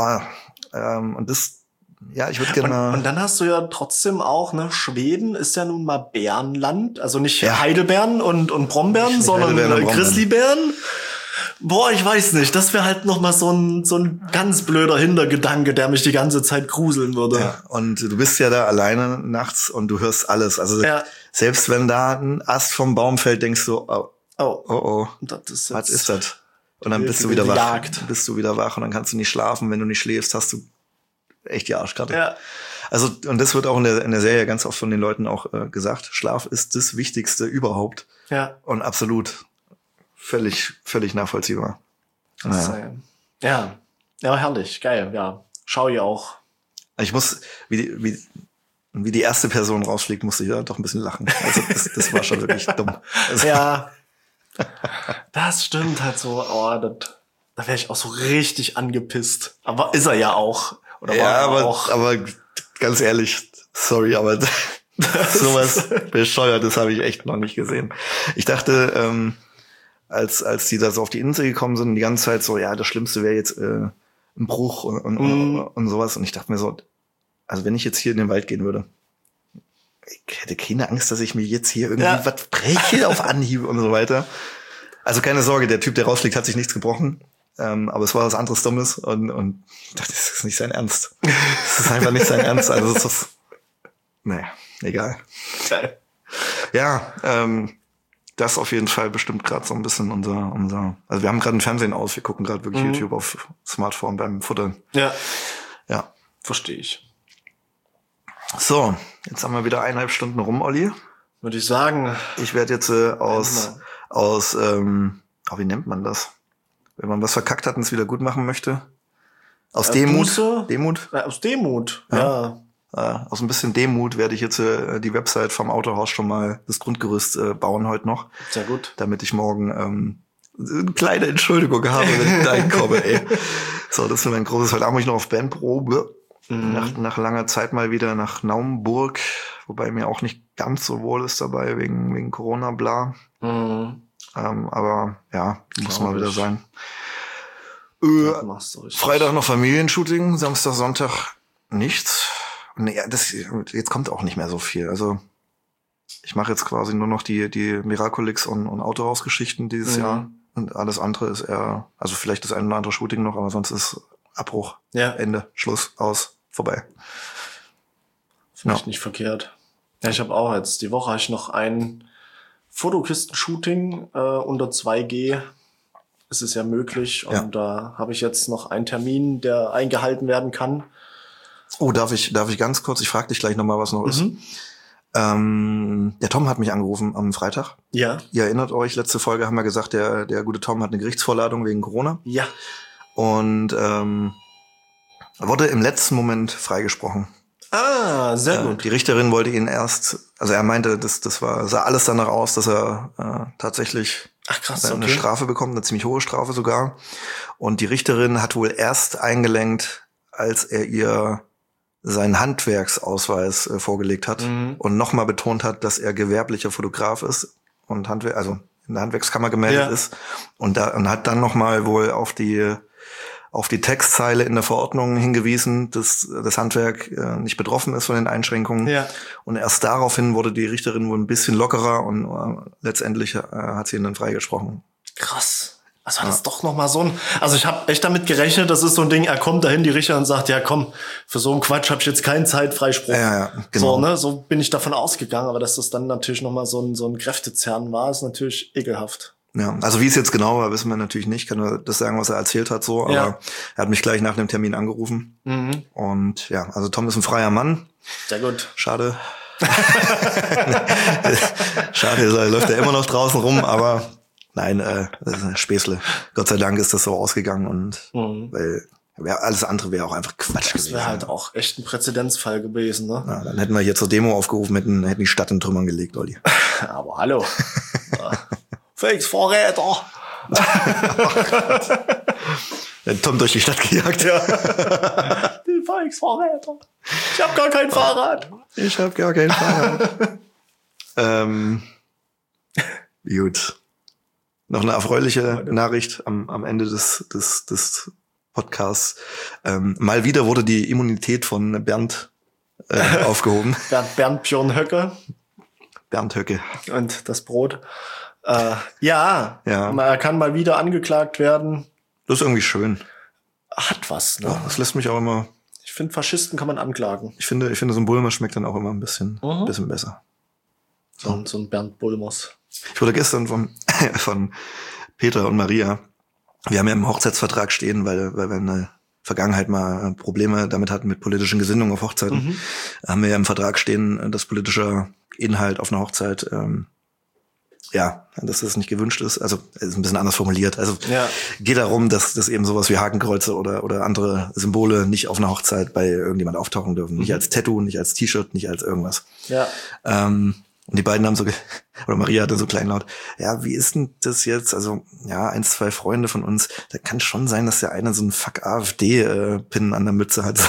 und das, ja, ich würde gerne.
Und dann hast du ja trotzdem auch, ne, Schweden ist ja nun mal Bärenland, also nicht Heidelbeeren und Brombeeren, sondern Grizzlybären. Boah, ich weiß nicht, das wäre halt noch mal so ein ganz blöder Hintergedanke, der mich die ganze Zeit gruseln würde.
Ja, und du bist ja da alleine nachts und du hörst alles. Also selbst wenn da ein Ast vom Baum fällt, denkst du, oh, was ist das? Und dann bist du wieder wach. Bist du wieder wach und dann kannst du nicht schlafen. Wenn du nicht schläfst, hast du echt die Arschkarte.
Ja.
Also, und das wird auch in der Serie ganz oft von den Leuten auch gesagt. Schlaf ist das Wichtigste überhaupt.
Ja.
Und absolut. völlig nachvollziehbar.
Naja. Ja, herrlich, geil, ja. Schau ich auch.
Ich muss, wie die erste Person rausfliegt, musste ich ja doch ein bisschen lachen. Also das war schon wirklich dumm. Also,
ja, das stimmt halt so. Oh, da wäre ich auch so richtig angepisst. Aber ist er ja auch. Oder
ja,
war er auch.
aber ganz ehrlich, sorry, aber sowas Bescheuertes habe ich echt noch nicht gesehen. Ich dachte, als die da so auf die Insel gekommen sind, die ganze Zeit so, ja, das Schlimmste wäre jetzt ein Bruch und sowas. Und ich dachte mir so, also wenn ich jetzt hier in den Wald gehen würde, ich hätte keine Angst, dass ich mir jetzt hier irgendwie was breche auf Anhieb und so weiter. Also keine Sorge, der Typ, der rausfliegt, hat sich nichts gebrochen. Aber es war was anderes Dummes und ich dachte, das ist nicht sein Ernst. Das ist einfach nicht sein Ernst. Also das ist, naja, egal.
Geil.
Ja, das auf jeden Fall bestimmt gerade so ein bisschen unser, also wir haben gerade ein Fernsehen aus, wir gucken gerade wirklich YouTube auf Smartphone beim Futtern.
Ja.
Ja.
Verstehe ich.
So, jetzt haben wir wieder 1,5 Stunden rum, Olli.
Würde ich sagen.
Ich werde jetzt wie nennt man das? Wenn man was verkackt hat und es wieder gut machen möchte. Aus Demut. Demut?
Aus Demut,
ja. Aus ein bisschen Demut werde ich jetzt die Website vom Autohaus schon mal das Grundgerüst bauen heute noch.
Sehr gut.
Damit ich morgen eine kleine Entschuldigung habe, wenn ich da komme, ey. So, das ist mein großes. Heute Abend muss ich noch auf Bandprobe. Nach langer Zeit mal wieder nach Naumburg, wobei mir auch nicht ganz so wohl ist dabei, wegen Corona, bla. Aber ja, muss mal wieder sein. Freitag noch Familienshooting, Samstag, Sonntag nichts. Nee, jetzt kommt auch nicht mehr so viel. Also ich mache jetzt quasi nur noch die Miraculix und Autohaus-Geschichten dieses Jahr. Und alles andere ist eher, also vielleicht das ein oder andere Shooting noch, aber sonst ist Abbruch, Ende, Schluss, aus, vorbei.
Vielleicht nicht verkehrt. Ja, ich habe auch jetzt, die Woche habe ich noch ein Fotokisten-Shooting unter 2G. Es ist ja möglich. Und da habe ich jetzt noch einen Termin, der eingehalten werden kann.
Oh, darf ich ganz kurz, ich frage dich gleich nochmal, was noch ist. Der Tom hat mich angerufen am Freitag.
Ja.
Ihr erinnert euch, letzte Folge haben wir gesagt, der gute Tom hat eine Gerichtsvorladung wegen Corona.
Ja.
Und wurde im letzten Moment freigesprochen.
Ah, sehr gut.
Die Richterin wollte ihn erst, also er meinte, sah alles danach aus, dass er tatsächlich eine Strafe bekommt, eine ziemlich hohe Strafe sogar. Und die Richterin hat wohl erst eingelenkt, als er ihr seinen Handwerksausweis vorgelegt hat und nochmal betont hat, dass er gewerblicher Fotograf ist und also in der Handwerkskammer gemeldet ist und hat dann nochmal wohl auf die Textzeile in der Verordnung hingewiesen, dass das Handwerk nicht betroffen ist von den Einschränkungen. Ja. Und erst daraufhin wurde die Richterin wohl ein bisschen lockerer und letztendlich hat sie ihn dann freigesprochen.
Krass. Also das ist doch noch mal so ein... Also ich habe echt damit gerechnet, das ist so ein Ding, er kommt dahin, die Richterin sagt, ja komm, für so einen Quatsch habe ich jetzt keinen Zeitfreispruch.
Ja, genau.
So bin ich davon ausgegangen, aber dass das dann natürlich noch mal so ein Kräftezerren war, ist natürlich ekelhaft.
Ja, also wie es jetzt genau war, wissen wir natürlich nicht. Ich kann nur das sagen, was er erzählt hat, so. Aber er hat mich gleich nach dem Termin angerufen. Und ja, also Tom ist ein freier Mann.
Sehr gut.
Schade. Schade, er läuft ja immer noch draußen rum, aber nein, das ist eine Späßle. Gott sei Dank ist das so ausgegangen und weil alles andere wäre auch einfach Quatsch gewesen.
Das wäre halt auch echt ein Präzedenzfall gewesen, ne?
Ja, dann hätten wir hier zur Demo aufgerufen, hätten die Stadt in Trümmern gelegt, Olli.
Aber hallo. Volksverräter. Oh
Tom durch die Stadt gejagt. Ja.
Die Volksverräter. Ich habe gar kein Fahrrad.
Ich habe gar kein Fahrrad. Gut. Noch eine erfreuliche Nachricht am Ende des Podcasts. Mal wieder wurde die Immunität von Bernd aufgehoben.
Bernd Björn Höcke.
Bernd Höcke.
Und das Brot. Ja, man kann mal wieder angeklagt werden.
Das ist irgendwie schön.
Hat was, ne?
Ja, das lässt mich auch immer...
Ich finde, Faschisten kann man anklagen.
Ich finde, so ein Bulmer schmeckt dann auch immer ein bisschen besser.
So ein Bernd Bulmers.
Ich wurde gestern von Peter und Maria, wir haben ja im Hochzeitsvertrag stehen, weil wir in der Vergangenheit mal Probleme damit hatten mit politischen Gesinnungen auf Hochzeiten, haben wir ja im Vertrag stehen, dass politischer Inhalt auf einer Hochzeit ja, dass das nicht gewünscht ist. Also ist ein bisschen anders formuliert. Also geht darum, dass eben sowas wie Hakenkreuze oder andere Symbole nicht auf einer Hochzeit bei irgendjemand auftauchen dürfen. Nicht als Tattoo, nicht als T-Shirt, nicht als irgendwas.
Ja.
Und die beiden haben oder Maria hatte so kleinlaut, ja, wie ist denn das jetzt? Also, ja, 1, 2 Freunde von uns, da kann schon sein, dass der eine so einen Fuck AfD-Pin an der Mütze hat. So.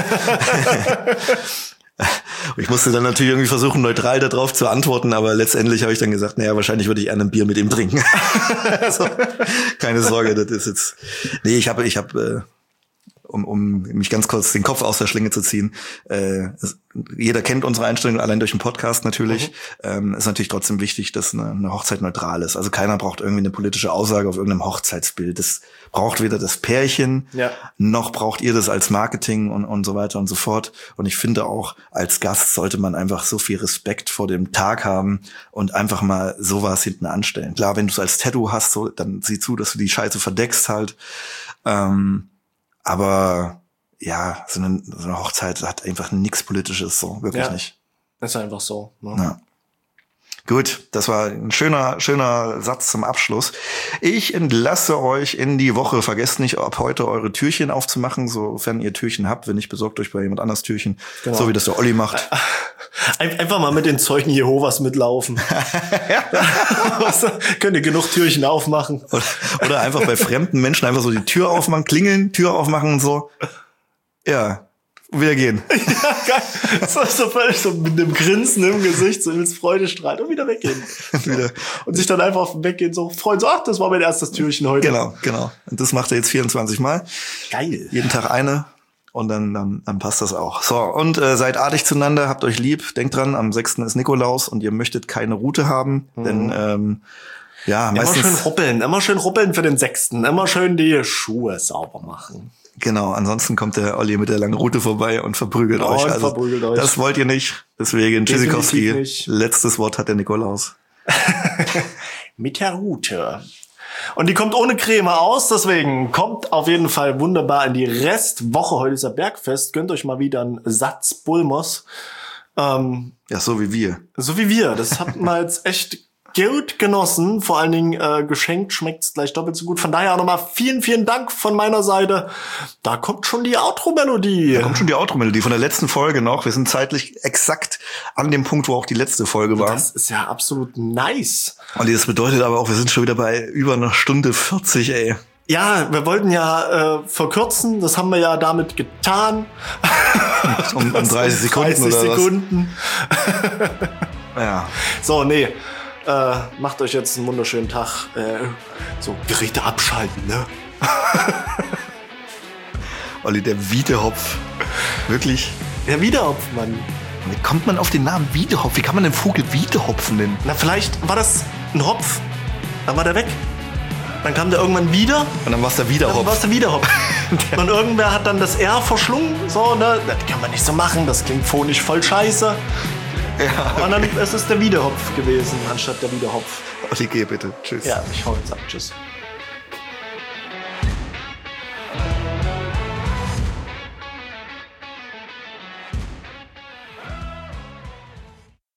Und ich musste dann natürlich irgendwie versuchen, neutral darauf zu antworten, aber letztendlich habe ich dann gesagt, naja, wahrscheinlich würde ich eher ein Bier mit ihm trinken. Also, keine Sorge, das ist jetzt, nee, ich habe um mich ganz kurz den Kopf aus der Schlinge zu ziehen. Jeder kennt unsere Einstellung, allein durch den Podcast natürlich. Ist natürlich trotzdem wichtig, dass eine Hochzeit neutral ist. Also keiner braucht irgendwie eine politische Aussage auf irgendeinem Hochzeitsbild. Das braucht weder das Pärchen, noch braucht ihr das als Marketing und so weiter und so fort. Und ich finde auch, als Gast sollte man einfach so viel Respekt vor dem Tag haben und einfach mal sowas hinten anstellen. Klar, wenn du es als Tattoo hast, so, dann sieh zu, dass du die Scheiße verdeckst halt. Aber ja, so eine Hochzeit hat einfach nichts Politisches, so wirklich nicht.
Ist einfach so. Ne?
Ja. Gut, das war ein schöner Satz zum Abschluss. Ich entlasse euch in die Woche. Vergesst nicht, ab heute eure Türchen aufzumachen, sofern ihr Türchen habt. Wenn nicht, besorgt euch bei jemand anders Türchen. Genau. So wie das der Olli macht.
Einfach mal mit den Zeugen Jehovas mitlaufen. Könnt ihr genug Türchen aufmachen.
Oder einfach bei fremden Menschen einfach so die Tür aufmachen, klingeln, Tür aufmachen und so. Ja. Wieder gehen.
Ja, geil. So völlig so mit einem Grinsen im Gesicht, so ins Freudestrahl und wieder weggehen. Wieder. Und sich dann einfach auf dem Weggehen so freuen, so, ach, das war mein erstes Türchen heute.
Genau. Und das macht er jetzt 24 Mal.
Geil.
Jeden Tag eine. Und dann passt das auch. So, und seid artig zueinander, habt euch lieb. Denkt dran, am 6. ist Nikolaus und ihr möchtet keine Route haben. Denn meistens
immer schön ruppeln für den 6. Immer schön die Schuhe sauber machen.
Genau, ansonsten kommt der Olli mit der langen Route vorbei und verprügelt euch. Also, verprügelt euch. Das wollt ihr nicht. Deswegen, Tschüssikowski, letztes Wort hat der Nikolaus.
Mit der Route. Und die kommt ohne Creme aus, deswegen kommt auf jeden Fall wunderbar in die Restwoche. Heute ist ja Bergfest. Gönnt euch mal wieder einen Satz Bulmers.
Ja, so wie wir.
So wie wir. Das hatten wir jetzt echt gut genossen. Vor allen Dingen geschenkt schmeckt's gleich doppelt so gut. Von daher auch nochmal vielen, vielen Dank von meiner Seite. Da kommt schon die Outro-Melodie.
Von der letzten Folge noch. Wir sind zeitlich exakt an dem Punkt, wo auch die letzte Folge war.
Das ist ja absolut nice.
Und das bedeutet aber auch, wir sind schon wieder bei über einer Stunde 40, ey.
Ja, wir wollten ja verkürzen. Das haben wir ja damit getan.
Um 30 Sekunden oder
Sekunden.
Was? Ja.
So, nee. Macht euch jetzt einen wunderschönen Tag. So, Geräte abschalten, ne?
Olli, der Wiedehopf. Wirklich?
Der Wiedehopf, Mann.
Wie kommt man auf den Namen Wiedehopf? Wie kann man den Vogel Wiedehopf nennen?
Na, vielleicht war das ein Hopf. Dann war der weg. Dann kam der irgendwann wieder.
Und dann war es der Wiederhopf.
Und irgendwer hat dann das R verschlungen. So, ne? Das kann man nicht so machen. Das klingt phonisch voll scheiße. Ja, okay. Und dann ist es der Wiedehopf gewesen, anstatt der Wiederhopf.
Olli, geh bitte. Tschüss.
Ja, ich hau jetzt ab. Tschüss.